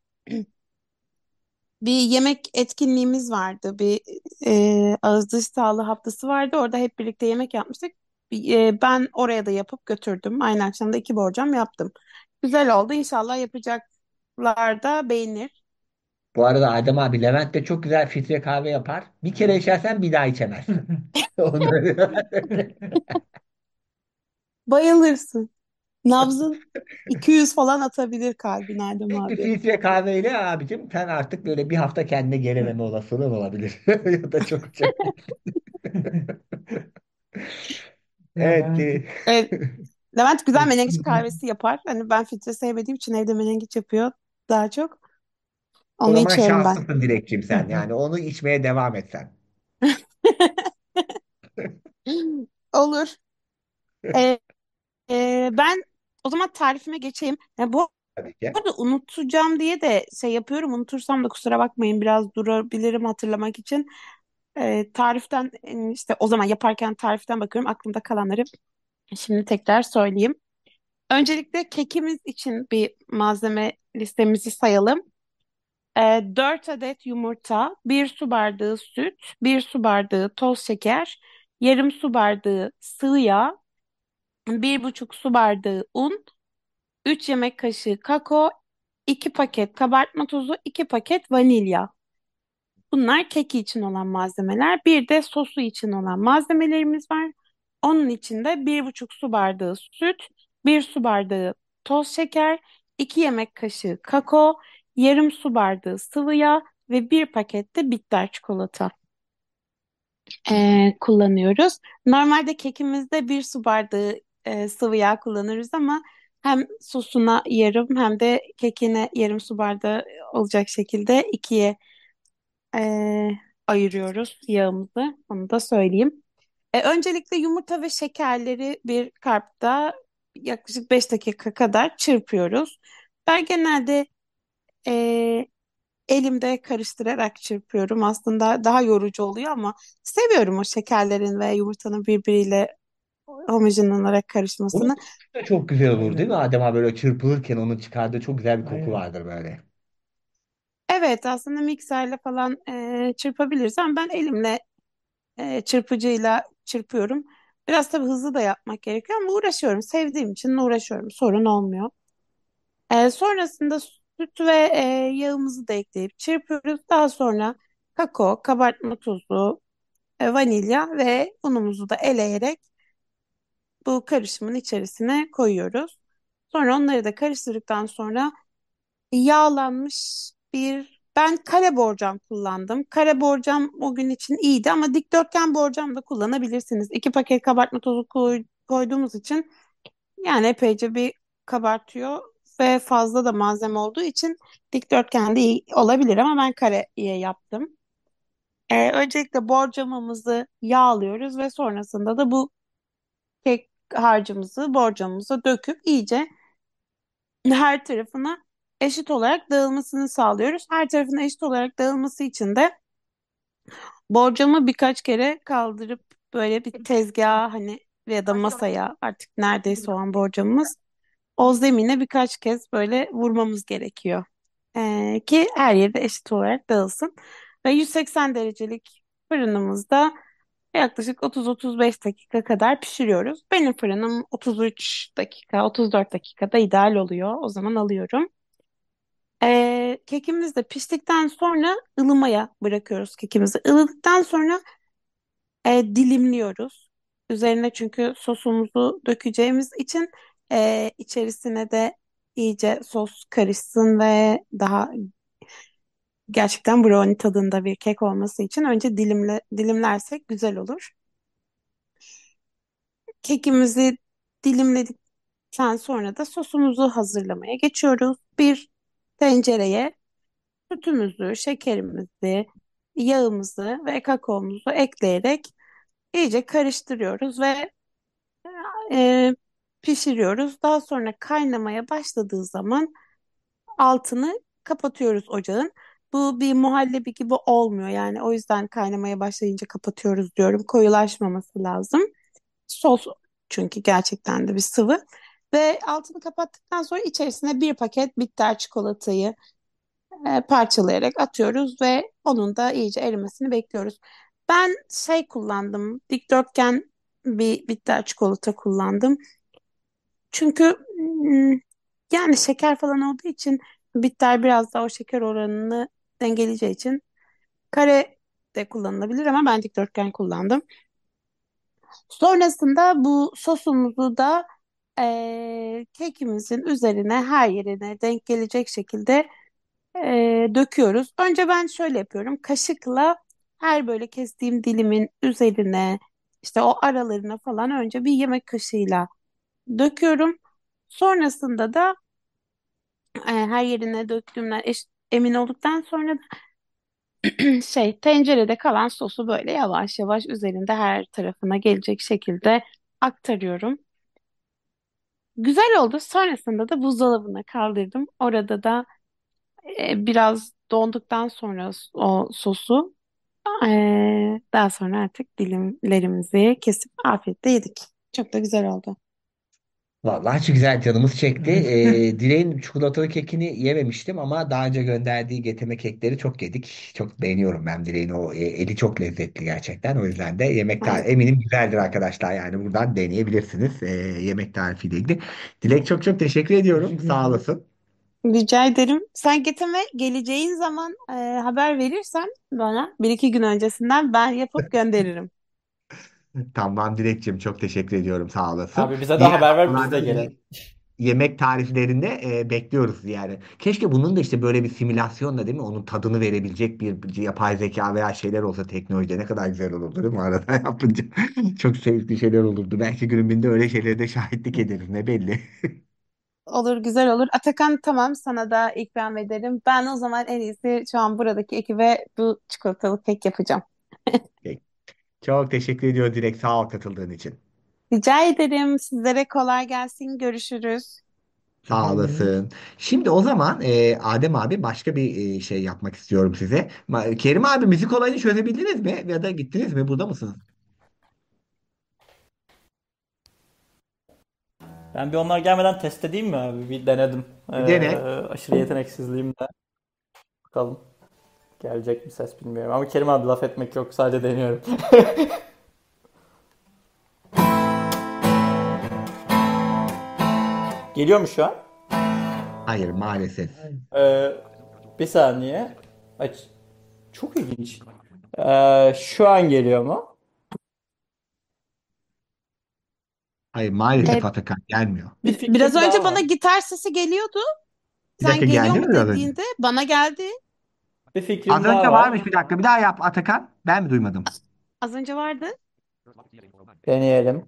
bir yemek etkinliğimiz vardı. Bir ağız dış sağlığı haftası vardı. Orada hep birlikte yemek yapmıştık. Ben oraya da yapıp götürdüm. Aynı akşam da 2 borcam yaptım. Güzel oldu. İnşallah yapacaklar da beğenir. Bu arada Adem abi Levent de çok güzel filtre kahve yapar. Bir kere içersen bir daha içemez. Onu Bayılırsın. Nabzın 200 falan atabilir kalbin Adem tek bir abi. filtre kahveyle abicim sen artık böyle bir hafta kendine gelememe olasılığın olabilir. Ya da çok. Ya Evet. ben Evet, Levent güzel menengiç kahvesi yapar. Hani ben filtre sevmediğim için evde menengiç yapıyor daha çok. O Onu zaman içiyorum ben. şanslısın Dilekçim sen. Yani onu içmeye devam et sen. Olur. Ee, ben o zaman tarifime geçeyim. Bu Tabii ki. arada unutacağım diye de şey yapıyorum. Unutursam da kusura bakmayın. Biraz durabilirim hatırlamak için. Tariften işte o zaman yaparken tariften bakıyorum. Aklımda kalanları şimdi tekrar söyleyeyim. Öncelikle kekimiz için bir malzeme listemizi sayalım. 4 adet yumurta, 1 su bardağı süt, 1 su bardağı toz şeker, yarım su bardağı sıvı yağ, 1,5 su bardağı un, 3 yemek kaşığı kakao, 2 paket kabartma tozu, 2 paket vanilya. Bunlar keki için olan malzemeler. Bir de sosu için olan malzemelerimiz var. Onun için de 1,5 su bardağı süt, 1 su bardağı toz şeker, 2 yemek kaşığı kakao, yarım su bardağı sıvı yağ ve bir paket de bitter çikolata kullanıyoruz. Normalde kekimizde 1 su bardağı sıvı yağ kullanırız ama hem sosuna yarım hem de kekine yarım su bardağı olacak şekilde ikiye ayırıyoruz yağımızı. Onu da söyleyeyim. Öncelikle yumurta ve şekerleri bir kapta yaklaşık 5 dakika kadar çırpıyoruz. Ben genelde e, elimde karıştırarak çırpıyorum. Aslında daha yorucu oluyor ama seviyorum o şekerlerin ve yumurtanın birbiriyle homojen olarak Bunun karışmasını. kokusu da çok güzel olur değil mi aynen, Adem abi? Böyle çırpılırken onun çıkardığı çok güzel bir koku aynen. vardır böyle. Evet aslında mikserle falan çırpabiliriz ama ben elimle çırpıcıyla çırpıyorum. Biraz tabii hızlı da yapmak gerekiyor ama uğraşıyorum. Sevdiğim için uğraşıyorum. Sorun olmuyor. Sonrasında süt ve yağımızı da ekleyip çırpıyoruz. Daha sonra kakao, kabartma tozu, vanilya ve unumuzu da eleyerek bu karışımın içerisine koyuyoruz. Sonra onları da karıştırdıktan sonra yağlanmış bir Ben kare borcam kullandım. Kare borcam o gün için iyiydi ama dikdörtgen borcam da kullanabilirsiniz. 2 paket kabartma tozu koyduğumuz için yani epeyce bir kabartıyor ve fazla da malzeme olduğu için dikdörtgen de iyi olabilir ama ben kareye yaptım. Öncelikle borcamımızı yağlıyoruz ve sonrasında da bu kek harcımızı borcamımıza döküp iyice her tarafına eşit olarak dağılmasını sağlıyoruz. Her tarafına eşit olarak dağılması için de borcamı birkaç kere kaldırıp böyle bir tezgaha hani ya da masaya artık neredeyse o an borcamımız o zemine birkaç kez böyle vurmamız gerekiyor. Ki her yerde eşit olarak dağılsın. Ve 180 derecelik fırınımızda yaklaşık 30-35 dakika kadar pişiriyoruz. Benim fırınım 33 dakika, 34 dakikada ideal oluyor. O zaman alıyorum. Kekimiz de piştikten sonra ılımaya bırakıyoruz kekimizi. Ilıdıktan sonra dilimliyoruz. Üzerine çünkü sosumuzu dökeceğimiz için içerisine de iyice sos karışsın ve daha gerçekten brownie tadında bir kek olması için önce dilimlersek güzel olur. Kekimizi dilimledikten sonra da sosumuzu hazırlamaya geçiyoruz. Bir tencereye sütümüzü, şekerimizi, yağımızı ve kakaomuzu ekleyerek iyice karıştırıyoruz ve e, pişiriyoruz. Daha sonra kaynamaya başladığı zaman altını kapatıyoruz ocağın. Bu bir muhallebi gibi olmuyor yani o yüzden kaynamaya başlayınca kapatıyoruz diyorum. Koyulaşmaması lazım. Sos çünkü gerçekten de bir sıvı. Ve altını kapattıktan sonra içerisine 1 paket bitter çikolatayı parçalayarak atıyoruz ve onun da iyice erimesini bekliyoruz. Ben şey kullandım, dikdörtgen bir bitter çikolata kullandım. Çünkü yani şeker falan olduğu için bitter biraz daha o şeker oranını dengeleyeceği için kare de kullanılabilir ama ben dikdörtgen kullandım. Sonrasında bu sosumuzu da kekimizin üzerine her yerine denk gelecek şekilde döküyoruz. Önce ben şöyle yapıyorum. Kaşıkla her böyle kestiğim dilimin üzerine işte o aralarına falan önce bir yemek kaşığıyla döküyorum. Sonrasında da her yerine döktüğümden emin olduktan sonra da tencerede kalan sosu böyle yavaş yavaş üzerinde her tarafına gelecek şekilde aktarıyorum. Güzel oldu. Sonrasında da buzdolabına kaldırdım. Orada da biraz donduktan sonra o sosu daha sonra artık dilimlerimizi kesip afiyetle yedik. Çok da güzel oldu. Vallahi çok güzel canımız çekti. Dileğin çikolatalı kekini yememiştim ama daha önce gönderdiği getirme kekleri çok yedik. Çok beğeniyorum ben Dileğin o eli çok lezzetli gerçekten. O yüzden de yemek Evet. tarifi eminim güzeldir arkadaşlar. Yani buradan deneyebilirsiniz yemek tarifiyle ilgili. Dilek çok çok teşekkür ediyorum. Teşekkür Sağ ederim. olasın. Rica ederim. Sen getirme geleceğin zaman haber verirsen bana 1-2 gün öncesinden ben yapıp gönderirim. Tamam Dilekçim çok teşekkür ediyorum. Sağ olasın. Abi bize de Diğer haber ver biz de haftalarda gelelim. yemek tariflerinde bekliyoruz yani. Keşke bunun da işte böyle bir simülasyonla değil mi? Onun tadını verebilecek bir yapay zeka veya şeyler olsa teknolojide ne kadar güzel olurdu değil mi? Arada yapınca çok sevdiği şeyler olurdu. Belki günün birinde öyle şeylere de şahitlik ederiz ne belli. Olur, güzel olur. Atakan tamam sana da ikram ederim. Ben o zaman en iyisi şu an buradaki ekibe bu çikolatalı kek yapacağım. Peki. Çok teşekkür ediyorum Dilek sağ ol katıldığın için. Rica ederim. Sizlere kolay gelsin. Görüşürüz. Sağ olasın. Şimdi o zaman Adem abi başka bir şey yapmak istiyorum size. Kerim abi müzik olayını çözebildiniz mi? Ya da gittiniz mi? Burada mısınız? Ben bir onlar gelmeden test edeyim mi abi? Bir denedim. Bir dene. Aşırı yeteneksizliğimle. Bakalım. Gelecek mi ses bilmiyorum. Ama Kerim abi laf etmek yok. Sadece deniyorum. Geliyor mu şu an? Hayır maalesef. Hayır. Ee, bir saniye. Çok ilginç. Şu an geliyor mu? Hayır E, maalesef Atakan gelmiyor. Bir Biraz fikrim önce daha bana var. gitar sesi geliyordu. Bir dakika Sen geliyor geldi mu mi biraz önce? dediğinde bana geldi. Bir Az fikrim önce daha varmış, var. bir dakika bir daha yap Atakan. Ben mi duymadım? Az önce vardı. Deneyelim.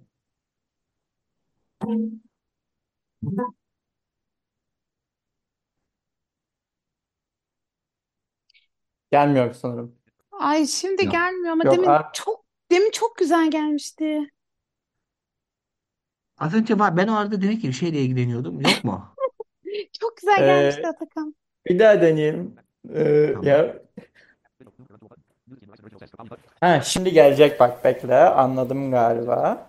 Gelmiyor sanırım. Ay şimdi Yok. gelmiyor ama Yok demin çok güzel gelmişti. Az önce var. Ben o arada demek ki bir şeyle ilgileniyordum. Yok mu? Çok güzel gelmişti Ee, Atakan. bir daha deneyelim. Tamam. Ya ha, şimdi gelecek bak, bekle. Anladım galiba.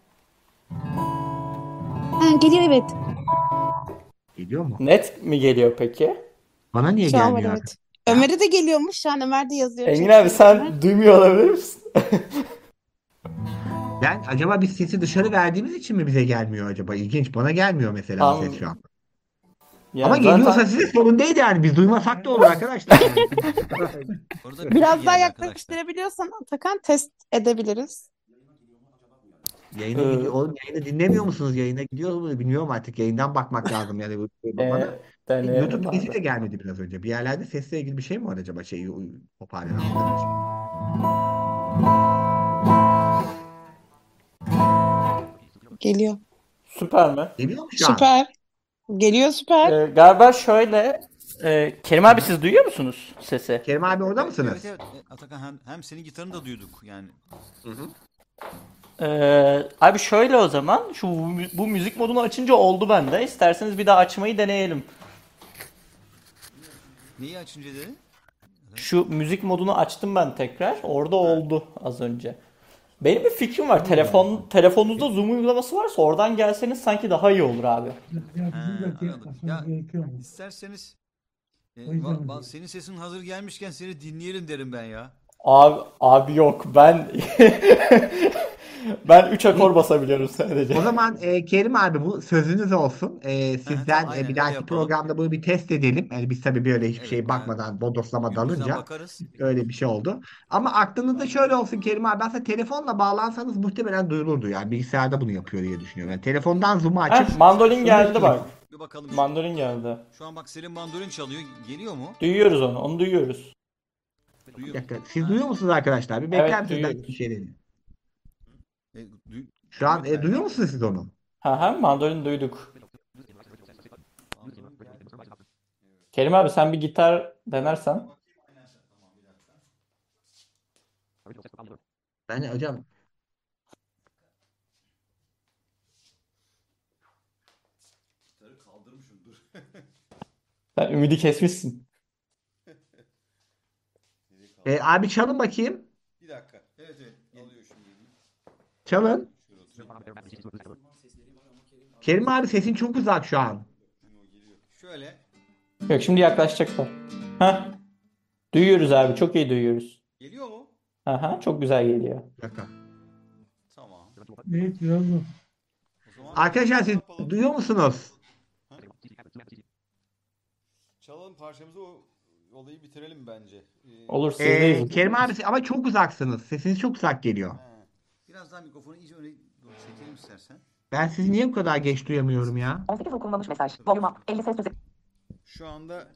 Ha, geliyor evet. Geliyor mu? Net mi geliyor peki? Bana niye Şu an var gelmiyor evet. artık? Ya? Ömer'e de geliyormuş. Şu an Ömer de yazıyor Engin chat abi sayfasına. sen duymuyor olabilir misin? Ben acaba biz sesi dışarı verdiğimiz için mi bize gelmiyor acaba? İlginç. Bana gelmiyor mesela o ses şu an. Ama Yani geliyorsa zaten size sorun değil yani. Biz duymasak da olur arkadaşlar. Yani. Orada bir Biraz daha geldi arkadaşlar. yaklaştırabiliyorsan Atakan test edebiliriz. Yayına gidiyor. Oğlum yayını dinlemiyor musunuz? Yayına gidiyor mu? Bilmiyorum artık. Yayından bakmak lazım yani bu bana. deneyelim YouTube sesi abi. de gelmedi biraz önce. Bir yerlerde sesle ilgili bir şey mi var acaba? Hoparlör almadığım için. Geliyor. Süper mi? Geliyor mu şu an? Süper. Geliyor süper. Galiba şöyle. Kerim abi siz duyuyor musunuz sesi? Kerim abi orada mısınız? Evet evet. Atakan hem senin gitarını da duyduk yani. Abi şöyle o zaman. Bu müzik modunu açınca oldu bende. İsterseniz bir daha açmayı deneyelim. Neyi açınca dedi? Şu müzik modunu açtım ben tekrar. Orada oldu az önce. Benim bir fikrim var. Telefonunuzda Zoom uygulaması varsa oradan gelseniz sanki daha iyi olur abi. Ya bizim de Anladım. atmamız Ya gerekiyor mu? isterseniz O yüzden mi? senin sesin hazır gelmişken seni dinleyelim derim ben ya. Abi yok, ben ben 3 akor basabiliyorum sadece. O zaman Kerim abi bu sözünüz olsun. Sizden Tamam, aynen, bir öyle dahaki yapalım. programda bunu bir test edelim. Yani biz tabii böyle hiçbir Evet, şeye yani bakmadan bodoslama günümüzden dalınca bakarız. öyle bir şey oldu. Ama aklınızda şöyle olsun Kerim abi. Aslında telefonla bağlansanız muhtemelen duyulurdu. Yani bilgisayarda bunu yapıyor diye düşünüyorum. Yani telefondan Zoom'u açıp Mandolin geldi bak. Bir bakalım. Mandolin geldi. Şu an bak senin mandolin çalıyor. Geliyor mu? Duyuyoruz onu. Onu duyuyoruz. bir Duyuyor. dakika. Siz duyuyor musunuz arkadaşlar? Bir bekler Evet, misiniz? Ben duyuyoruz. bir şey deneyeyim. E, duy- Şu an evet, duyuyor musunuz siz onu? Mandolin duyduk. Kerim abi sen bir gitar denersen. Ben hocam Sen ümidi kesmişsin. abi çalın bakayım. Bir dakika. Evet alıyor şimdi. Çalın. Kerim abi sesin çok uzak şu an. Şöyle. Yok, şimdi yaklaşacaklar. Heh. Duyuyoruz abi. Çok iyi duyuyoruz. Geliyor mu? Aha, çok güzel geliyor. Bir dakika. Tamam. Evet yavrum. O zaman Arkadaşlar siz yapalım. duyuyor musunuz? Çalalım parçamızı, o olayı bitirelim bence. Olur, sizdeyiz. Kerim abi ama çok uzaksınız. Sesiniz çok uzak geliyor. Biraz daha mikrofonu iyice öne doğru çekelim istersen. Ben sizi niye bu kadar geç duyamıyorum ya? 18 okunmamış mesaj. Volume up. 50 ses düzey. Şu anda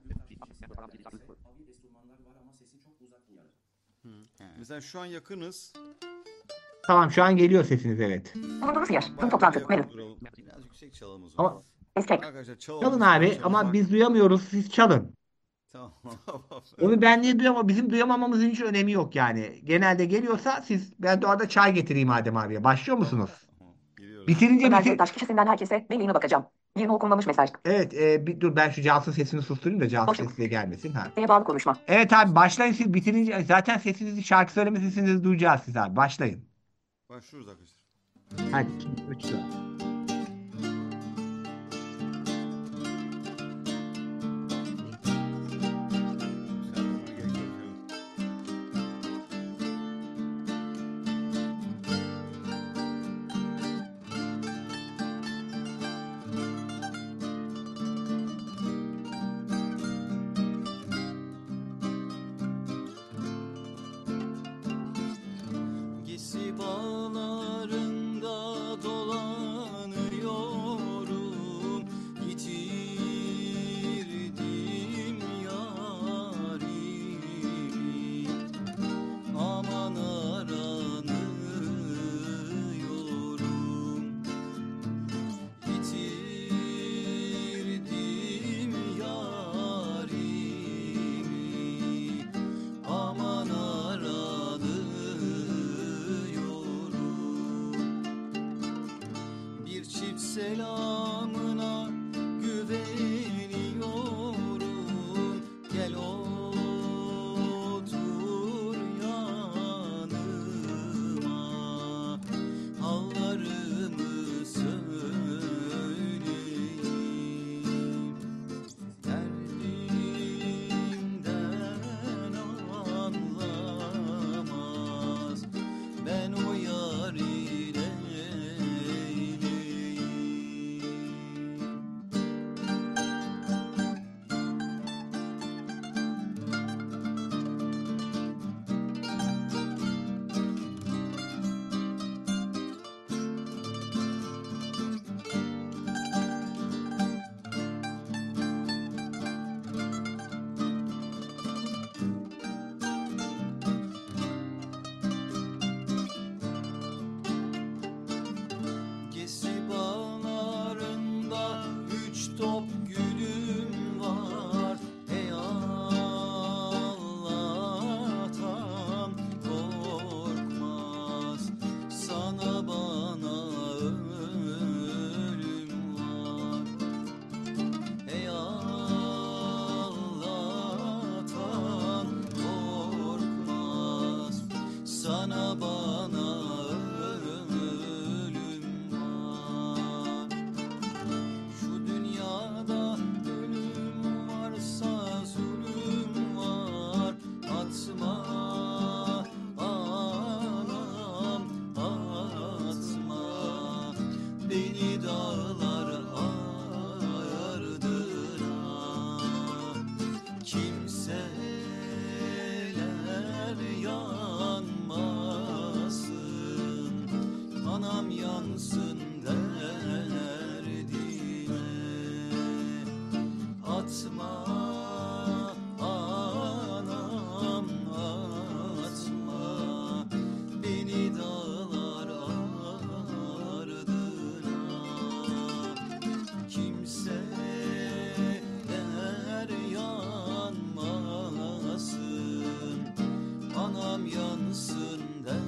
mesela şu an yakınız. Tamam şu an geliyor sesiniz evet. Bulunduğunuz yer. Zoom Bayağı toplantı. yakın Menü. duralım. Biraz yüksek çalalım o zaman. Ama Escape. Arkadaşlar çalalım. çalın abi ama biz duyamıyoruz siz çalın. Tamam. Onu ben niye duyamam? Bizim duyamamamızın hiç önemi yok yani. Genelde geliyorsa ben de orada çay getireyim Adem abiye. Başlıyor musunuz? Geliyoruz. Bitirince Ömer bitir. Göktaş kişisinden herkese mailime bakacağım. 20 okunmamış mesaj. Evet dur ben şu Cansu'nun sesini susturayım da Cansu Boşluk. sesi de gelmesin. Ha. Neye bağlı konuşma. Evet abi başlayın siz bitirince zaten sesinizi şarkı söyleme sesinizi duyacağız siz abi. Başlayın. Başlıyoruz arkadaşlar. Hadi 2 3 4. Gesi bağlarında dolan selamına güveniyorum. Gel otur yanıma, hallarımı söyleyeyim. Derdimden anlamaz, ben o yar ile Gesi bağlarında 3 top gülüm var. Ey Allah'tan korkmaz, sana bana ölüm var. Ey Allah'tan korkmaz, sana bana ölüm var. Şu dünyada ölüm varsa zulüm var. Atma anam, atma beni dağlar ardına. Kimseler yanmasın, anam yansın derdime. Atma anam, atma beni dağlar ardına. Kimseler yanmasın, anam yansın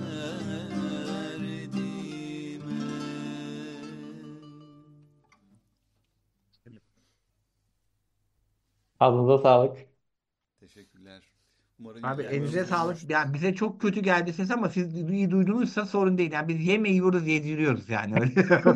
derdime. Ağzınıza sağlık. Teşekkürler. Umarım Abi güzel elinize yorumlar. sağlık. Yani bize çok kötü geldi ses ama siz iyi duydunuzsa sorun değil. Yani biz yemiyoruz, yediriyoruz yani öyle.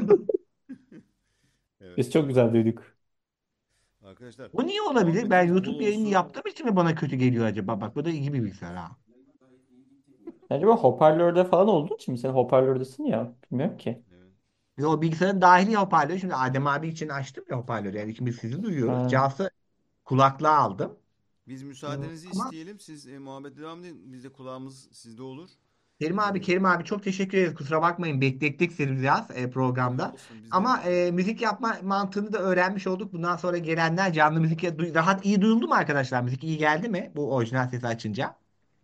Evet. Biz çok güzel duyduk. Arkadaşlar, Bu niye olabilir? Ben muhabbetiniz bol YouTube yayını olsun. yaptığım için mi bana kötü geliyor acaba? Bak bu da iyi bir bilgisayar ha. Acaba hoparlörde falan olduğu için mi? Sen hoparlördesin ya. Bilmiyorum ki. Evet. Biz o bilgisayarın dahili hoparlörü. Şimdi Adem abi için açtım ya hoparlörü. Yani ikimiz sizi duyuyoruz. Ha. Cansı kulaklığa aldım. Biz müsaadenizi Ama isteyelim. Siz muhabbet devam edin. Biz de kulağımız sizde olur. E, Kerim abi çok teşekkür ederiz. Kusura bakmayın beklettik sizi biraz programda. olsun biz de. Ama müzik yapma mantığını da öğrenmiş olduk. Bundan sonra gelenler canlı müzik rahat iyi duyuldu mu arkadaşlar? Müzik iyi geldi mi bu orijinal sesi açınca?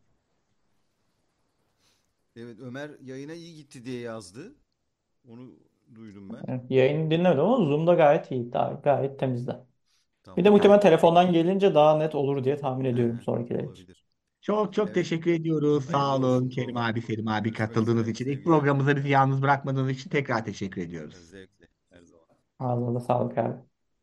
Evet, Ömer yayına iyi gitti diye yazdı. Onu duydum ben. Evet, yayını dinlemedim ama Zoom'da gayet iyi. Gayet temizdi. Bir de Tamam. Süper. muhtemelen telefondan gelince daha net olur diye tahmin ediyorum sonrakiler için. Olabilir. Çok çok Evet. teşekkür ediyoruz. Hayırlı Sağ olun olsun Kerim program. abi, Selim abi Görüşmek katıldığınız üzere. için. İlk Sevgiler. programımızda bizi yalnız bırakmadığınız için tekrar teşekkür ediyoruz. Zevkle. Her zaman. Ağzına sağlık abi.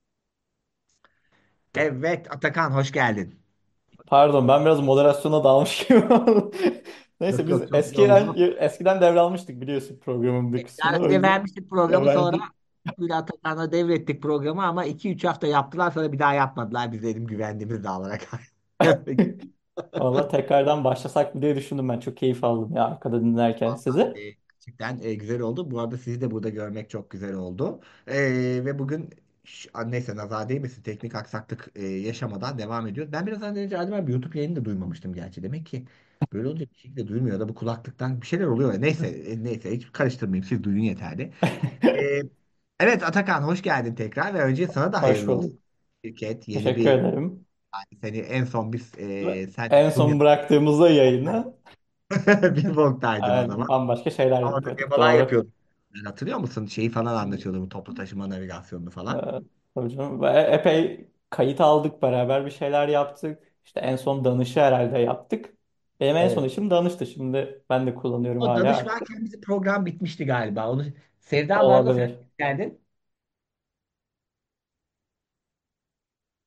Evet Atakan hoş geldin. Pardon, ben biraz moderasyona dalmış gibi oldum. Neyse, Yok biz yok çok iyi oldu. eskiden devralmıştık biliyorsun programın bir kısmını. Yani O size yüzden vermiştik programı sonra verdik. bir Atakan'a devrettik programı ama 2-3 hafta yaptılar sonra bir daha yapmadılar. Biz dedim güvendiğimiz dağlara Valla tekrardan başlasak mı diye düşündüm ben. Çok keyif aldım ya arkada dinlerken Vallahi sizi. gerçekten güzel oldu. Bu arada sizi de burada görmek çok güzel oldu. Ve bugün neyse nazar değmesin teknik aksaklık yaşamadan devam ediyoruz. Ben biraz önce Adem abi YouTube yayını da duymamıştım gerçi. Demek ki böyle olunca bir şekilde duymuyor ya da bu kulaklıktan bir şeyler oluyor. Neyse neyse hiç karıştırmayayım siz duyun yeterli. Ee, evet Atakan hoş geldin tekrar ve önce sana da Hoş hayırlı olsun. bulduk. Şirket yeni Teşekkür bir ederim. yani seni en son biz sen En sunum son bıraktığımızda yayını Billboard'daydın o zaman. bambaşka şeyler Ama da yapıyorduk. demolar Doğru. yapıyorduk. Yani hatırlıyor musun? Şeyi falan anlatıyordum. Bu toplu taşıma navigasyonunu falan. Ee, tabii canım. Ve epey kayıt aldık, beraber bir şeyler yaptık. İşte en son danışı herhalde yaptık. Benim en son Evet. işim danıştı. Şimdi ben de kullanıyorum O hala danış artık. varken bizim program bitmişti galiba. Onu Sevda bu arada sen Olabilir. geldin.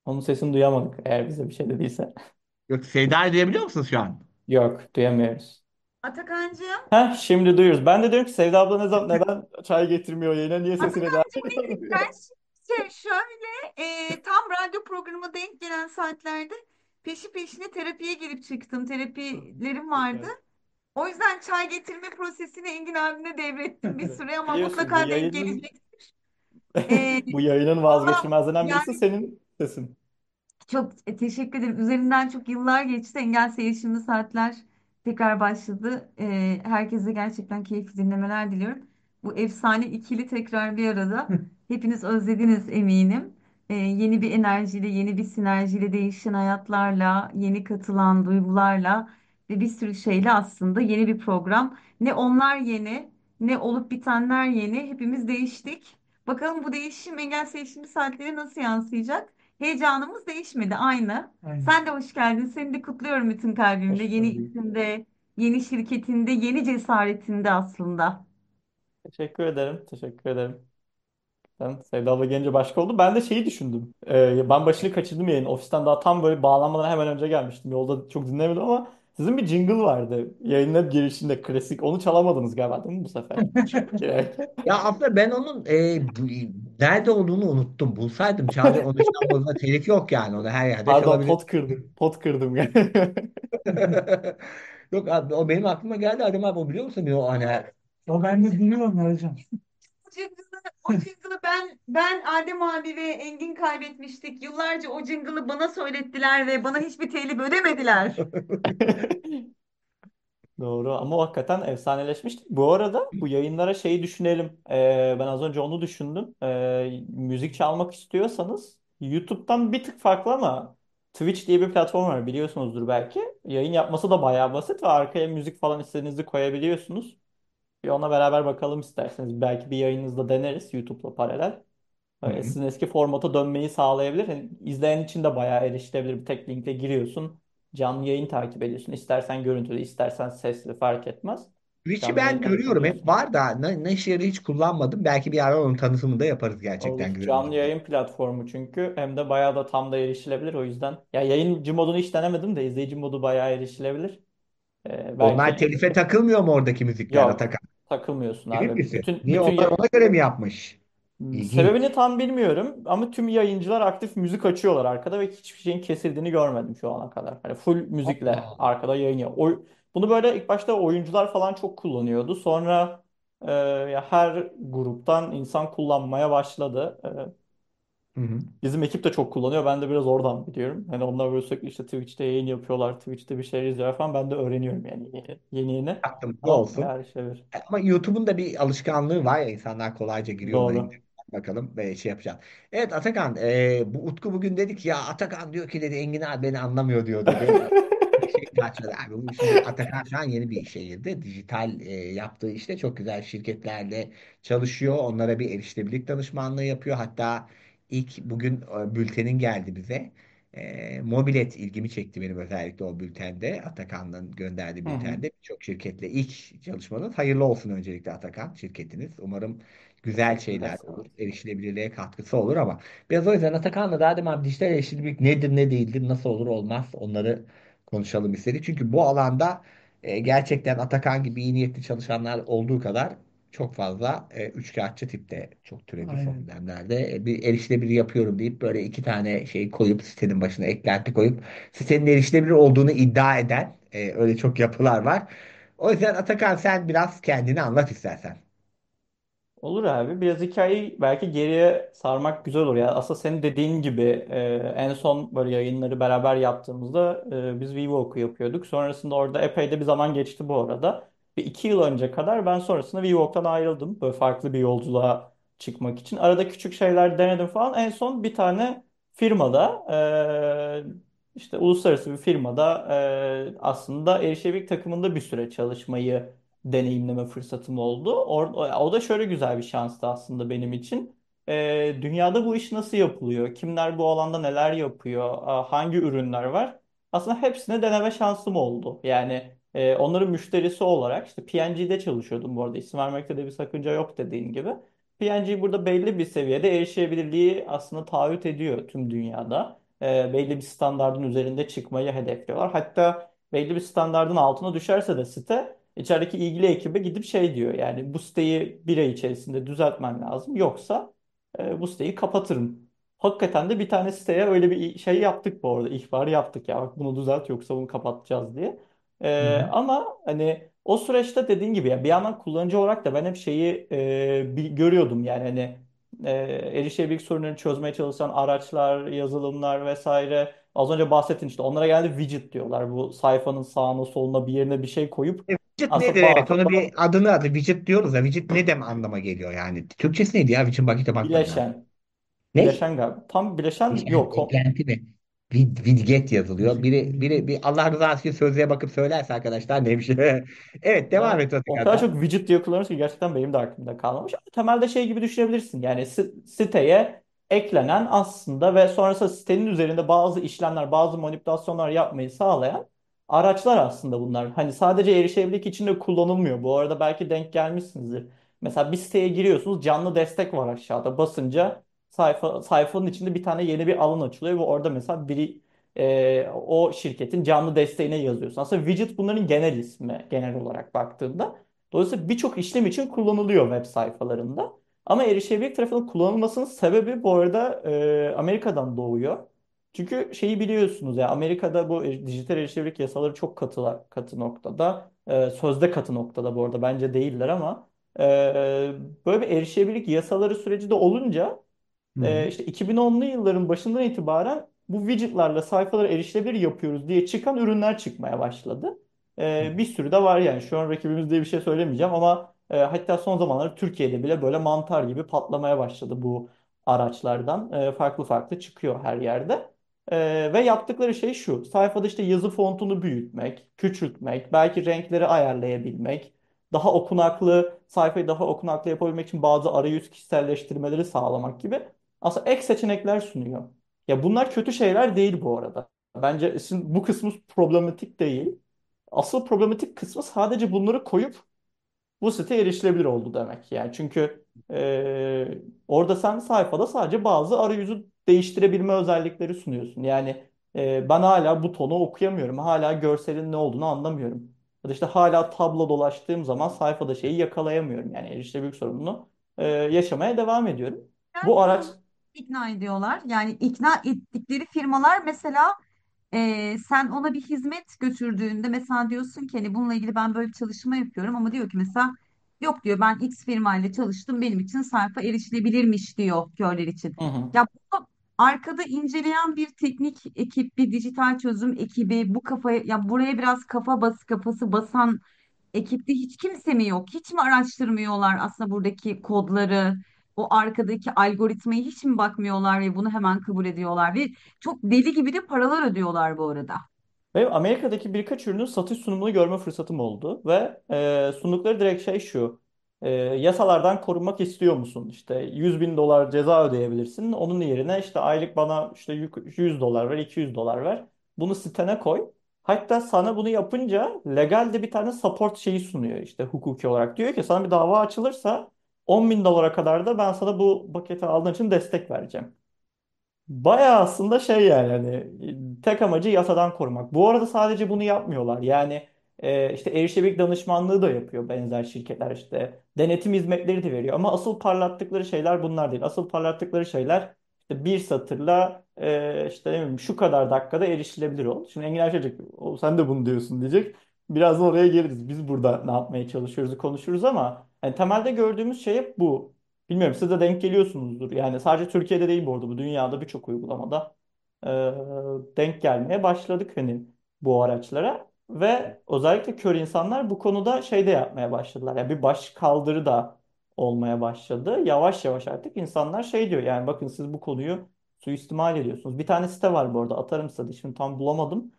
Onun sesini duyamadık eğer bize bir şey dediyse. Yok, Sevda'yı duyabiliyor musunuz şu an? Yok, duyamıyoruz. Atakan'cığım. Heh, şimdi duyuyoruz. Ben de diyorum ki Sevda abla neden çay getirmiyor yayına? Niye sesini daha Atakan'cığım ben şöyle tam radyo programı denk gelen saatlerde peşi peşine terapiye girip çıktım. Terapilerim vardı. Süper. O yüzden çay getirme prosesini Engin abine devrettim bir süre ama Biliyorsun bu mutlaka denk yayının gelecek. E, bu yayının valla vazgeçilmezlerinden birisi yani senin sesin. çok teşekkür ederim. Üzerinden çok yıllar geçti. Engel Seyircimli Saatler tekrar başladı. Herkese gerçekten keyifli dinlemeler diliyorum. Bu efsane ikili tekrar bir arada. Hepiniz özlediniz eminim. Yeni bir enerjiyle, yeni bir sinerjiyle, değişen hayatlarla, yeni katılan duygularla ve bir sürü şeyle aslında yeni bir program. Ne onlar yeni, ne olup bitenler yeni. Hepimiz değiştik. Bakalım bu değişim Engel Seyircimli Saatleri nasıl yansıyacak? Heyecanımız değişmedi, aynı. Aynen. Sen de hoş geldin. Seni de kutluyorum bütün kalbimle. Hoş Yeni bulduk. isimde, yeni şirketinde, yeni cesaretinde aslında. Teşekkür ederim. Teşekkür ederim. Ben Sevda abla gelince başka oldu. Ben de şeyi düşündüm. Ben başını kaçırdım yayın. Ofisten daha tam böyle bağlanmadan hemen önce gelmiştim. Yolda çok dinlemedim ama sizin bir jingle vardı. Yayının hep girişinde klasik. Onu çalamadınız galiba değil mi bu sefer? Girerken. Ya aslında ben onun nerede olduğunu unuttum. Bulsaydım çalacak, onu çalmamızda telif yok yani. Onu her yerde Pardon çalabilir. pot kırdım. Pot kırdım. Yok abi, o benim aklıma geldi. Adem abi, o biliyor musun? O hani O ben de biliyorum Ercan. O jingle'ı ben Adem abi ve Engin kaybetmiştik. Yıllarca o jingle'ı bana söylettiler ve bana hiçbir telif ödemediler. Doğru ama o hakikaten efsaneleşmişti. Bu arada bu yayınlara şeyi düşünelim. Ben az önce onu düşündüm. Müzik çalmak istiyorsanız YouTube'dan bir tık farklı ama Twitch diye bir platform var biliyorsunuzdur belki. Yayın yapması da bayağı basit ve arkaya müzik falan istediğinizi koyabiliyorsunuz. Bir ona beraber bakalım isterseniz. Belki bir yayınınızda deneriz YouTube'la paralel. Hı hı. Sizin eski formata dönmeyi sağlayabilir. Yani izleyen için de bayağı erişilebilir. Bir tek linkle giriyorsun. Canlı yayın takip ediyorsun. İstersen görüntülü, istersen sesli fark etmez. Twitch'i Canlı ben yayın görüyorum. Hep yapabiliyorsun. var da ne işe yarıyor hiç kullanmadım. Belki bir ara onun tanıtımını da yaparız Olur. gerçekten, güzel Canlı olur diye. yayın platformu çünkü. Hem de bayağı da tam da erişilebilir. O yüzden. Ya yayıncı modunu hiç denemedim de izleyici modu bayağı erişilebilir. Onlar Belki telife takılmıyor mu oradaki müzikler yok. Atakan? Takılmıyorsun Emin abi. misin? Bütün Niye, bütün onlar ona göre mi yapmış? İlginç. Sebebini tam bilmiyorum ama tüm yayıncılar aktif müzik açıyorlar arkada ve hiçbir şeyin kesildiğini görmedim şu ana kadar. Hani full müzikle Allah. arkada yayın bunu böyle ilk başta oyuncular falan çok kullanıyordu. Sonra ya her gruptan insan kullanmaya başladı. Hı hı. Bizim ekip de çok kullanıyor. Ben de biraz oradan biliyorum. Hani onlar böyle sürekli işte Twitch'te yayın yapıyorlar. Twitch'te bir şeyler izliyorlar falan. Ben de öğreniyorum yani yeni yeni. Aklımda Ama olsun. bayağı şey var. Ama YouTube'un da bir alışkanlığı var ya, insanlar kolayca giriyor ona. Doğru. Bakalım ve şey yapacağım. Evet Atakan, bu Utku bugün dedik ya, Atakan diyor ki dedi, Engin abi beni anlamıyor diyor dedi. Şey parçalı abi. Şimdi Atakan şu an yeni bir işe girdi. Dijital yaptığı işte çok güzel şirketlerle çalışıyor. Onlara bir erişilebilirlik danışmanlığı yapıyor. Hatta ilk bugün bültenin geldi bize. Mobilet ilgimi çekti benim, özellikle o bültende. Atakan'ın gönderdiği Hı hı. bültende. Birçok şirketle ilk çalışmanız. Hayırlı olsun öncelikle Atakan, şirketiniz. Umarım güzel Teşekkürler şeyler sağ olur. olun. Erişilebilirliğe katkısı olur ama biraz o yüzden Atakan'la daha demin dijital erişilebilirlik nedir ne değildir, nasıl olur olmaz, onları konuşalım istedik. Çünkü bu alanda gerçekten Atakan gibi iyi niyetli çalışanlar olduğu kadar çok fazla üçkağıtçı tipte çok türedi son Aynen. dönemlerde. Bir erişilebilir yapıyorum deyip böyle iki tane şey koyup sitenin başına eklenti koyup sitenin erişilebilir olduğunu iddia eden öyle çok yapılar var. O yüzden Atakan, sen biraz kendini anlat istersen. Olur abi. Biraz hikayeyi belki geriye sarmak güzel olur. Ya aslında senin dediğin gibi en son böyle yayınları beraber yaptığımızda biz Vivoku yapıyorduk. Sonrasında orada epey de bir zaman geçti bu arada. Bir 2 yıl önce kadar ben sonrasında Vivo'dan ayrıldım. Böyle farklı bir yolculuğa çıkmak için. Arada küçük şeyler denedim falan. En son bir tane firmada işte uluslararası bir firmada aslında erişebilirlik takımında bir süre çalışmayı deneyimleme fırsatım oldu. O da şöyle güzel bir şanstı aslında benim için. Dünyada bu iş nasıl yapılıyor? Kimler bu alanda neler yapıyor? Hangi ürünler var? Aslında hepsine deneme şansım oldu. Yani onların müşterisi olarak işte P&G'de çalışıyordum bu arada. İsim vermekte de bir sakınca yok dediğin gibi. P&G burada belli bir seviyede erişebilirliği aslında taahhüt ediyor tüm dünyada. belli bir standardın üzerinde çıkmayı hedefliyorlar. Hatta belli bir standardın altına düşerse de site içerideki ilgili ekibe gidip şey diyor, yani bu siteyi bir ay içerisinde düzeltmen lazım, yoksa bu siteyi kapatırım. Hakikaten de bir tane siteye öyle bir şey yaptık bu arada. İhbar yaptık ya, bak bunu düzelt yoksa bunu kapatacağız diye. Hı hı. Ama hani o süreçte dediğin gibi ya, bir yandan kullanıcı olarak da ben hep şeyi görüyordum, yani hani erişebilirlik sorunlarını çözmeye çalışan araçlar, yazılımlar vesaire. Az önce bahsettin işte, onlara geldi widget diyorlar. Bu sayfanın sağına soluna bir yerine bir şey koyup Widget aslında nedir? Evet, bazı onu bir adı widget diyoruz da widget ne dem anlama geliyor yani? Türkçesi neydi ya? Widget'in bakmam lazım. bileşen. Ne? Bileşen galiba. Tam bileşen Yani yok. eklenti mi? Widget yazılıyor. Bir Allah rızası için sözlüğe bakıp söylerse arkadaşlar neymiş? Evet, devam Yani et o o kadar çok tekrardan. widget diye kullanıyoruz ki gerçekten benim de aklımda kalmamış. Ama temelde şey gibi düşünebilirsin. Yani siteye eklenen aslında ve sonrasında sitenin üzerinde bazı işlemler, bazı manipülasyonlar yapmayı sağlayan araçlar aslında bunlar. Hani sadece erişebilirlik için de kullanılmıyor. Bu arada belki denk gelmişsinizdir. Mesela bir siteye giriyorsunuz, canlı destek var aşağıda. Basınca sayfanın içinde bir tane yeni bir alan açılıyor ve orada mesela biri o şirketin canlı desteğine yazıyorsun. Aslında widget bunların genel ismi, genel olarak baktığında. Dolayısıyla birçok işlem için kullanılıyor web sayfalarında. Ama erişebilirlik tarafının kullanılmasının sebebi bu arada Amerika'dan doğuyor. Çünkü şeyi biliyorsunuz ya, Amerika'da bu dijital erişebilirlik yasaları çok katı noktada. Sözde katı noktada bu arada, bence değiller ama böyle bir erişebilirlik yasaları süreci de olunca Hı hı. işte 2010'lu yılların başından itibaren bu widgetlarla sayfalara erişilebilir yapıyoruz diye çıkan ürünler çıkmaya başladı. Bir sürü de var yani. Şu an rakibimiz diye bir şey söylemeyeceğim ama hatta son zamanlarda Türkiye'de bile böyle mantar gibi patlamaya başladı bu araçlardan. Farklı farklı çıkıyor her yerde. Ve yaptıkları şey şu: sayfada işte yazı fontunu büyütmek, küçültmek, belki renkleri ayarlayabilmek, daha okunaklı, sayfayı daha okunaklı yapabilmek için bazı arayüz kişiselleştirmeleri sağlamak gibi aslında ek seçenekler sunuyor. Ya bunlar kötü şeyler değil bu arada. Bence işin bu kısmı problematik değil. Asıl problematik kısmı sadece bunları koyup bu site erişilebilir oldu demek. Yani çünkü orada sen sayfada sadece bazı arayüzü değiştirebilme özellikleri sunuyorsun. Yani ben hala butonu okuyamıyorum. Hala görselin ne olduğunu anlamıyorum. Ya da işte hala tablo dolaştığım zaman sayfada şeyi yakalayamıyorum. Yani erişilebilirlik sorununu yaşamaya devam ediyorum. Bu araç. Firmaları ikna ediyorlar. Yani ikna ettikleri firmalar mesela sen ona bir hizmet götürdüğünde mesela diyorsun ki hani bununla ilgili ben böyle bir çalışma yapıyorum ama diyor ki mesela yok diyor, ben X firmayla çalıştım, benim için sayfa erişilebilirmiş diyor körler için. Hı hı. Ya bu arkada inceleyen bir teknik ekip, bir dijital çözüm ekibi, bu kafaya ya buraya biraz kafası basan ekipte hiç kimse mi yok? Hiç mi araştırmıyorlar aslında buradaki kodları, o arkadaki algoritmayı hiç mi bakmıyorlar ve bunu hemen kabul ediyorlar ve çok deli gibi de paralar ödüyorlar bu arada. Benim Amerika'daki birkaç ürünün satış sunumunu görme fırsatım oldu ve sundukları direkt şey şu: yasalardan korunmak istiyor musun? İşte 100 bin dolar ceza ödeyebilirsin. Onun yerine işte aylık bana işte 100 dolar ver, 200 dolar ver. Bunu sitene koy. Hatta sana bunu yapınca legal de bir tane support şeyi sunuyor, işte hukuki olarak. Diyor ki sana bir dava açılırsa 10 bin dolara kadar da ben sana bu paketi aldığın için destek vereceğim. Bayağı aslında şey, yani hani tek amacı yasadan korumak. Bu arada sadece bunu yapmıyorlar. Yani işte erişebilirlik danışmanlığı da yapıyor benzer şirketler işte. Denetim hizmetleri de veriyor. Ama asıl parlattıkları şeyler bunlar değil. Asıl parlattıkları şeyler işte bir satırla işte ne bileyim şu kadar dakikada erişilebilir ol. Şimdi Engin Erçel diyecek, "O, sen de bunu diyorsun," diyecek. Birazdan oraya geliriz. Biz burada ne yapmaya çalışıyoruz konuşuruz ama yani temelde gördüğümüz şey hep bu. Bilmiyorum, siz de denk geliyorsunuzdur. Yani sadece Türkiye'de değil bu arada, bu dünyada birçok uygulamada e, denk gelmeye başladık hani bu araçlara. Ve özellikle kör insanlar bu konuda şey de yapmaya başladılar. Yani bir baş kaldırı da olmaya başladı. Yavaş yavaş artık insanlar şey diyor, yani bakın siz bu konuyu suistimal ediyorsunuz. Bir tane site var bu arada, atarım size de, şimdi tam bulamadım.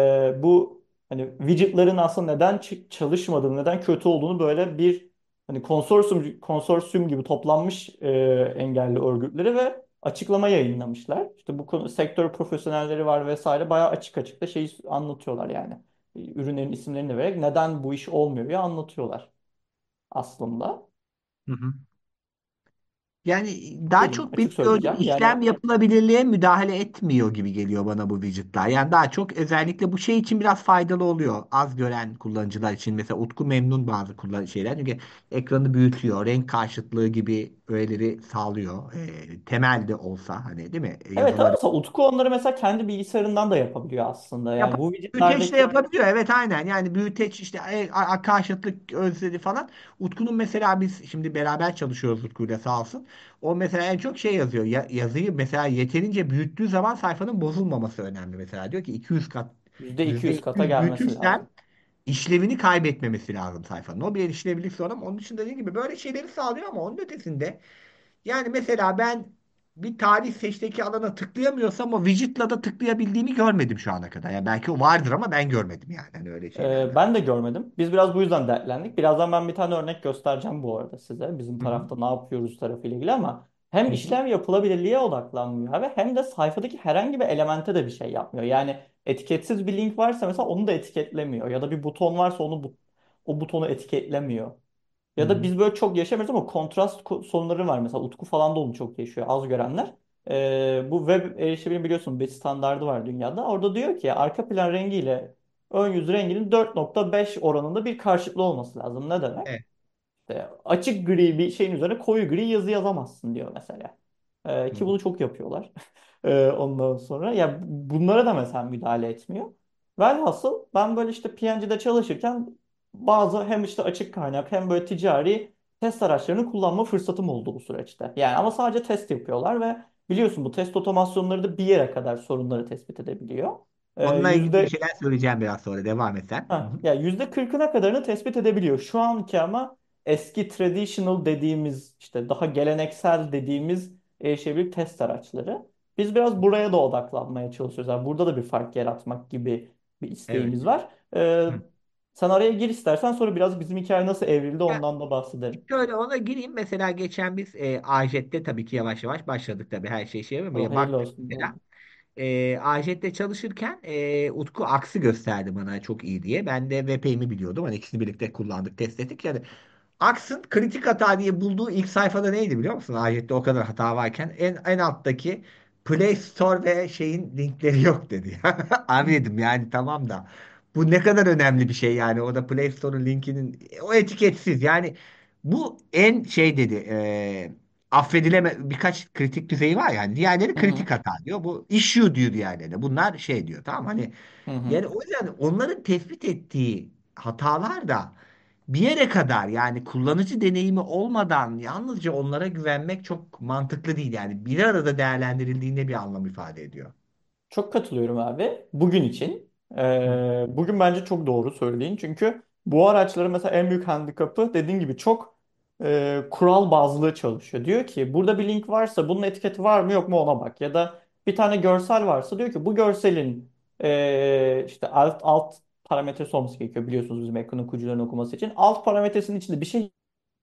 Bu hani widgetların aslında neden çalışmadığını, neden kötü olduğunu böyle bir hani konsorsiyum gibi toplanmış engelli örgütleri ve açıklama yayınlamışlar. İşte bu konu sektör profesyonelleri var vesaire, bayağı açık açık da şeyi anlatıyorlar yani. Ürünlerin isimlerini de vererek neden bu iş olmuyor ya anlatıyorlar aslında. Hı hı. Yani daha Dedim, çok açık bilmiyorum, söyleyeceğim. Yani işlem yapılabilirliğe müdahale etmiyor gibi geliyor bana bu widgetler. Yani daha çok özellikle bu şey için biraz faydalı oluyor. Az gören kullanıcılar için mesela Utku memnun bazı şeyler. Çünkü ekranı büyütüyor, renk karşıtlığı gibi öğeleri sağlıyor. Temel de olsa hani, değil mi? evet, ama Yazıları mesela Utku onları mesela kendi bilgisayarından da yapabiliyor aslında. Yani bu büyüteç de widgetlerdeki yapabiliyor. Evet, aynen. Yani büyüteç işte karşıtlık özleri falan. Utku'nun mesela biz şimdi beraber çalışıyoruz Utku'yla, sağ olsun. O mesela en çok şey yazıyor. Yazıyı mesela yeterince büyüttüğü zaman sayfanın bozulmaması önemli mesela. Diyor ki 200 kat, %200 kata %200 gelmesi büyütürsen lazım. işlevini kaybetmemesi lazım sayfanın. O bir işlevlik sorun, ama onun dışında dediğim gibi böyle şeyleri sağlıyor, ama onun ötesinde yani mesela ben bir tarih seçteki alana tıklayamıyorsam o widget'la da tıklayabildiğimi görmedim şu ana kadar. Yani belki o vardır ama ben görmedim yani. Hani öyle şeylerden. Ben de görmedim. Biz biraz bu yüzden dertlendik. Birazdan ben bir tane örnek göstereceğim bu arada size. Bizim Hı hı. tarafta ne yapıyoruz tarafıyla ilgili, ama hem Hı hı. işlem yapılabilirliğe odaklanmıyor abi, hem de sayfadaki herhangi bir elemente de bir şey yapmıyor. Yani etiketsiz bir link varsa mesela onu da etiketlemiyor. Ya da bir buton varsa o butonu etiketlemiyor. Hı Ya da hı. biz böyle çok yaşamıyoruz ama kontrast sorunları var. Mesela Utku falan da onu çok yaşıyor. Az görenler. Bu web erişimini biliyorsun, bir standardı var dünyada. Orada diyor ki arka plan rengiyle ön yüz renginin 4,5 oranında bir karşılıklı olması lazım. Ne demek? Evet. İşte açık gri bir şeyin üzerine koyu gri yazı yazamazsın diyor mesela. Hı Ki hı. bunu çok yapıyorlar. Ondan sonra ya bunlara da mesela müdahale etmiyor. Velhasıl ben böyle işte PNG'de çalışırken bazı hem işte açık kaynak hem böyle ticari test araçlarını kullanma fırsatım oldu bu süreçte. Yani ama sadece test yapıyorlar ve biliyorsun bu test otomasyonları da bir yere kadar sorunları tespit edebiliyor. Onunla ilgili bir Yüzde şeyler söyleyeceğim biraz sonra. Devam et sen. Hı Ha, hı. ya %40'ına kadarını tespit edebiliyor. Şu anki ama eski traditional dediğimiz, işte daha geleneksel dediğimiz erişebilir test araçları. Biz biraz buraya da odaklanmaya çalışıyoruz. Yani burada da bir fark yaratmak gibi bir Evet. isteğimiz var. Ee, Hı. Sen araya gir istersen, sonra biraz bizim hikaye nasıl evrildi Ya ondan da bahsedelim. şöyle ona gireyim. Mesela geçen biz AJet'te tabii ki yavaş yavaş başladık tabii, her şey Oh, ama hayırlı baktık olsun bu mesela. arada. AJet'te çalışırken Utku Aks'ı gösterdi bana çok iyi diye. Ben de VP'imi biliyordum. Hani ikisini birlikte kullandık, test ettik. Yani Aks'ın kritik hata diye bulduğu ilk sayfada neydi biliyor musun? AJet'te o kadar hata varken en alttaki Play Store ve şeyin linkleri yok dedi. Abi dedim yani tamam da bu ne kadar önemli bir şey yani. O da Play Store'un linkinin o etiketsiz. Yani bu en şey dedi. Affedileme birkaç kritik düzeyi var yani. Diğerleri Hı hı. kritik hata diyor. Bu issue diyor diğerlerine. Bunlar şey diyor, tamam hani, Hı hı. yani o yüzden onların tespit ettiği hatalar da bir yere kadar, yani kullanıcı deneyimi olmadan yalnızca onlara güvenmek çok mantıklı değil. Yani bir arada değerlendirildiğinde bir anlam ifade ediyor. Çok katılıyorum abi. Bugün için. Hı Bugün bence çok doğru söyleyin. Çünkü bu araçların mesela en büyük handikapı, dediğin gibi, çok kural bazlı çalışıyor. Diyor ki burada bir link varsa bunun etiketi var mı yok mu ona bak. Ya da bir tane görsel varsa diyor ki bu görselin işte alt parametresi olması gerekiyor. Biliyorsunuz bizim ekran okuyucuların okuması için. Alt parametresinin içinde bir şey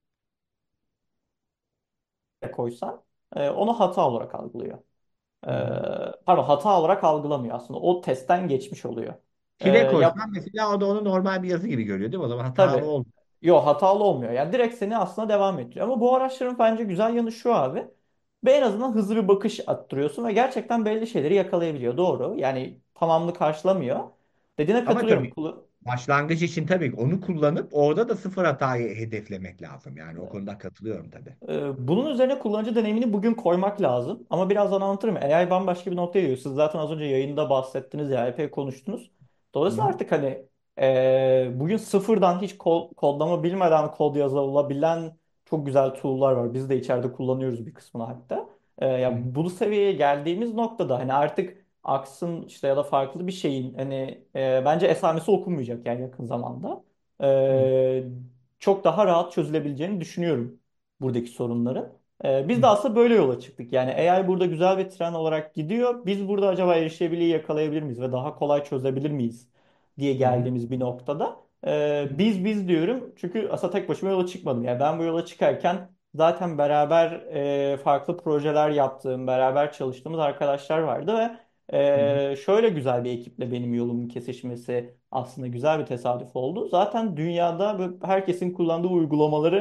koysan onu hata olarak algılıyor. hı. Hı. Pardon, hata olarak algılamıyor aslında. O testten geçmiş oluyor. Çile Ya koysan mesela o da onu normal bir yazı gibi görüyor değil mi? O zaman hatalı tabii. oldu. Yok, hatalı olmuyor. Yani direkt seni aslında devam ettiriyor. Ama bu araçların bence güzel yanı şu abi. Ve en azından hızlı bir bakış attırıyorsun ve gerçekten belli şeyleri yakalayabiliyor. Doğru. Yani tamamını karşılamıyor. Dediğine Ama katılıyorum. tabii başlangıç için tabii onu kullanıp orada da sıfır hatayı hedeflemek lazım. Yani o konuda katılıyorum tabii. Bunun üzerine kullanıcı deneyimini bugün koymak lazım. Ama birazdan anlatırım. AI bambaşka bir noktaya geliyor. Siz zaten az önce yayında bahsettiniz ya, epey konuştunuz. Hı Dolayısıyla hı. artık hani bugün sıfırdan hiç kodlama bilmeden kod yazılabilen çok güzel tool'lar var. Biz de içeride kullanıyoruz bir kısmını hatta. Hı hı. Ya bu seviyeye geldiğimiz noktada hani artık Aks'ın işte ya da farklı bir şeyin hani bence esamesi okunmayacak yani yakın zamanda. Hı E, Çok daha rahat çözülebileceğini düşünüyorum buradaki sorunların. hı. Biz de aslında böyle yola çıktık. Yani AI burada güzel bir tren olarak gidiyor. Biz burada acaba erişebilirliği yakalayabilir miyiz ve daha kolay çözebilir miyiz diye Hı hı. geldiğimiz bir noktada. Hı hı. Biz diyorum çünkü aslında tek başıma yola çıkmadım. Yani ben bu yola çıkarken zaten beraber farklı projeler yaptığım, beraber çalıştığımız arkadaşlar vardı ve Hı hı. şöyle güzel bir ekiple benim yolumun kesişmesi aslında güzel bir tesadüf oldu. Zaten dünyada böyle herkesin kullandığı uygulamaları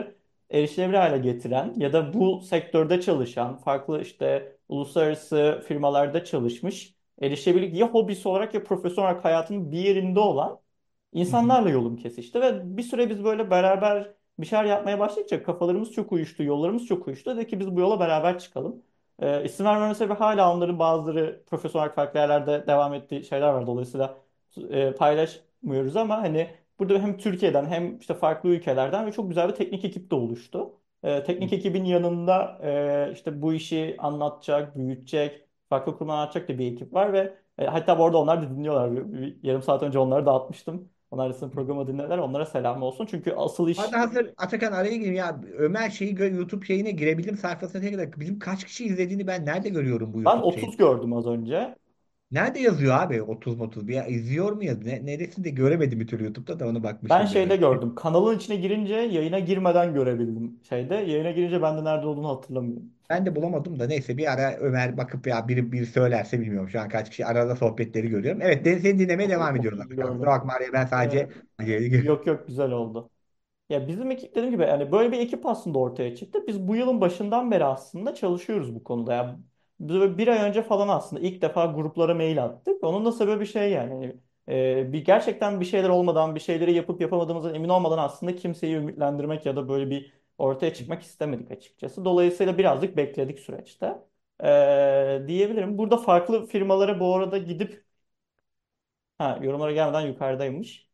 erişilebilir hale getiren ya da bu sektörde çalışan, farklı işte uluslararası firmalarda çalışmış, erişebilirlik ya hobisi olarak ya profesyonel olarak hayatının bir yerinde olan Hı hı. insanlarla yolum kesişti ve bir süre biz böyle beraber bir şeyler yapmaya başlayınca kafalarımız çok uyuştu, yollarımız çok uyuştu. Dedi ki biz bu yola beraber çıkalım. İsim vermeme sebebi hala onların bazıları profesyonel farklı yerlerde devam ettiği şeyler var. Dolayısıyla paylaşmıyoruz ama hani burada hem Türkiye'den hem işte farklı ülkelerden ve çok güzel bir teknik ekip de oluştu. Teknik ekibin yanında işte bu işi anlatacak, büyütecek, farklı kurumlar anlatacak da bir ekip var ve hatta bu arada onlar da dinliyorlar. Bir yarım saat önce onları dağıtmıştım. Onlar da sizin programı dinlediler. Onlara selam olsun. Çünkü asıl Hadi iş hazır Atakan araya gireyim ya. Ömer YouTube şeyine girebildim sayfasına tekrar. Bizim kaç kişi izlediğini ben nerede görüyorum bu ben YouTube şeyini? 30 gördüm az önce. Nerede yazıyor abi 30 bir ya izliyor mu yazıyor? Neresinde göremedim bir türlü YouTube'da da ona Ben bakmışım biraz. şeyde gördüm. Kanalın içine girince yayına girmeden görebildim şeyde. Yayına girince ben de nerede olduğunu hatırlamıyorum. Ben de bulamadım da neyse bir ara Ömer bakıp ya biri söylerse bilmiyorum. Şu an kaç kişi arada sohbetleri görüyorum. Evet seni dinlemeye devam ediyoruz 30 Atakan. Kusura gördüm. bakma araya ben Ee, sadece yok yok güzel oldu. Ya bizim ekip dediğim gibi yani böyle bir ekip aslında ortaya çıktı. Biz bu yılın başından beri aslında çalışıyoruz bu konuda. Yani biz böyle bir ay önce falan aslında ilk defa gruplara mail attık. Onun da sebebi şey yani bir gerçekten bir şeyler olmadan bir şeyleri yapıp yapamadığımızdan emin olmadan aslında kimseyi ümitlendirmek ya da böyle bir ortaya çıkmak istemedik açıkçası. Dolayısıyla birazcık bekledik süreçte. Diyebilirim. Burada farklı firmalara bu arada gidip ha, yorumlara gelmeden yukarıdaymış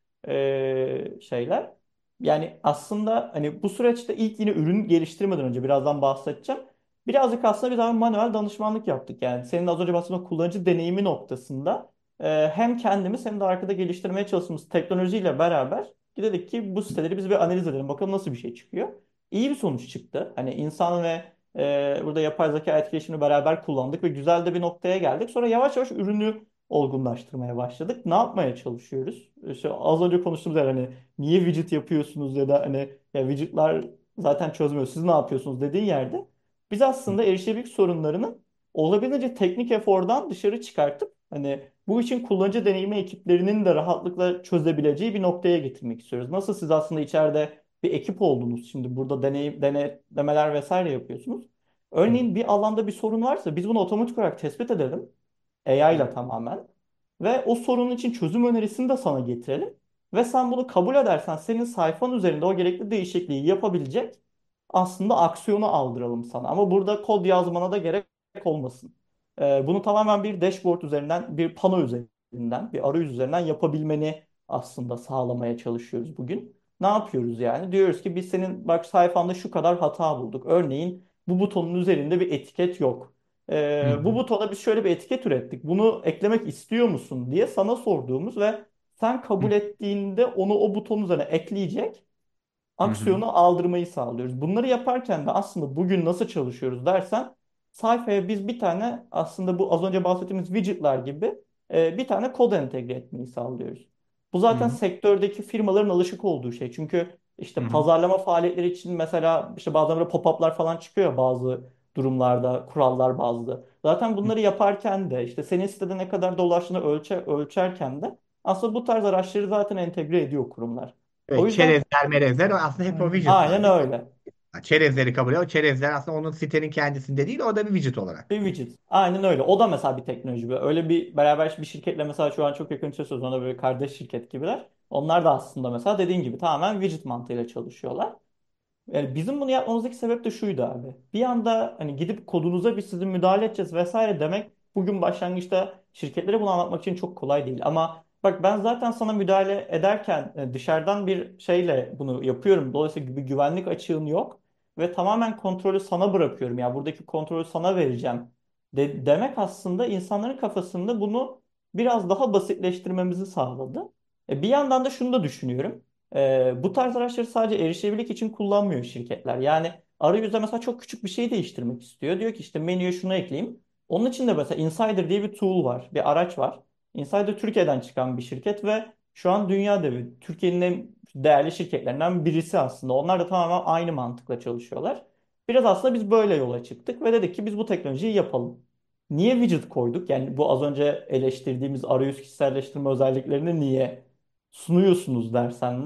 şeyler. Yani aslında hani bu süreçte ilk yine ürün geliştirmeden önce birazdan bahsedeceğim. Birazcık aslında biz abi manuel danışmanlık yaptık. Yani senin az önce bahsettiğin o kullanıcı deneyimi noktasında hem kendimiz hem de arkada geliştirmeye çalıştığımız teknolojiyle beraber dedik ki bu siteleri biz bir analiz edelim. Bakalım nasıl bir şey çıkıyor. İyi bir sonuç çıktı. Hani insan ve burada yapay zeka etkileşimini beraber kullandık ve güzel de bir noktaya geldik. Sonra yavaş yavaş ürünü olgunlaştırmaya başladık. Ne yapmaya çalışıyoruz? İşte az önce konuştuğumuz yer hani niye widget yapıyorsunuz ya da hani ya widgetler zaten çözmüyor. Siz ne yapıyorsunuz dediğin yerde biz aslında erişebilirlik sorunlarını olabildiğince teknik efordan dışarı çıkartıp hani bu için kullanıcı deneyimi ekiplerinin de rahatlıkla çözebileceği bir noktaya getirmek istiyoruz. Nasıl siz aslında içeride bir ekip oldunuz. Şimdi burada denetlemeler vesaire yapıyorsunuz. Örneğin bir alanda bir sorun varsa biz bunu otomatik olarak tespit edelim. AI ile tamamen. Ve o sorunun için çözüm önerisini de sana getirelim. Ve sen bunu kabul edersen senin sayfan üzerinde o gerekli değişikliği yapabilecek aslında aksiyonu aldıralım sana. Ama burada kod yazmana da gerek olmasın. Bunu tamamen bir dashboard üzerinden, bir pano üzerinden, bir arayüz üzerinden yapabilmeni aslında sağlamaya çalışıyoruz bugün. Ne yapıyoruz yani? Diyoruz ki biz senin bak sayfanda şu kadar hata bulduk. Örneğin bu butonun üzerinde bir etiket yok. Hı Bu hı. butona biz şöyle bir etiket ürettik. Bunu eklemek istiyor musun diye sana sorduğumuz ve sen Hı kabul ettiğinde onu o butonun üzerine ekleyecek hı. Hı. aksiyonu aldırmayı sağlıyoruz. Bunları yaparken de aslında bugün nasıl çalışıyoruz dersen sayfaya biz bir tane aslında bu az önce bahsettiğimiz widgetler gibi bir tane kod entegre etmeyi sağlıyoruz. Bu Hı zaten hı. sektördeki firmaların alışık olduğu şey. Çünkü Hı işte hı. pazarlama faaliyetleri için mesela işte bazen böyle pop-up'lar falan çıkıyor ya bazı durumlarda, kurallar bazlı. Zaten bunları yaparken de işte senin sitede ne kadar dolaştığını ölçerken de aslında bu tarz araçları zaten entegre ediyor kurumlar. O Evet, yüzden çerezler merezler o aslında hep o Aynen. aynen widgetlar değil mi? öyle. Ha, çerezleri kabul ediyor. O çerezler aslında onun sitenin kendisinde değil o da bir widget olarak. Bir widget. Aynen öyle. O da mesela bir teknoloji. Öyle bir beraber bir şirketle mesela şu an çok yakın çalışıyoruz. Ona böyle kardeş şirket gibiler. Onlar da aslında mesela dediğin gibi tamamen widget mantığıyla çalışıyorlar. Yani bizim bunu yapmamızdaki sebep de şuydu abi. Bir anda hani gidip kodunuza biz sizin müdahale edeceğiz vesaire demek bugün başlangıçta şirketlere bunu anlatmak için çok kolay değil. Ama bak ben zaten sana müdahale ederken dışarıdan bir şeyle bunu yapıyorum. Dolayısıyla bir güvenlik açığın yok ve tamamen kontrolü sana bırakıyorum. Ya buradaki kontrolü sana vereceğim demek aslında insanların kafasında bunu biraz daha basitleştirmemizi sağladı. Bir yandan da şunu da düşünüyorum. Bu tarz araçları sadece erişebilirlik için kullanmıyor şirketler. Yani arayüzde mesela çok küçük bir şey değiştirmek istiyor. Diyor ki işte menüye şunu ekleyeyim. Onun için de mesela Insider diye bir tool var, bir araç var. Insider Türkiye'den çıkan bir şirket ve şu an dünya devi, Türkiye'nin en değerli şirketlerinden birisi aslında. Onlar da tamamen aynı mantıkla çalışıyorlar. Biraz aslında biz böyle yola çıktık ve dedik ki biz bu teknolojiyi yapalım. Niye widget koyduk? Yani bu az önce eleştirdiğimiz arayüz kişiselleştirme özelliklerini niye sunuyorsunuz dersen de.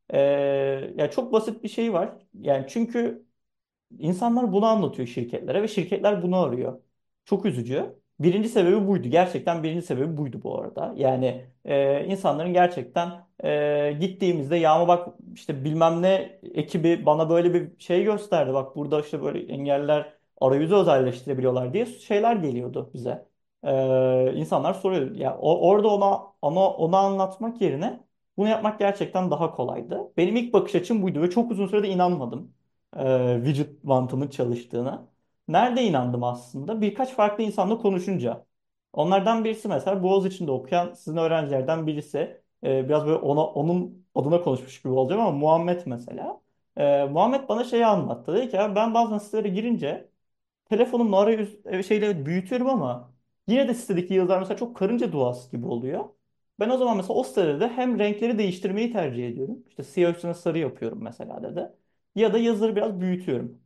Ee, Ya çok basit bir şey var. Yani çünkü İnsanlar bunu anlatıyor şirketlere ve şirketler bunu arıyor. Çok üzücü. Birinci sebebi buydu. Gerçekten birinci sebebi buydu bu arada. Yani insanların gerçekten gittiğimizde yağma bak işte bilmem ne ekibi bana böyle bir şey gösterdi. Bak burada işte böyle engeller arayüzü özelleştirebiliyorlar diye şeyler geliyordu bize. İnsanlar soruyordu. Ya orada ona anlatmak yerine bunu yapmak gerçekten daha kolaydı. Benim ilk bakış açım buydu ve çok uzun sürede inanmadım widget mantığının çalıştığına. Nerede inandım aslında? Birkaç farklı insanla konuşunca. Onlardan birisi mesela Boğaziçi'nde okuyan sizin öğrencilerden birisi. Biraz böyle onun adına konuşmuş gibi olacağım ama Muhammed mesela. Muhammed bana şeyi anlattı. Dedi ki "Ya ben bazen sitelere girince telefonumla arayüz şeyleri büyütüyorum ama yine de sitedeki yazılar mesela çok karınca duası gibi oluyor. Ben o zaman mesela o sitede de hem renkleri değiştirmeyi tercih ediyorum. İşte siyah üstüne sarı yapıyorum mesela dedi. Ya da yazıları biraz büyütüyorum.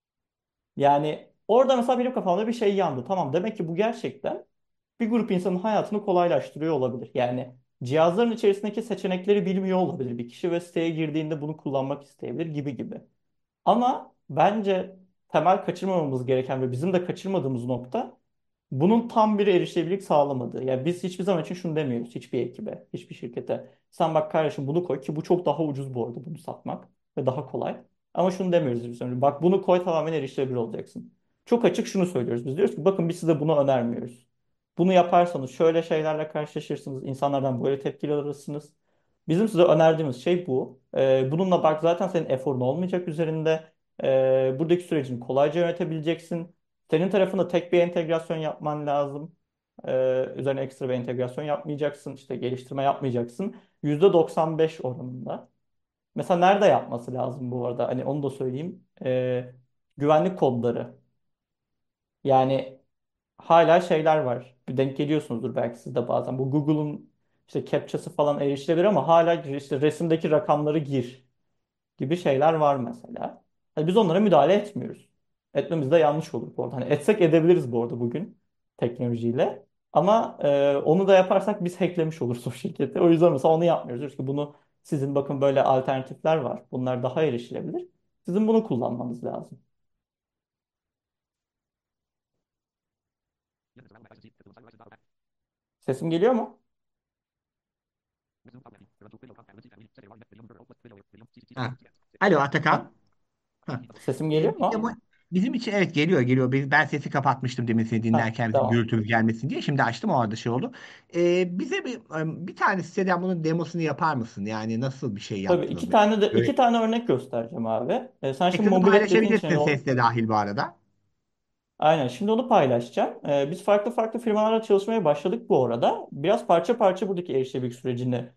Yani orada mesela benim kafamda bir şey yandı. Tamam demek ki bu gerçekten bir grup insanın hayatını kolaylaştırıyor olabilir. Yani cihazların içerisindeki seçenekleri bilmiyor olabilir bir kişi ve siteye girdiğinde bunu kullanmak isteyebilir gibi gibi. Ama bence temel kaçırmamamız gereken ve bizim de kaçırmadığımız nokta bunun tam bir erişilebilirlik sağlamadığı. Yani biz hiçbir zaman için şunu demiyoruz hiçbir ekibe, hiçbir şirkete. Sen bak kardeşim bunu koy ki bu çok daha ucuz bu arada bunu satmak ve daha kolay. Ama şunu demiyoruz biz önce. Bak bunu koy tamamen erişilebilir olacaksın. Çok açık şunu söylüyoruz. Biz diyoruz ki bakın biz size bunu önermiyoruz. Bunu yaparsanız şöyle şeylerle karşılaşırsınız. İnsanlardan böyle tepkiler alırsınız. Bizim size önerdiğimiz şey bu. Bununla bak zaten senin eforun olmayacak üzerinde. Buradaki sürecini kolayca yönetebileceksin. Senin tarafında tek bir entegrasyon yapman lazım. Üzerine ekstra bir entegrasyon yapmayacaksın. İşte geliştirme yapmayacaksın. %95 oranında. Mesela nerede yapması lazım bu arada? Hani onu da söyleyeyim. Güvenlik kodları. Yani hala şeyler var. Bir denk geliyorsunuzdur belki siz de bazen. Bu Google'un işte captcha'sı falan erişilebilir ama hala işte resimdeki rakamları gir gibi şeyler var mesela. Hani biz onlara müdahale etmiyoruz. Etmemiz de yanlış olur bu arada. Hani etsek edebiliriz bu arada bugün teknolojiyle. Ama onu da yaparsak biz hacklemiş oluruz o şirketi. O yüzden mesela onu yapmıyoruz. Diyoruz ki bunu sizin bakın böyle alternatifler var. Bunlar daha erişilebilir. Sizin bunu kullanmanız lazım. Sesim geliyor mu? Ha. Alo Heh, Atakan. Ha. sesim geliyor Bir de mu? bizim için evet geliyor. Ben sesi kapatmıştım demin seni Ha, dinlerken bizim tamam. gürültümüz gelmesin diye. Şimdi açtım o arada şey oldu. Bize bir tane siteden bunun demosunu yapar mısın? Yani nasıl bir şey Tabii yaptınız? Böyle, iki tane örnek göstereceğim abi. Sen şimdi ekranı mobil web dediğin için paylaşabilirsin sesle dahil bu arada. aynen şimdi onu paylaşacağım. Biz farklı farklı firmalarla çalışmaya başladık bu arada. Biraz parça parça buradaki erişilebilirlik sürecini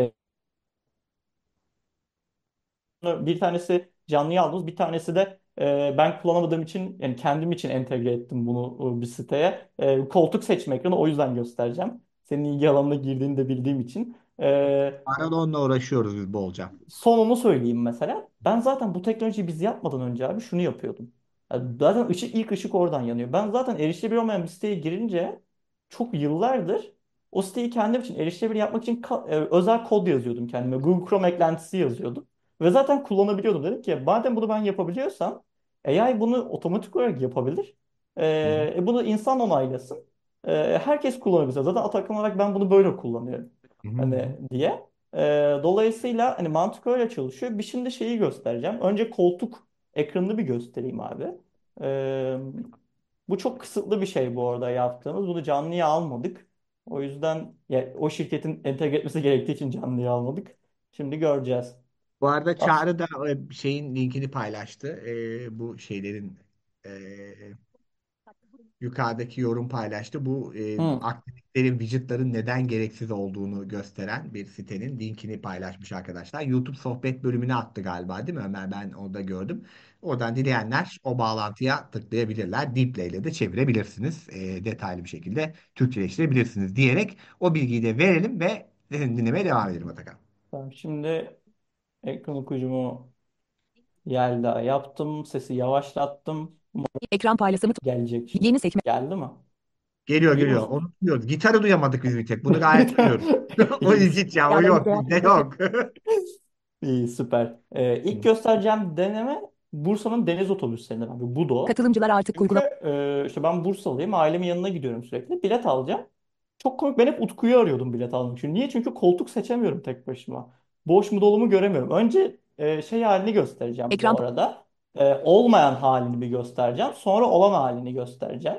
bir tanesi canlıya aldığımız bir tanesi de ben kullanamadığım için yani kendim için entegre ettim bunu bir siteye. Koltuk seçme ekranı o yüzden göstereceğim. Senin ilgi alanına girdiğini de bildiğim için. Arada onunla uğraşıyoruz biz bolca. Sonunu söyleyeyim mesela. Ben zaten bu teknolojiyi biz yapmadan önce abi şunu yapıyordum. Zaten ilk ışık oradan yanıyor. Ben zaten erişilebilir olmayan bir siteye girince çok yıllardır o siteyi kendim için erişilebilir yapmak için özel kod yazıyordum kendime. Google Chrome eklentisi yazıyordum. Ve zaten kullanabiliyordum. Dedim ki madem bunu ben yapabiliyorsam AI bunu otomatik olarak yapabilir. Hı hı. Bunu insan onaylasın. Herkes kullanabilir. Zaten Atakan olarak ben bunu böyle kullanıyorum. Hı hı. Hani diye. Dolayısıyla hani mantık öyle çalışıyor. Bir şimdi şeyi göstereceğim. Önce koltuk ekranını bir göstereyim abi. Ee, Bu çok kısıtlı bir şey bu arada yaptığımız. Bunu canlıya almadık. O yüzden ya, o şirketin entegre etmesi gerektiği için canlıya almadık. Şimdi göreceğiz. Bu arada As Çağrı da şeyin linkini paylaştı. Bu şeylerin e, yukarıdaki yorum paylaştı. Bu Hı, aktivitelerin, widgetların neden gereksiz olduğunu gösteren bir sitenin linkini paylaşmış arkadaşlar. YouTube sohbet bölümüne attı galiba değil mi Ömer? Ben orada gördüm. Oradan dileyenler o bağlantıya tıklayabilirler. Deepl ile de çevirebilirsiniz. Detaylı bir şekilde Türkçeleştirebilirsiniz diyerek o bilgiyi de verelim ve dinlemeye devam edelim Atakan. tamam. Şimdi ekran okuyucumu Yelda yaptım. Sesi yavaşlattım. Ekran paylaşımı. Gelecek şimdi. Yeni sekme. Geldi mi? Geliyor Duyuyor geliyor. musunuz? Onu duyuyoruz. Gitarı duyamadık biz bir tek. Bunu gayet duyuyoruz. O İyi. ilginç ya. O Ekranda yok. linkler. Bizde yok. İyi, süper. İlk Hı. göstereceğim deneme Bursa'nın deniz otobüslerinden abi. Budo. Katılımcılar artık Çünkü uygulama. işte ben Bursalıyım. Ailemin yanına gidiyorum sürekli. Bilet alacağım. Çok komik. Ben hep Utku'yu arıyordum bilet almak için. Niye? Çünkü koltuk seçemiyorum tek başıma. Boş mu dolu mu göremiyorum. Önce şey halini göstereceğim Ekran bu arada. Olmayan halini bir göstereceğim. Sonra olan halini göstereceğim.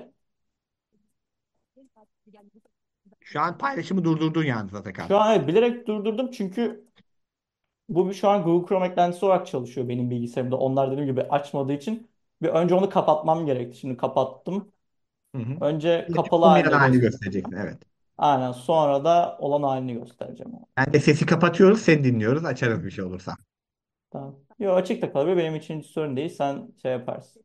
Şu an paylaşımı durdurdun yalnız Atakan. Şu an evet, bilerek durdurdum çünkü bu şu an Google Chrome eklentisi olarak çalışıyor benim bilgisayarımda. Onlar dediğim gibi açmadığı için bir önce onu kapatmam gerekti. Şimdi kapattım. Hı hı. Önce Şimdi kapalı olmayan halinde halini göster. göstereceksin. Evet. Aynen, sonra da olan halini göstereceğim. Ben de sesi kapatıyoruz, seni dinliyoruz. Açarız bir şey olursa. Tamam. Yo, açık da kalabilir. Benim için hiç sorun değil. Sen şey yaparsın.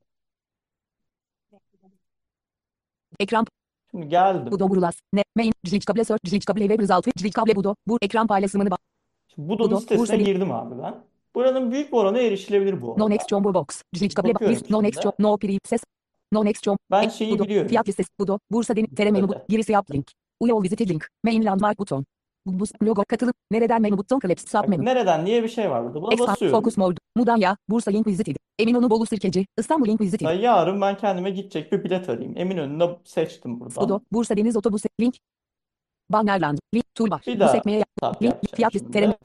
Ekran Şimdi geldim. Budo Burulas. Ne? Main. Ciliç kable search. Ciliç kable web resultı. Ciliç kable Budo. Bu ekran paylaşımını bak. Şimdi Budo'nun Budo. sitesine Bursa. girdim abi ben. Buranın büyük bir oranı erişilebilir bu No next arada. jumbo box. Ciliç kable Bakıyorum list. No next şimdi. job. No pre ses. No next job. Ben şeyi Budo. biliyorum. Fiyat listesi. Budo. Bursa Deniz. Tere menü. Sitede. Gerisi yap link. Uyol visited link. Main landmark buton. Bu logo katılım. Nereden menü buton collapse sub Bak, menü. nereden diye bir şey var burada. Buna Expand. Focus basıyorum. mode. Mudanya. Bursa link visited. Eminönü Bolu Sirkeci. İstanbul link visited. Mesela yarın ben kendime gidecek bir bilet arayayım. Eminönü'nde seçtim Budo. buradan. Bursa Deniz Otobüsü. Link. Bannerland. Link. Toolbar. Bir Bu daha sekmeye yap. tap Link. yapacağım Fiyat listesi. Tere şimdi.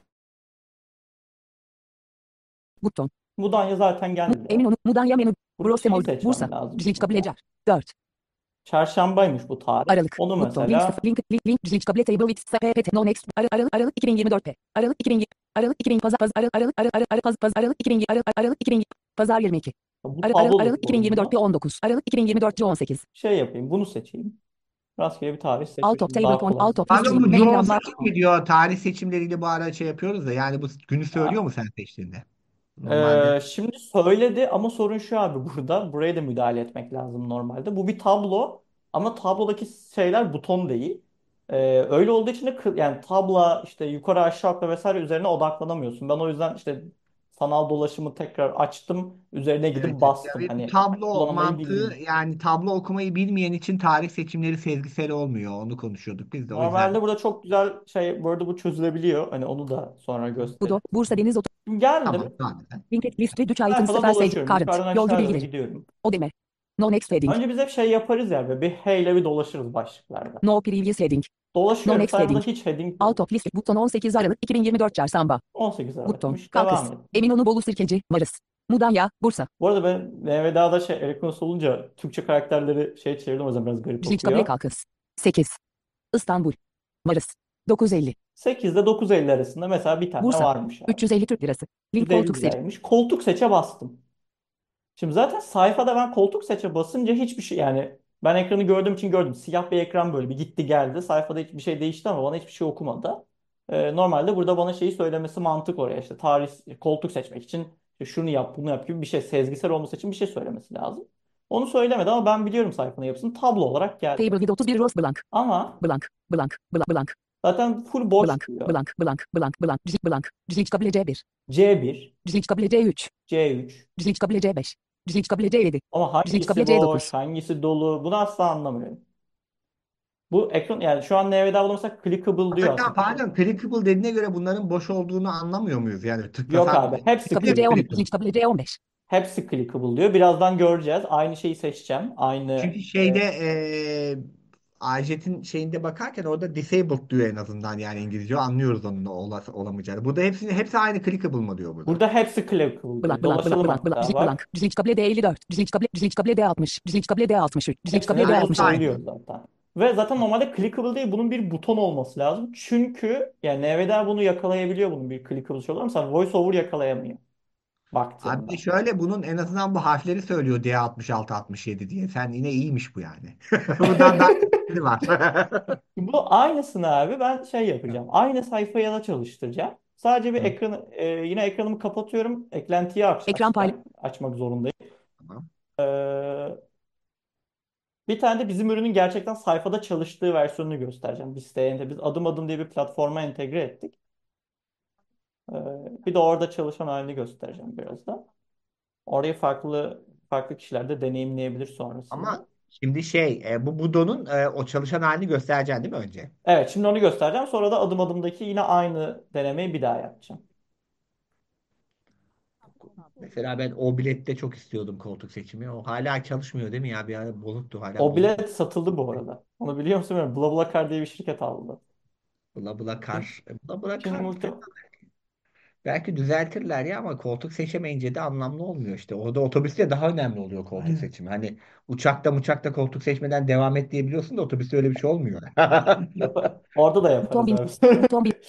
buton. Mudanya zaten geldi. Eminönü. Mudanya menü. Burada Brose şeyi mode. seçmem Bursa. lazım Ciliç şimdi. kabul 4. Çarşambaymış bu tarih. Aralık. Onu Button. Link 0. mesela Link. Ciliç kabul table with SPPT. No next. Aralık 2024 P. Aralık 2020. Aralık 2020. Pazar. Aralık 2020. Aralık 2020. Pazar 22. bu tabloluk Aralık 2024 P durumda 19. Aralık 2024 C 18. şey yapayım. Bunu seçeyim. Rastgele bir tarih Out of seçmişim. table Daha point. kolay. Out of list. Pardon, bu Main John landmark. 8 mi diyor? Tarih seçimleriyle bu ara şey yapıyoruz da. Yani bu günü söylüyor mu sen seçtiğinde? Normalde. Şimdi söyledi ama sorun şu abi burada. Buraya da müdahale etmek lazım normalde. Bu bir tablo ama tablodaki şeyler buton değil. Öyle olduğu için de yani tabla işte yukarı aşağı atla vesaire üzerine odaklanamıyorsun. Ben o yüzden işte sanal dolaşımı tekrar açtım. Üzerine gidip Evet, evet. Ya bastım. bir Hani tablo kullanmayı mantığı, bileyim. yani tablo okumayı bilmeyen için tarih seçimleri sezgisel olmuyor. Onu konuşuyorduk biz de o yüzden. Normalde burada çok güzel şey, bu arada bu çözülebiliyor. Hani onu da sonra göstereyim. Budo. Bursa Deniz Otobüsü. Şimdi geldim. Tamam, tamam. Linked list with 3 items. Sayfada Sefer sage. dolaşıyorum. Current. Yukarıdan Yolcu aşağı doğru bilgileri. gidiyorum. Ödeme. No next heading. Önce biz hep şey yaparız ya böyle bir hey ile bir dolaşırız başlıklarda. No previous heading. No Dolaşıyorum. next Sayfada heading. hiç heading Out yok. of list. Buton 18 Aralık 2024 Çarşamba. 18 Buton. Aralık'mış. Kalkız. Devam et. Eminönü Bolu Sirkeci. Varız. Mudanya. Bursa. Bu arada ben NVDA'da şey Erasmus olunca Türkçe karakterleri şey çevirdim, o yüzden biraz garip Ciliç kabile okuyor. kalkız. 8. İstanbul. Varız. 950. 8 ile 9.50 arasında mesela bir tane Bursa. varmış abi. 350 Türk Lirası. Link 150 koltuk seç. liraymış. Koltuk seçe bastım. Şimdi zaten sayfada ben koltuk seçe basınca hiçbir şey, yani ben ekranı gördüğüm için gördüm. Siyah bir ekran böyle bir gitti geldi. Sayfada hiçbir şey değişti ama bana hiçbir şey okumadı. Normalde burada bana şeyi söylemesi mantık oraya. İşte tarih koltuk seçmek için işte şunu yap bunu yap gibi bir şey, sezgisel olması için bir şey söylemesi lazım. Onu söylemedi ama ben biliyorum sayfanın yapısını, tablo olarak geldi. Table with 31 rows blank. Ama Blank. Blank. Blank. Blank. zaten full boş Blank. diyor. Blank. Blank. Blank. Blank. Ciliç blank. Ciliç kabile C1. C1, Ciliç kabile C3. C3 Ciliç kabile C5. Ciliç kabile C7. ama Ciliç hangisi kabile boş, C9. hangisi dolu bunu asla anlamıyorum. Bu ekran yani şu an NVDA bulursak clickable diyor Atakan, aslında. pardon, clickable dediğine göre bunların boş olduğunu anlamıyor muyuz? Yani Yok tıklasak abi, hepsi Kabile hep C10. clickable. clickable. Ciliç kabile C15. Hepsi clickable diyor. Birazdan göreceğiz. Aynı şeyi seçeceğim. Aynı Çünkü şeyde Ajet'in şeyinde bakarken orada disabled diyor en azından, yani İngilizce anlıyoruz onun olamayacağını. Burada hepsi aynı clickable mı diyor burada? burada hepsi clickable diyor. Blank. Blank. Blank. Dolaşalım Blank. Blank. hatta Ciliç bak. blank. Ciliç kabile D54. Ciliç kabile D60. Ciliç kabile D63. Ciliç kabile Hepsinin durumu Hepsi D62. söylüyor aynı. zaten. Ve zaten normalde clickable değil, bunun bir buton olması lazım. Çünkü yani NVDA bunu yakalayabiliyor, bunun bir clickable şey olur. Mesela VoiceOver yakalayamıyor Abi de baktığında. şöyle, bunun en azından bu harfleri söylüyor D66 67 diye. Sen yine iyiymiş bu yani. Buradan daha iyisi var. Bu aynısını abi ben şey yapacağım. Aynı sayfaya da çalıştıracağım. Sadece bir ekranı yine ekranımı kapatıyorum. Eklentiyi Ekran paylaş. açacağım. Açmak zorundayım. Tamam. Bir tane de bizim ürünün gerçekten sayfada çalıştığı versiyonunu göstereceğim. Biz adım adım diye bir platforma entegre ettik. Ee, Bir de orada çalışan halini göstereceğim birazdan. Orayı farklı farklı kişiler de deneyimleyebilir Ama sonrasında. şimdi bu Budo'nun o çalışan halini göstereceksin değil mi önce? Evet, şimdi onu göstereceğim. Sonra da adım adımdaki yine aynı denemeyi bir daha yapacağım. Mesela ben o bilette çok istiyordum koltuk seçimi. O hala çalışmıyor değil mi ya? Bir ara bozuktu, hala O bozuk mu? bilet satıldı bu arada. Onu biliyor musun bilmiyorum. BlaBlaCar diye bir şirket aldı. BlaBlaCar. Şimdi, şimdi BlaBlaCar muhtemelen belki düzeltirler ya, ama koltuk seçemeyince de anlamlı olmuyor işte. Orada otobüste daha önemli oluyor koltuk Aynen. seçimi. Hani uçakta koltuk seçmeden devam et diyebiliyorsun da otobüste öyle bir şey olmuyor. orada da Buton yaparız 1000. abi. Buton 1000.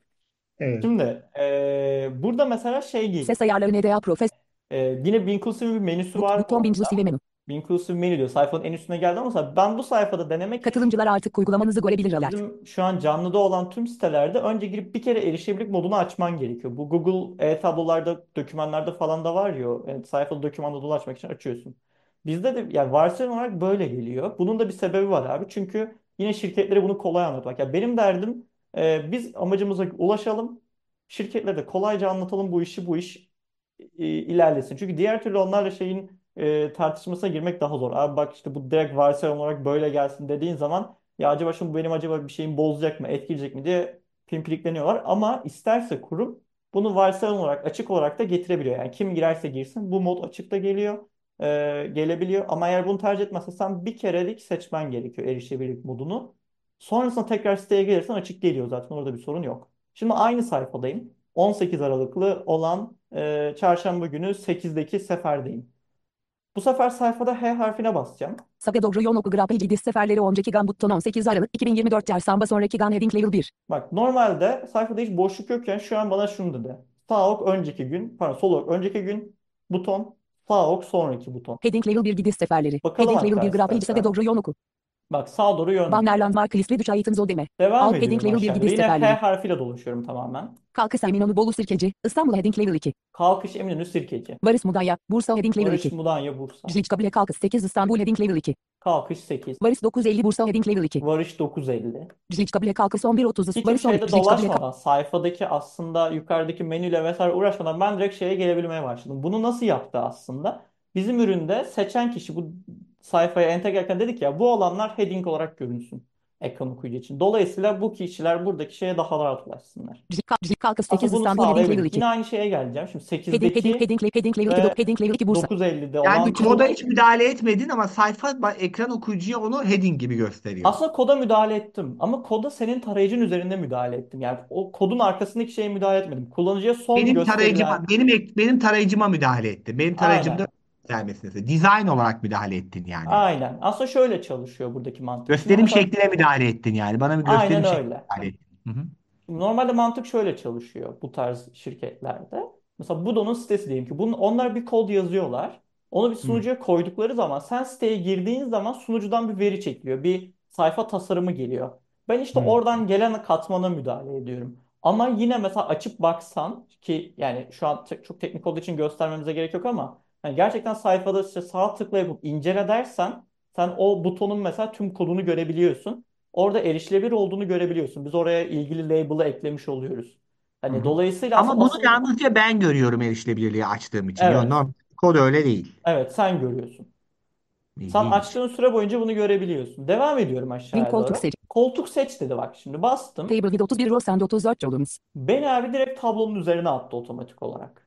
Evet. Şimdi burada mesela şey geliyor. Ses ayarları NDA Profes. Yine Inclusive bir menüsü var bu Buton 1000 arada. menü. Inclusive menü diyor. Sayfanın en üstüne geldi ama mesela ben bu sayfada denemek için Katılımcılar artık uygulamanızı görebilirler. bizim şu an canlıda olan tüm sitelerde önce girip bir kere erişebilirlik modunu açman gerekiyor. Bu Google e-tablolarda, dokümanlarda falan da var ya, sayfalı doküman modunu açmak için açıyorsun. Bizde de yani varsayılan olarak böyle geliyor. Bunun da bir sebebi var abi. Çünkü yine şirketlere bunu kolay anlatmak. Ya benim derdim biz amacımıza ulaşalım. Şirketlere de kolayca anlatalım bu iş ilerlesin. Çünkü diğer türlü onlarla şeyin tartışmasına girmek daha zor. Abi bak işte bu direkt varsayılan olarak böyle gelsin dediğin zaman ya acaba şimdi bu benim acaba bir şeyin bozacak mı, etkileyecek mi diye pimpirikleniyorlar. Ama isterse kurum bunu varsayılan olarak açık olarak da getirebiliyor. Yani kim girerse girsin bu mod açık da geliyor, gelebiliyor. Ama eğer bunu tercih etmezsen sen bir kerelik seçmen gerekiyor erişebilirlik modunu. Sonrasında tekrar siteye gelirsen açık geliyor zaten, orada bir sorun yok. Şimdi aynı sayfadayım. 18 Aralıklı olan çarşamba günü 8'deki seferdeyim. Bu sefer sayfada H harfine basacağım. Sabe Dobro Yonoku Graphi Gidis seferleri önceki GAN buton 18 Aralık 2024 Çarşamba sonraki GAN Heading Level 1. Bak normalde sayfada hiç boşluk yokken şu an bana şunu dedi. Sağ ok önceki gün, pardon sol ok önceki gün buton, sağ ok sonraki buton. Heading Level 1 Gidis seferleri. Bakalım Heading Level hatta 1 Graphi Sabe istersen. Dobro Yonoku. Bak sağa doğru yön. Bannerland var Krisli Düş Items Odeme. Devam Alt Heading ediyorum Level 1 aşağıya. Gidis Yine H seferleri. harfiyle dolaşıyorum tamamen. Kalkı Eminönü Bolu Sirkeci. İstanbul Heading Level 2. Kalkış Eminönü Sirkeci. Varış Mudanya. Bursa Heading Level Varış 2. Mudanya Bursa. Jliçka bile Kalkı 8 İstanbul Heading Level 2. Kalkış 8. Varış 950 Bursa Heading Level 2. Varış 950. Jliçka bile Kalkı 1130 Hiçbir Varış 12. şeyde Jliçka bile dolaşmadan, sayfadaki aslında yukarıdaki menüyle vesaire uğraşmadan ben direkt şeye gelebilmeye başladım. Bunu nasıl yaptı aslında? Bizim üründe seçen kişi bu sayfaya entegre ederken dedik ya bu alanlar heading olarak görünsün ekran okuyucu için. Dolayısıyla bu kişiler buradaki şeye daha rahat ulaşsınlar. Jliçka Kalkı Aslında 8 bunu İstanbul Heading Level sağlayabildik. 2. Yine aynı şeye geleceğim. Şimdi Heading 8'deki Level 2 ve Heading Level 2 Bursa. 950'de Yani olan koda hiç müdahale etmedin ama sayfa ekran okuyucuya onu heading gibi gösteriyor. aslında koda müdahale ettim ama koda senin tarayıcın üzerinde müdahale ettim. Yani o kodun arkasındaki şeye müdahale etmedim. Kullanıcıya son Benim tarayıcıma, gösterilen benim tarayıcıma müdahale etti. Benim tarayıcımda aynen. göstermesine. Design olarak müdahale ettin yani. Aynen. Aslında şöyle çalışıyor buradaki mantık. Şimdi Gösterim mesela şekline müdahale ettin yani. Bana bir aynen gösterim şekline öyle. müdahale ettin. Hı hı. Şimdi normalde mantık şöyle çalışıyor bu tarz şirketlerde. Mesela Budo'nun sitesi diyelim ki onlar bir kod yazıyorlar. Onu bir Hı. sunucuya koydukları zaman sen siteye girdiğin zaman sunucudan bir veri çekiliyor. Bir sayfa tasarımı geliyor. Ben işte Hı. oradan gelen katmana müdahale ediyorum. Ama yine mesela açıp baksan ki yani şu an çok teknik olduğu için göstermemize gerek yok ama hani gerçekten sayfada işte sağ tıkla yapıp incele dersen sen o butonun mesela tüm kodunu görebiliyorsun. Orada erişilebilir olduğunu görebiliyorsun. Biz oraya ilgili label'ı eklemiş oluyoruz. Hı Hani hı. dolayısıyla Ama bunu asıl yalnızca ben görüyorum erişilebilirliği açtığım için. Ya evet. normal kod öyle değil. Evet sen görüyorsun. Sen İlginç. açtığın süre boyunca bunu görebiliyorsun. Devam ediyorum Link aşağıya koltuk doğru. seç. Koltuk seç dedi bak şimdi bastım. Table with 31 rows and 34 columns. Beni abi direkt tablonun üzerine attı otomatik olarak.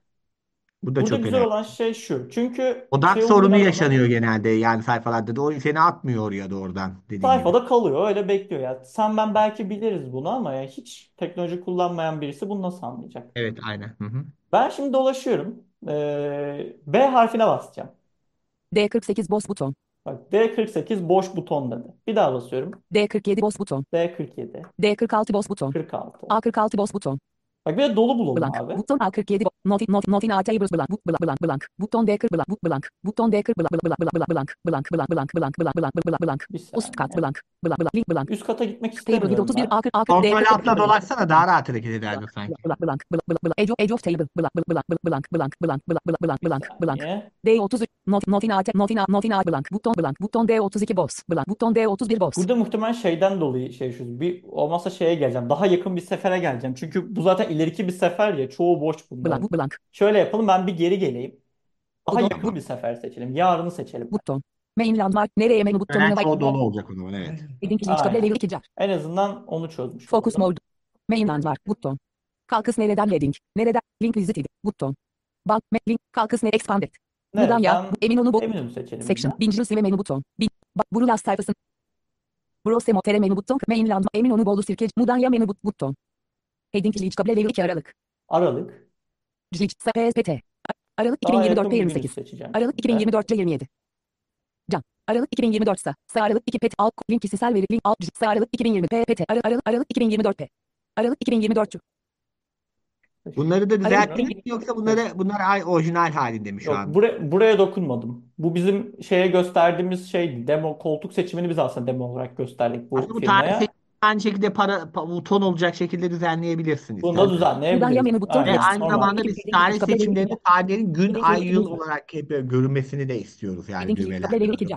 Bu da Burada çok güzel önemli. olan şey şu. Çünkü Odak şey sorunu olduğundan sonra yaşanıyor genelde yani sayfalarda da. O seni atmıyor oraya doğrudan dediğin gibi. sayfada kalıyor. Öyle bekliyor ya. Sen ben belki biliriz bunu ama ya hiç teknoloji kullanmayan birisi bunu nasıl anlayacak? Evet, aynen. Hı hı. Ben şimdi dolaşıyorum. B harfine basacağım. D48 boss buton. Bak D48 boş buton dedi. Bir daha basıyorum. D47 boss buton. D47, D46 boss buton. 46. A46 boss buton. Bak bir de dolu bulalım Blank. abi. Buton A47. Not in our tables blank. Blank. Buton D40 blank. Blank. Buton D40 blank. Blank. Blank. Bir Üst kat saniye. blank. Link blank. Üst kata gitmek Table with istemiyorum 31 ben. A40 Kontrol D40 altına dolaşsana daha rahat hareket ederdi sanki. Edge of table Bir blank. saniye. D33 not in our buton D32 boss buton D31 boss. Burada muhtemelen şeyden dolayı şey şu. Bir olmazsa şeye geleceğim. Daha yakın bir sefere geleceğim. Çünkü bu zaten ileriki bir sefer ya. Çoğu boş bunların. Blank. Şöyle yapalım ben bir geri geleyim. Daha Buton yakın bir sefer seçelim. Yarını seçelim. buton. Main landmark nereye menü butonuna Öğlen çoğu dolu bak. olacak o zaman, evet. Aynen. Aynen. Level 2 car. En azından onu çözmüş Focus oldum. mode. Main landmark buton. Kalkıs nereden heading. Nereden link visited buton. Bank, link, kalkıs net expanded. Evet, Mudanya, ben emin onu eminim seçelim section, yine. Binge'li ve menü buton. Brulas sayfası. Browse motere menü buton, mainland, emin onu bolu sirke, Mudanya menü buton. Heading Glitch kable level 2 Aralık. Aralık. Glitch, PSPT. Aralık Daha 2024 yakın bir günü 28. seçeceğim Aralık şimdi. 2024 27. Can. Aralık 2024 ise. Aralık 2 pet alt link kişisel veri link alt Aralık 2020 PPT Aralık 2024 P. Aralık 2024 Bunları da Aralık düzelttiniz mi 2020 yoksa bunlar orijinal halinde mi şu Yok, an? buraya dokunmadım. Bu bizim şeye gösterdiğimiz şeydi. Demo koltuk seçimini biz aslında demo olarak gösterdik bu Aslında bu tarih firmaya. aynı şekilde buton olacak şekilde düzenleyebilirsiniz Bunu da yani. Mudanya düzenleyebiliriz. menü buton Ve Aynen, text. aynı normal. zamanda biz Heading tarih Glitch kable level 2 seçimlerinde tarihlerin gün, Heading ay, level 2 yıl bursa. olarak hep görünmesini de istiyoruz yani Heading Glitch kable level 2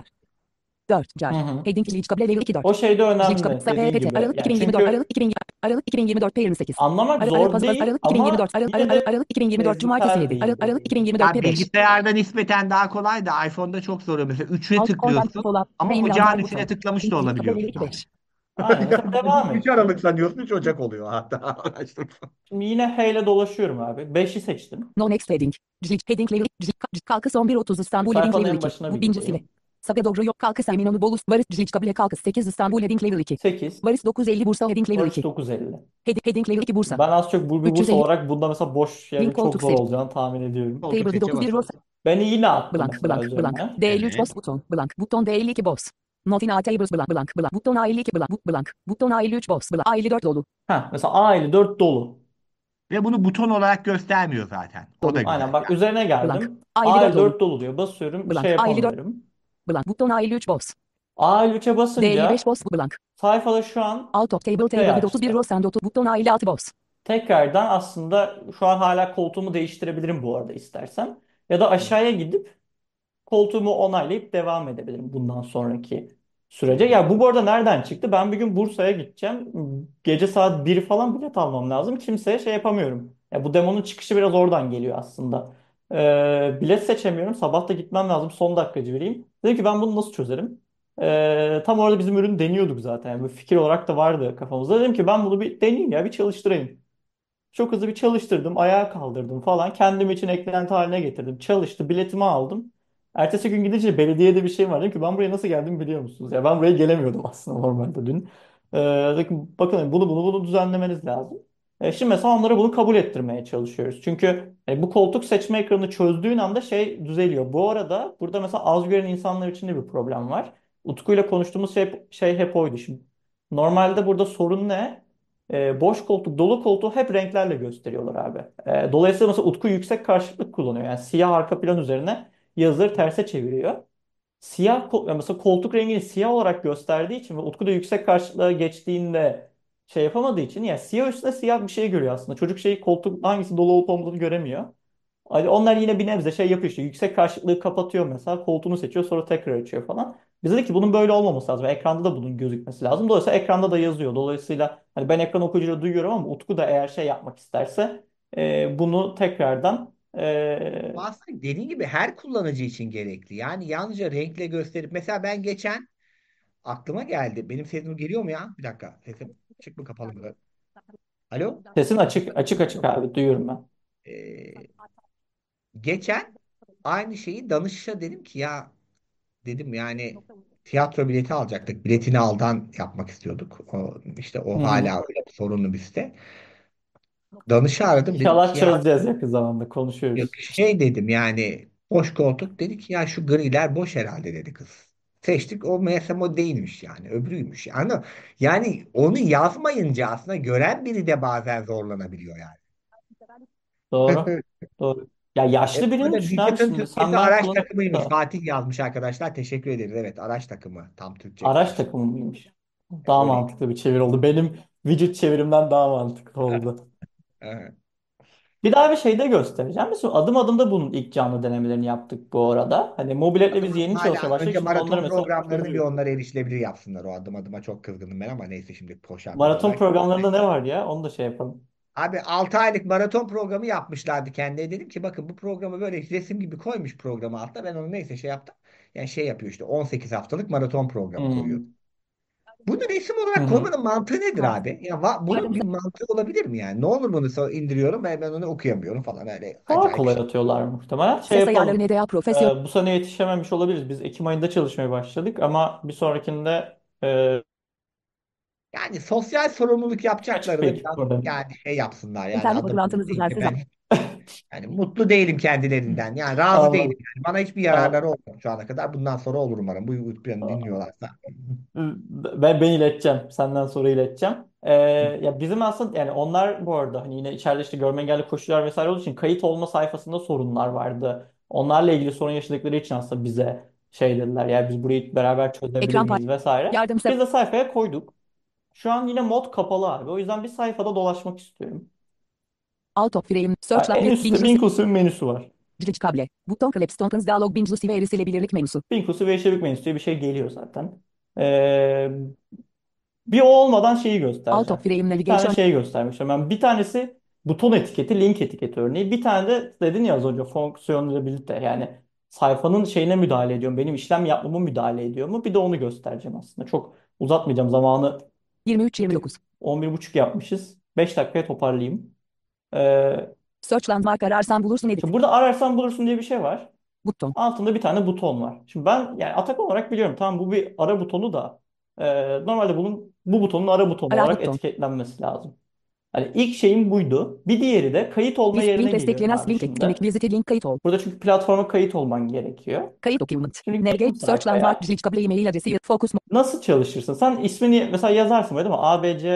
düğmelerde. car. 4 Hı car. hı. Heading Glitch kable level 2 4. O şey de Glitch kable önemli dediğin PPT gibi. Aralık Yani 2024 çünkü Aralık 2024 P28. anlamak zor değil Aralık 2024 ama yine de Aralık 2024 Cumartesi ezber 7. değil Aralık dediğin gibi. 2024 Ya P5. bilgisayarda nispeten daha kolay da iPhone'da çok zor. Mesela 3'e Alt organ tıklıyorsun follow ama main ocağın launcher içine buton. tıklamış da Heading Glitch kable level olabiliyorsun 2 yani. 5. Aynen, mesela Yani devam 3 Aralık ettim. sanıyorsun 3 Ocak oluyor hatta. Araştırma. Şimdi yine H ile dolaşıyorum abi. 5'i seçtim. No next heading. Heading level. Kalkıs 11.30 Şu İstanbul heading sayfanın level en 2. başına bir Bu binci sile. gideyim. Saga Dobro yok kalkıs Eminönü Bolus. Varış kabile kalkıs 8 İstanbul heading level 2. 8. Varış 950 Bursa heading level Barış 2. 950. Heading level 2 Bursa. Ben az çok bir burs 350 olarak bunda mesela boş yerin link çok koltuk zor seç. olacağını tahmin ediyorum. Koltuk Table seçe 91 Rosa. basıyorsun. Ben yine attım Blank mesela blank. üzerine. D53 Evet. boss buton. Buton D52 boss. Nothing A tables blank. Buton A52 blank. Buton A53 boss A54 dolu. Ha, mesela A54 dolu. Ve bunu buton olarak göstermiyor zaten. O da Aynen, güzel. bak üzerine Blank. geldim. A54 dolu. A54 dolu diyor. Basıyorum, bir şey A54 yapamıyorum. Buton A53 boss. A53'e D55 basınca boss blank. sayfada şu an Alt of table şey table 31 açtı. row and buton A56 boss. Tekrardan aslında şu an hala koltuğumu değiştirebilirim bu arada istersem. Ya da aşağıya gidip koltuğumu onaylayıp devam edebilirim bundan sonraki sürece. Ya bu arada nereden çıktı? Ben bir gün Bursa'ya gideceğim. Gece saat 1 falan bilet almam lazım. Kimseye şey yapamıyorum. Ya bu demonun çıkışı biraz oradan geliyor aslında. Bilet seçemiyorum. Sabah da gitmem lazım. Son dakikacı vereyim. Dedim ki ben bunu nasıl çözerim? Tam orada bizim ürünü deniyorduk zaten. Yani bu fikir olarak da vardı kafamızda. Dedim ki ben bunu bir deneyeyim ya, bir çalıştırayım. Çok hızlı bir çalıştırdım, ayağa kaldırdım falan. Kendim için eklenti haline getirdim. Çalıştı, biletimi aldım. Ertesi gün gidince belediyede bir şey var. Dedim ki ben buraya nasıl geldim biliyor musunuz? Ya ben buraya gelemiyordum aslında normalde dün. Dedim ki, bakın bunu düzenlemeniz lazım. Şimdi mesela onlara bunu kabul ettirmeye çalışıyoruz. Çünkü bu koltuk seçme ekranını çözdüğün anda şey düzeliyor. Bu arada burada mesela az gören insanlar için de bir problem var. Utku'yla konuştuğumuz şey hep oydu. Şimdi normalde burada sorun ne? Boş koltuk, dolu koltuğu hep renklerle gösteriyorlar abi. Dolayısıyla mesela Utku yüksek karşıtlık kullanıyor. Yani siyah arka plan üzerine yazıları terse çeviriyor. Yani mesela koltuk rengini siyah olarak gösterdiği için ve Utku da yüksek karşıtlığa geçtiğinde şey yapamadığı için, yani siyah üstüne siyah bir şey görüyor aslında. Çocuk şeyi, koltuk hangisi dolu olup olmadığını göremiyor. Hani onlar yine bir nebze şey yapıyor işte, yüksek karşıtlığı kapatıyor mesela, koltuğunu seçiyor sonra tekrar açıyor falan. Biz dedik ki bunun böyle olmaması lazım. Ekranda da bunun gözükmesi lazım. Dolayısıyla ekranda da yazıyor. Dolayısıyla hani ben ekran okuyucuyla duyuyorum ama Utku da eğer şey yapmak isterse bunu tekrardan Bu aslında dediğin gibi her kullanıcı için gerekli. Yani yalnızca renkle gösterip mesela ben geçen aklıma geldi. Benim sesim geliyor mu ya? Bir dakika. Sesim açık mı kapalı mı? Alo? sesin açık abi, duyuyorum ben. Ee, geçen aynı şeyi danışa dedim ki ya dedim yani tiyatro bileti alacaktık. Biletini aldan yapmak istiyorduk. İşte Hı o hı. hala öyle sorunlu bir site. Danışa aradım dedim İnşallah ki ya çözeceğiz yakın zamanda, yok konuşuyoruz. şey dedim yani boş koltuk dedik ya şu griler boş herhalde dedi kız. Seçtik o meğersem o değilmiş yani öbürüymüş. Yani onu yazmayınca aslında gören biri de bazen zorlanabiliyor yani. Doğru. Doğru. Ya yaşlı Evet, birini burada düşün abi, Digit'in şimdi sen Türkçesi ben araç kullanıp takımıymış. da Fatih yazmış arkadaşlar. Teşekkür ederiz. Evet araç takımı tam Türkçe'ye araç karşı. takımı mıymış? Daha Öyleymiş. mantıklı bir çevir oldu. Benim widget çevirimden daha mantıklı oldu. Evet. Bir daha bir şey de göstereceğim. Mesela adım adım da bunun ilk canlı denemelerini yaptık bu arada. Hani mobiletle Adım biz adım yeni çalışmaya hala başladık. önce Şimdi onları maraton mesela programlarını bir çözüyoruz. onlara erişilebilir yapsınlar. O adım adıma çok kızgınım ben ama neyse şimdi boş ver Maraton buralar. programlarında ne var ya? Onu da şey yapalım. Abi 6 aylık maraton programı yapmışlardı kendine. Dedim ki bakın bu programı böyle resim gibi koymuş programı altta. Ben onu neyse şey yaptım. Yani şey yapıyor işte 18 haftalık maraton programı koyuyor. Hmm. Bunu resim Hı olarak hı. koymanın mantığı nedir abi? Ya bunun bir mantığı olabilir mi yani? Ne olur bunu indiriyorum ve ben onu okuyamıyorum falan öyle Daha acayip bir kolay şey. atıyorlar muhtemelen. Şey Ses ayarları yapalım. NDA profesyonel. Bu sene yetişememiş olabiliriz. Biz Ekim ayında çalışmaya başladık ama bir sonrakinde Yani sosyal sorumluluk açık yapacakları bir da ekip biraz problem. yani şey yapsınlar yani İnternet adamın bağlantınız deyince düzensiz. ben yani mutlu değilim kendilerinden. Yani razı değilim Anladım. yani. Bana hiçbir Anladım. yararları olmadı şu ana kadar. Bundan sonra olur umarım. Bu planı dinliyorlarsa. Ben ileteceğim. Senden sonra ileteceğim. Ya bizim aslında yani onlar bu arada hani yine içeride işte görme engelli koşular vesaire olduğu için kayıt olma sayfasında sorunlar vardı. Onlarla ilgili sorun yaşadıkları için aslında bize şey dediler. Ya biz burayı beraber çözebilir Ekran pay. miyiz vesaire. Yardım Biz de sayfaya koyduk. Şu an yine mod kapalı abi. O yüzden bir sayfada dolaşmak istiyorum. Out of frame. Search En line. üstte Binge Binkles'un menüsü var. Switch kable. Buton Collapse Tokens Dialog Binge ve erişilebilirlik menüsü. Binkles'u ve eşlemek menüsü diye bir şey geliyor zaten. Ee, Bir o olmadan şeyi Out of göstereceğim. frame İki tane navigation. şey göstermişim. Ben bir tanesi buton etiketi, link etiketi örneği. Bir tane de dedin ya az önce fonksiyonuyla birlikte yani sayfanın şeyine müdahale ediyor mu? Benim işlem yapmamı müdahale ediyor mu? Bir de onu göstereceğim aslında. Çok uzatmayacağım. Zamanı 23-29. 11.30 yapmışız. 5 dakikaya toparlayayım. Ee, Search landmark ararsan bulursun edit. Şimdi burada ararsan bulursun diye bir şey var. Buton. Altında bir tane buton var. Şimdi ben yani atak olarak biliyorum. Tamam bu bir ara butonu da normalde bu butonun ara buton Ara olarak buton. etiketlenmesi lazım. Hani ilk şeyim buydu. Bir diğeri de kayıt olma List yerine link geliyorum desteklenen abi link etkinlik şimdi. visited link kayıt ol. Burada çünkü platforma kayıt olman gerekiyor. Kayıt document. Şimdi girdim Navigate search landmark sayfaya. switch kable email adresi focus Nasıl çalışırsın? Sen ismini mesela yazarsın böyle değil mi?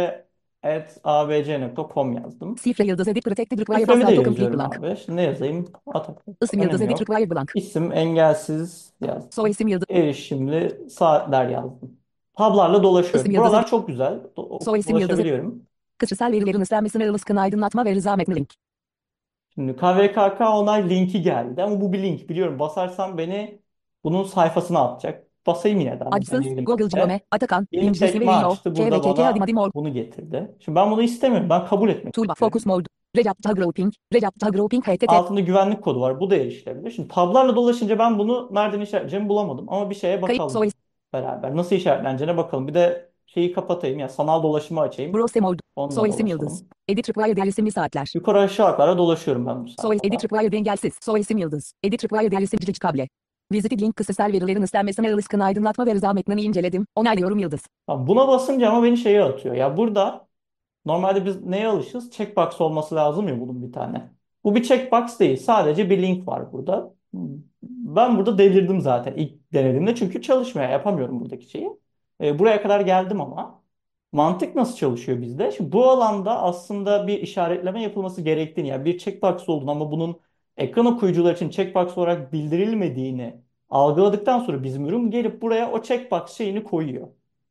abc@abc.com yazdım. Sifre yıldız edit protected require Şifremi de password to complete yazıyorum blank. abi. Şimdi ne yazayım? Atak. İsim yıldız Önemi edit yok. require blank. İsim engelsiz yazdım. Soy isim yıldız. Erişimli saatler yazdım. Tablarla İsim dolaşıyorum. yıldız Buralar edit. çok güzel. Soy isim yıldız edit. Ulaşabiliyorum. Kişisel verilerin istenmesine ilişkin aydınlatma ve rıza metni link. Şimdi KVKK onay linki geldi ama bu bir link biliyorum. Basarsam beni bunun sayfasına atacak. Basayım yine de ama Adsız, hani Google linke. Chrome, Atakan, Yeni Binge sekme Siverio, açtı. Burada KVKK Hadi bana Madi Mor, bunu getirdi. Şimdi ben bunu istemiyorum. Ben kabul etmek Toolbar, Focus istiyorum. Mode, Recaptcha Grouping, Recaptcha Grouping HTTP, Altında güvenlik kodu var. Bu da erişilebilir. Şimdi tablarla dolaşınca ben bunu nereden işaretleyeceğimi bulamadım. Ama bir şeye kayıt soy bakalım beraber. Nasıl işaretleneceğine bakalım. Bir de şeyi kapatayım. Ya sanal dolaşımı açayım. Browse Mode, Onunla soy isim yıldız. dolaşalım. Edit required isimli saatler. Yukarı aşağı yukarı dolaşıyorum ben bu Soy edit sayfada. required engelsiz. Soy isim yıldız. Edit required isim switch kable. Visited link kısıtsal verilerin istenmesine ilişkin aydınlatma ve rıza metnini inceledim. Onaylıyorum yıldız. Tamam, buna basınca ama beni şeye atıyor. Ya burada normalde biz neye alışız? Checkbox olması lazım ya bunun bir tane. Bu bir checkbox değil. Sadece bir link var burada. Ben burada delirdim zaten ilk denediğimde. Çünkü çalışmıyor. Yapamıyorum buradaki şeyi. Buraya kadar geldim ama. Mantık nasıl çalışıyor bizde? Şimdi bu alanda aslında bir işaretleme yapılması gerektiğini, yani bir checkbox olduğunu ama bunun ekran okuyucular için checkbox olarak bildirilmediğini algıladıktan sonra bizim ürün gelip buraya o checkbox şeyini koyuyor.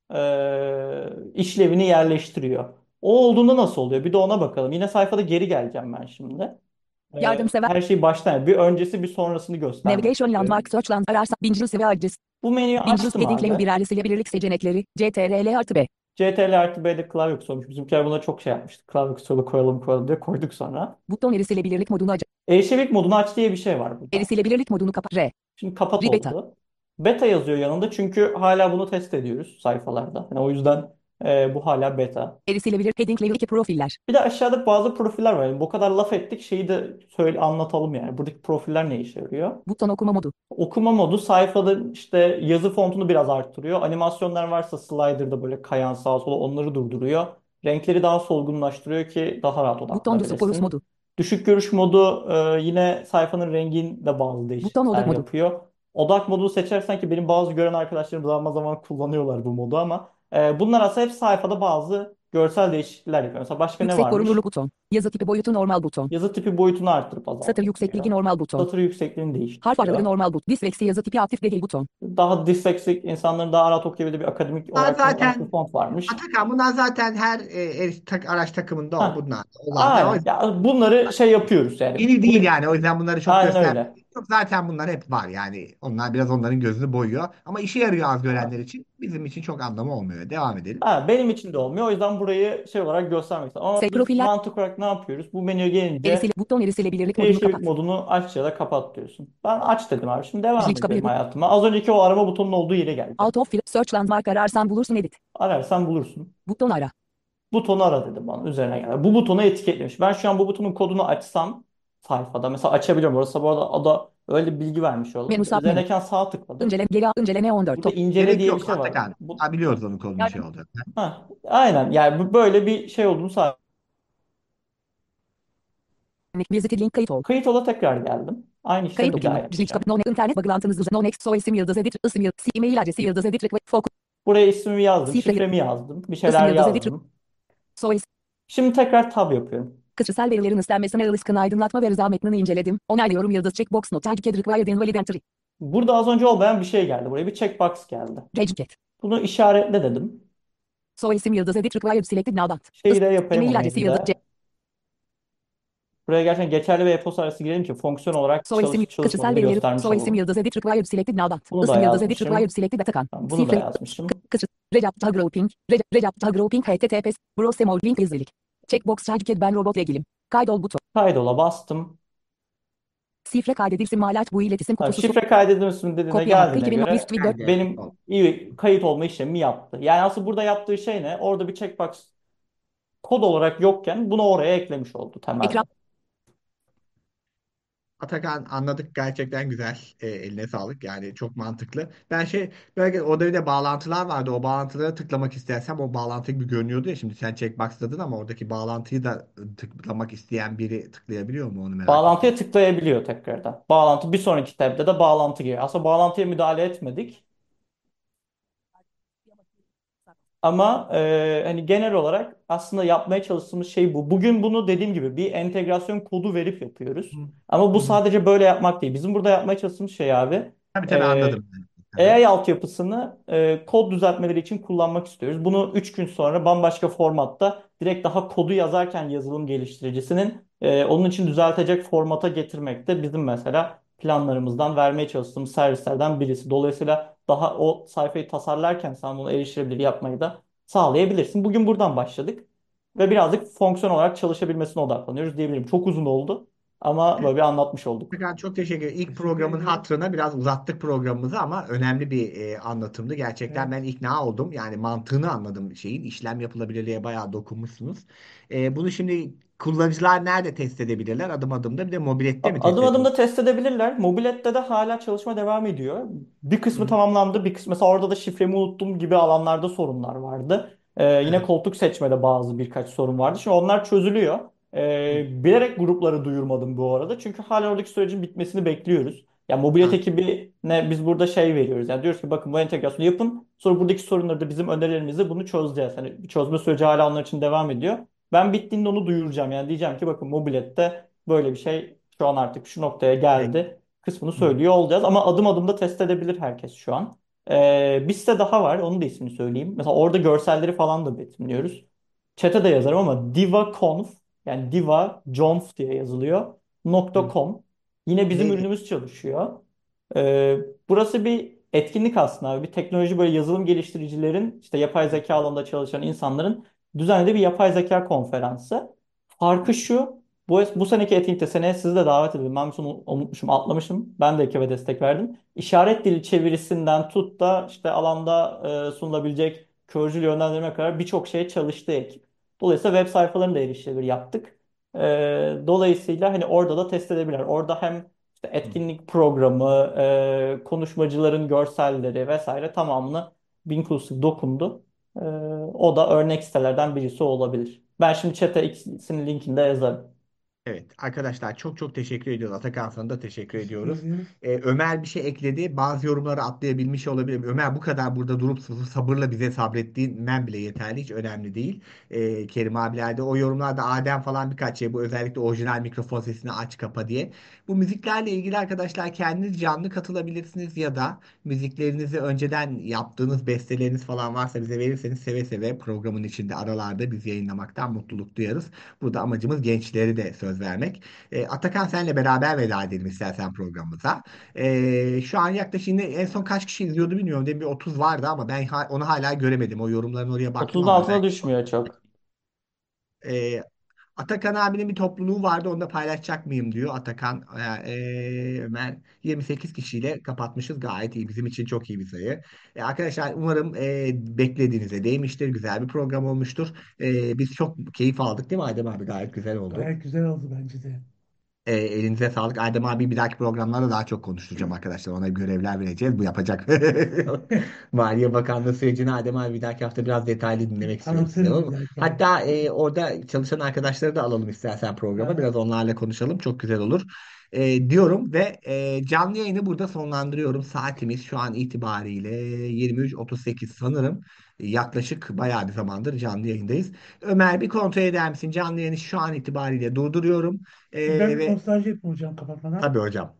İşlevini yerleştiriyor. O olduğunda nasıl oluyor? Bir de ona bakalım. Yine sayfada geri geleceğim ben şimdi. Yardımsever. Her şeyi baştan, bir öncesi bir sonrasını göstermek Navigation istiyorum. landmark search land ararsa Binge ve adres. Bu menüyü Binge açtım heading level abi. 1 erişilebilirlik seçenekleri. CTRL artı B. CTRL artı B'de klavye kutusu olmuş. Bizimkiler buna çok şey yapmıştı. Klavye kutusuyla koyalım diye koyduk sonra. Buton erişilebilirlik modunu aç. Erişebilirlik modunu aç diye bir şey var burada. Erişilebilirlik modunu kapat. R. Şimdi kapat Beta. oldu. Beta yazıyor yanında çünkü hala bunu test ediyoruz sayfalarda. Yani o yüzden bu hala beta. Erişilebilir heading level 2 profiller. Bir de aşağıda bazı profiller var. Yani bu kadar laf ettik şeyi de söyle anlatalım yani. Buradaki profiller ne işe yarıyor? Buton okuma modu. Okuma modu sayfada işte yazı fontunu biraz arttırıyor. Animasyonlar varsa slider'da böyle kayan sağa sola onları durduruyor. Renkleri daha solgunlaştırıyor ki daha rahat Buton Dusu Porus odaklanabilesin. modu. Düşük görüş modu yine sayfanın renginde bazı Buton değişiklikler odak modu. yapıyor. Odak modu seçersen ki benim bazı gören arkadaşlarım zaman zaman kullanıyorlar bu modu ama bunlar aslında hep sayfada bazı görsel değişiklikler yapıyor. Mesela başka ne Yüksek varmış? korunurluk buton. Yazı tipi boyutu normal buton. Yazı tipi boyutunu arttırıp Satır yüksekliği azaltabiliyor. normal buton. Satır yüksekliğini Harf araları değiştiriyor. normal buton. Disleksi yazı tipi aktif değil buton. Daha disleksik insanların daha rahat okuyabildiği bir akademik Bunlar olarak kullanılan bir zaten font varmış. Atakan bunlar zaten her araç takımında Heh, bunlar olan. Yani o aynen. yüzden Ya bunları şey yapıyoruz yani. yeni değil yani. O yüzden bunları çok Aynen göster. öyle. Yok, zaten bunlar hep var yani. Onlar biraz onların gözünü boyuyor. Ama işe yarıyor az görenler için. Bizim için çok anlamı olmuyor. Devam edelim. Ha, benim için de olmuyor. O yüzden burayı şey olarak göstermek istedim. Ama S biz profiller. mantık olarak ne yapıyoruz? Bu menüye gelince Buton erişilebilirlik modunu erişilebilirlik kapat. modunu aç ya da kapat diyorsun. Ben aç dedim abi. Şimdi devam Switch edelim kabul. hayatıma. Az önceki o arama butonunun olduğu yere geleceğim. Out of search landmark ararsan bulursun edit. Ararsan bulursun. Buton ara. Butonu ara dedi bana. Üzerine geldi. Bu butonu etiketlemiş. Ben şu an bu butonun kodunu açsam sayfada mesela açabiliyorum. Orası bu arada ada öyle bir bilgi vermiş oldum. Menü sub menü. Üzerindeyken sağ tıkladım. İnceleme 14. Burada Top. incele Gerek diye bir yok şey var. Atakan. Bu, Ha, biliyoruz onun konunun Yani şey olacak. ha, aynen yani böyle bir şey olduğunu sağ. Visited link kayıt ol. Kayıt ola tekrar geldim. Aynı Kayıt işlemi bir daha okuyumu. Switch yapacağım. no internet bağlantınız düzen. No next soy isim yıldız edit. İsim yıldız. E-mail adresi yıldız edit. Focus. Buraya ismimi yazdım, Şifre. şifremi yazdım, bir İsim şeyler yıldız edit. yazdım. Soy isim. Şimdi tekrar tab yapıyorum. Kişisel verilerin istenmesine ilişkin aydınlatma ve rıza metnini inceledim. Onaylıyorum yıldız checkbox not. Target required invalid entry. Burada az önce olmayan bir şey geldi. Buraya bir checkbox geldi. Reject. Bunu işaretle dedim. Soy isim yıldız edit required selected navbat. Şeyi de yapayım E-mail o adresi yıldız. mailde. Buraya gerçekten geçerli ve e-posta arası girelim ki fonksiyon olarak Soy isim. çalışıp Kişisel çalışmadığını verileri. göstermiş Soy isim olalım. yıldız edit required selected navbat. Bunu da İsim yıldız edit required yazmışım. selected Atakan. Tamam, bunu da Şifre. yazmışım. Recap grouping. Recap grouping https. Browse more link izlelik. Checkbox target ben robot ilgilim. Kaydol buton. Kaydola bastım. Şifre kaydedilsin malaç bu iletisim Tamam, kutusu. şifre kaydedilmesinin dediğine Kopyala. geldiğine 2000 göre list with dört. benim iyi kayıt olma işlemi yaptı. Yani aslında burada yaptığı şey ne? Orada bir checkbox kod olarak yokken bunu oraya eklemiş oldu temelde. Ekran. Atakan, anladık, gerçekten güzel. Eline sağlık, yani çok mantıklı. Ben belki orada bir de bağlantılar vardı, o bağlantılara tıklamak istersem o bağlantı gibi görünüyordu ya, şimdi sen checkboxladın ama oradaki bağlantıyı da tıklamak isteyen biri tıklayabiliyor mu, onu merak Bağlantıya ettim. tıklayabiliyor tekrardan. Bağlantı bir sonraki tabde de bağlantı geliyor. Aslında bağlantıya müdahale etmedik. Ama hani genel olarak aslında yapmaya çalıştığımız şey bu. Bugün bunu dediğim gibi bir entegrasyon kodu verip yapıyoruz. Ama Hı bu hı. sadece böyle yapmak değil. Bizim burada yapmaya çalıştığımız şey abi Tabii tabii, e, anladım. Aha. AI altyapısını kod düzeltmeleri için kullanmak istiyoruz. Bunu 3 gün sonra bambaşka formatta direkt daha kodu yazarken yazılım geliştiricisinin onun için düzeltecek formata getirmek de bizim mesela planlarımızdan vermeye çalıştığımız servislerden birisi. Dolayısıyla daha o sayfayı tasarlarken sen bunu erişilebilir yapmayı da sağlayabilirsin. Bugün buradan başladık ve birazcık fonksiyon olarak çalışabilmesine odaklanıyoruz diyebilirim. Çok uzun oldu ama böyle bir anlatmış olduk. Atakan, çok teşekkür ederim. İlk programın hatırına biraz uzattık programımızı ama önemli bir anlatımdı. Gerçekten ben ikna oldum. Yani mantığını anladım şeyin. İşlem yapılabilirliğe bayağı dokunmuşsunuz. Bunu şimdi kullanıcılar nerede test edebilirler? Adım adım da bir de mobilette mi test Adım adım da edebilirler? test edebilirler. Mobilet'te de hala çalışma devam ediyor. Bir Hı kısmı hı. tamamlandı. Bir kısmı mesela orada da şifremi unuttum gibi alanlarda sorunlar vardı. Yine Evet. koltuk seçmede birkaç sorun vardı. Şimdi onlar çözülüyor. Hı. Bilerek grupları duyurmadım bu arada. Çünkü hala oradaki sürecin bitmesini bekliyoruz. Ya mobilet Ha, ekibine biz burada şey veriyoruz. Yani diyoruz ki bakın bu entegrasyonu yapın. Sonra buradaki sorunları da bizim önerilerimizle bunu çözeceğiz. Hani bir çözme süreci hala onlar için devam ediyor. Ben bittiğinde onu duyuracağım. Yani diyeceğim ki bakın mobilette böyle bir şey şu an artık şu noktaya peki. geldi kısmını Hı. söylüyor olacağız. Ama adım adım da test edebilir herkes şu an. Bir site daha var. Onun da ismini söyleyeyim. Mesela orada görselleri falan da betimliyoruz. Chat'e de yazarım ama DivaConf yani DivaConf diye yazılıyor. Hı. .com. Yine bizim Neydi? ürünümüz çalışıyor. Ee, Burası bir etkinlik aslında abi. Bir teknoloji böyle yazılım geliştiricilerin işte yapay zeka alanında çalışan insanların düzenlediği bir yapay zeka konferansı. Farkı şu. Bu seneki etkinlikte seneye sizi de davet edildim. Ben bunu unutmuşum, atlamışım. Ben de ekibe destek verdim. İşaret dili çevirisinden tut da işte alanda sunulabilecek körcül yönlendirme kadar birçok şeye çalıştı ekip. Dolayısıyla web sayfalarını da erişilebilir yaptık. Dolayısıyla hani orada da test edebilirler. Orada hem işte Hı. etkinlik programı, konuşmacıların görselleri vesaire tamamını Inclusive dokundu. Ee, O da örnek sitelerden birisi olabilir. Ben şimdi chat'e ikisinin linkini de yazarım. Evet arkadaşlar, çok çok teşekkür ediyoruz. Atakan, sana da teşekkür Teşekkür ediyoruz. ederim. Ömer bir şey ekledi. Bazı yorumları atlayabilmiş olabilirim. Ömer, bu kadar burada durup sabırla bize sabrettiğinden bile yeterli. Hiç önemli değil. Kerim abilerde o yorumlarda Adem falan birkaç şey, bu özellikle orijinal mikrofon sesini aç kapa diye. Bu müziklerle ilgili arkadaşlar kendiniz canlı katılabilirsiniz ya da müziklerinizi önceden yaptığınız besteleriniz falan varsa bize verirseniz seve seve programın içinde aralarda biz yayınlamaktan mutluluk duyarız. Burada amacımız gençleri de söylemek. söz vermek. Atakan senle beraber veda edelim istersen programımıza. Şu an yaklaşık yine en son kaç kişi izliyordu bilmiyorum. Demin bir 30 vardı ama ben onu hala göremedim. O yorumların oraya baktım 30'un ama altına belki. düşmüyor çok. Ee, Atakan abinin bir topluluğu vardı. Onu da paylaşacak mıyım diyor. Atakan, Ömer 28 kişiyle kapatmışız. Gayet iyi. Bizim için çok iyi bir sayı. Arkadaşlar umarım beklediğinize değmiştir. Güzel bir program olmuştur. Biz çok keyif aldık değil mi Adem abi? Gayet güzel oldu. Gayet güzel oldu bence de. Elinize sağlık. Adem abi bir dahaki programlarda daha çok konuşturacağım arkadaşlar. Ona görevler vereceğiz. Bu yapacak. Maliye Bakanlığı sürecini Adem abi bir dahaki hafta biraz detaylı dinlemek istiyorum sizden. Anlatırım Olur bir mu? dahaki. Hatta orada çalışan arkadaşları da alalım istersen programa. Aha. Biraz onlarla konuşalım. Çok güzel olur. Diyorum ve canlı yayını burada sonlandırıyorum. Saatimiz şu an itibariyle 23.38 sanırım. Yaklaşık bayağı bir zamandır canlı yayındayız. Ömer bir kontrol eder misin? Canlı yayını şu an itibariyle durduruyorum. Ben bir Ve nostalji yapayım hocam kapatmadan. tabii hocam.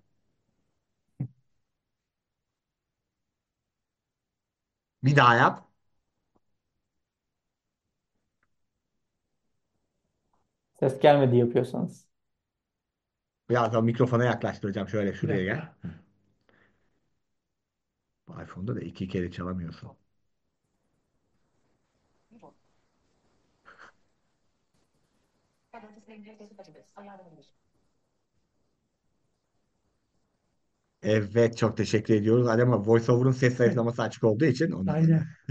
Bir daha yap. Ses gelmedi yapıyorsanız. Biraz daha mikrofona yaklaştır hocam. Şöyle Bir şuraya gel. dakika. Bu iPhone'da da iki kere çalamıyorsun. Evet çok teşekkür ediyoruz. Ama VoiceOver'ın ses zayıflaması açık olduğu için ondan dolayı. Aynen.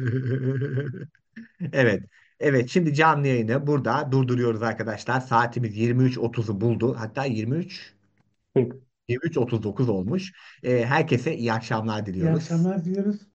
Evet. Evet şimdi canlı yayını burada durduruyoruz arkadaşlar. Saatimiz 23.30'u buldu. Hatta 40. 23.39 olmuş. Herkese iyi akşamlar İyi diliyoruz. akşamlar diliyoruz.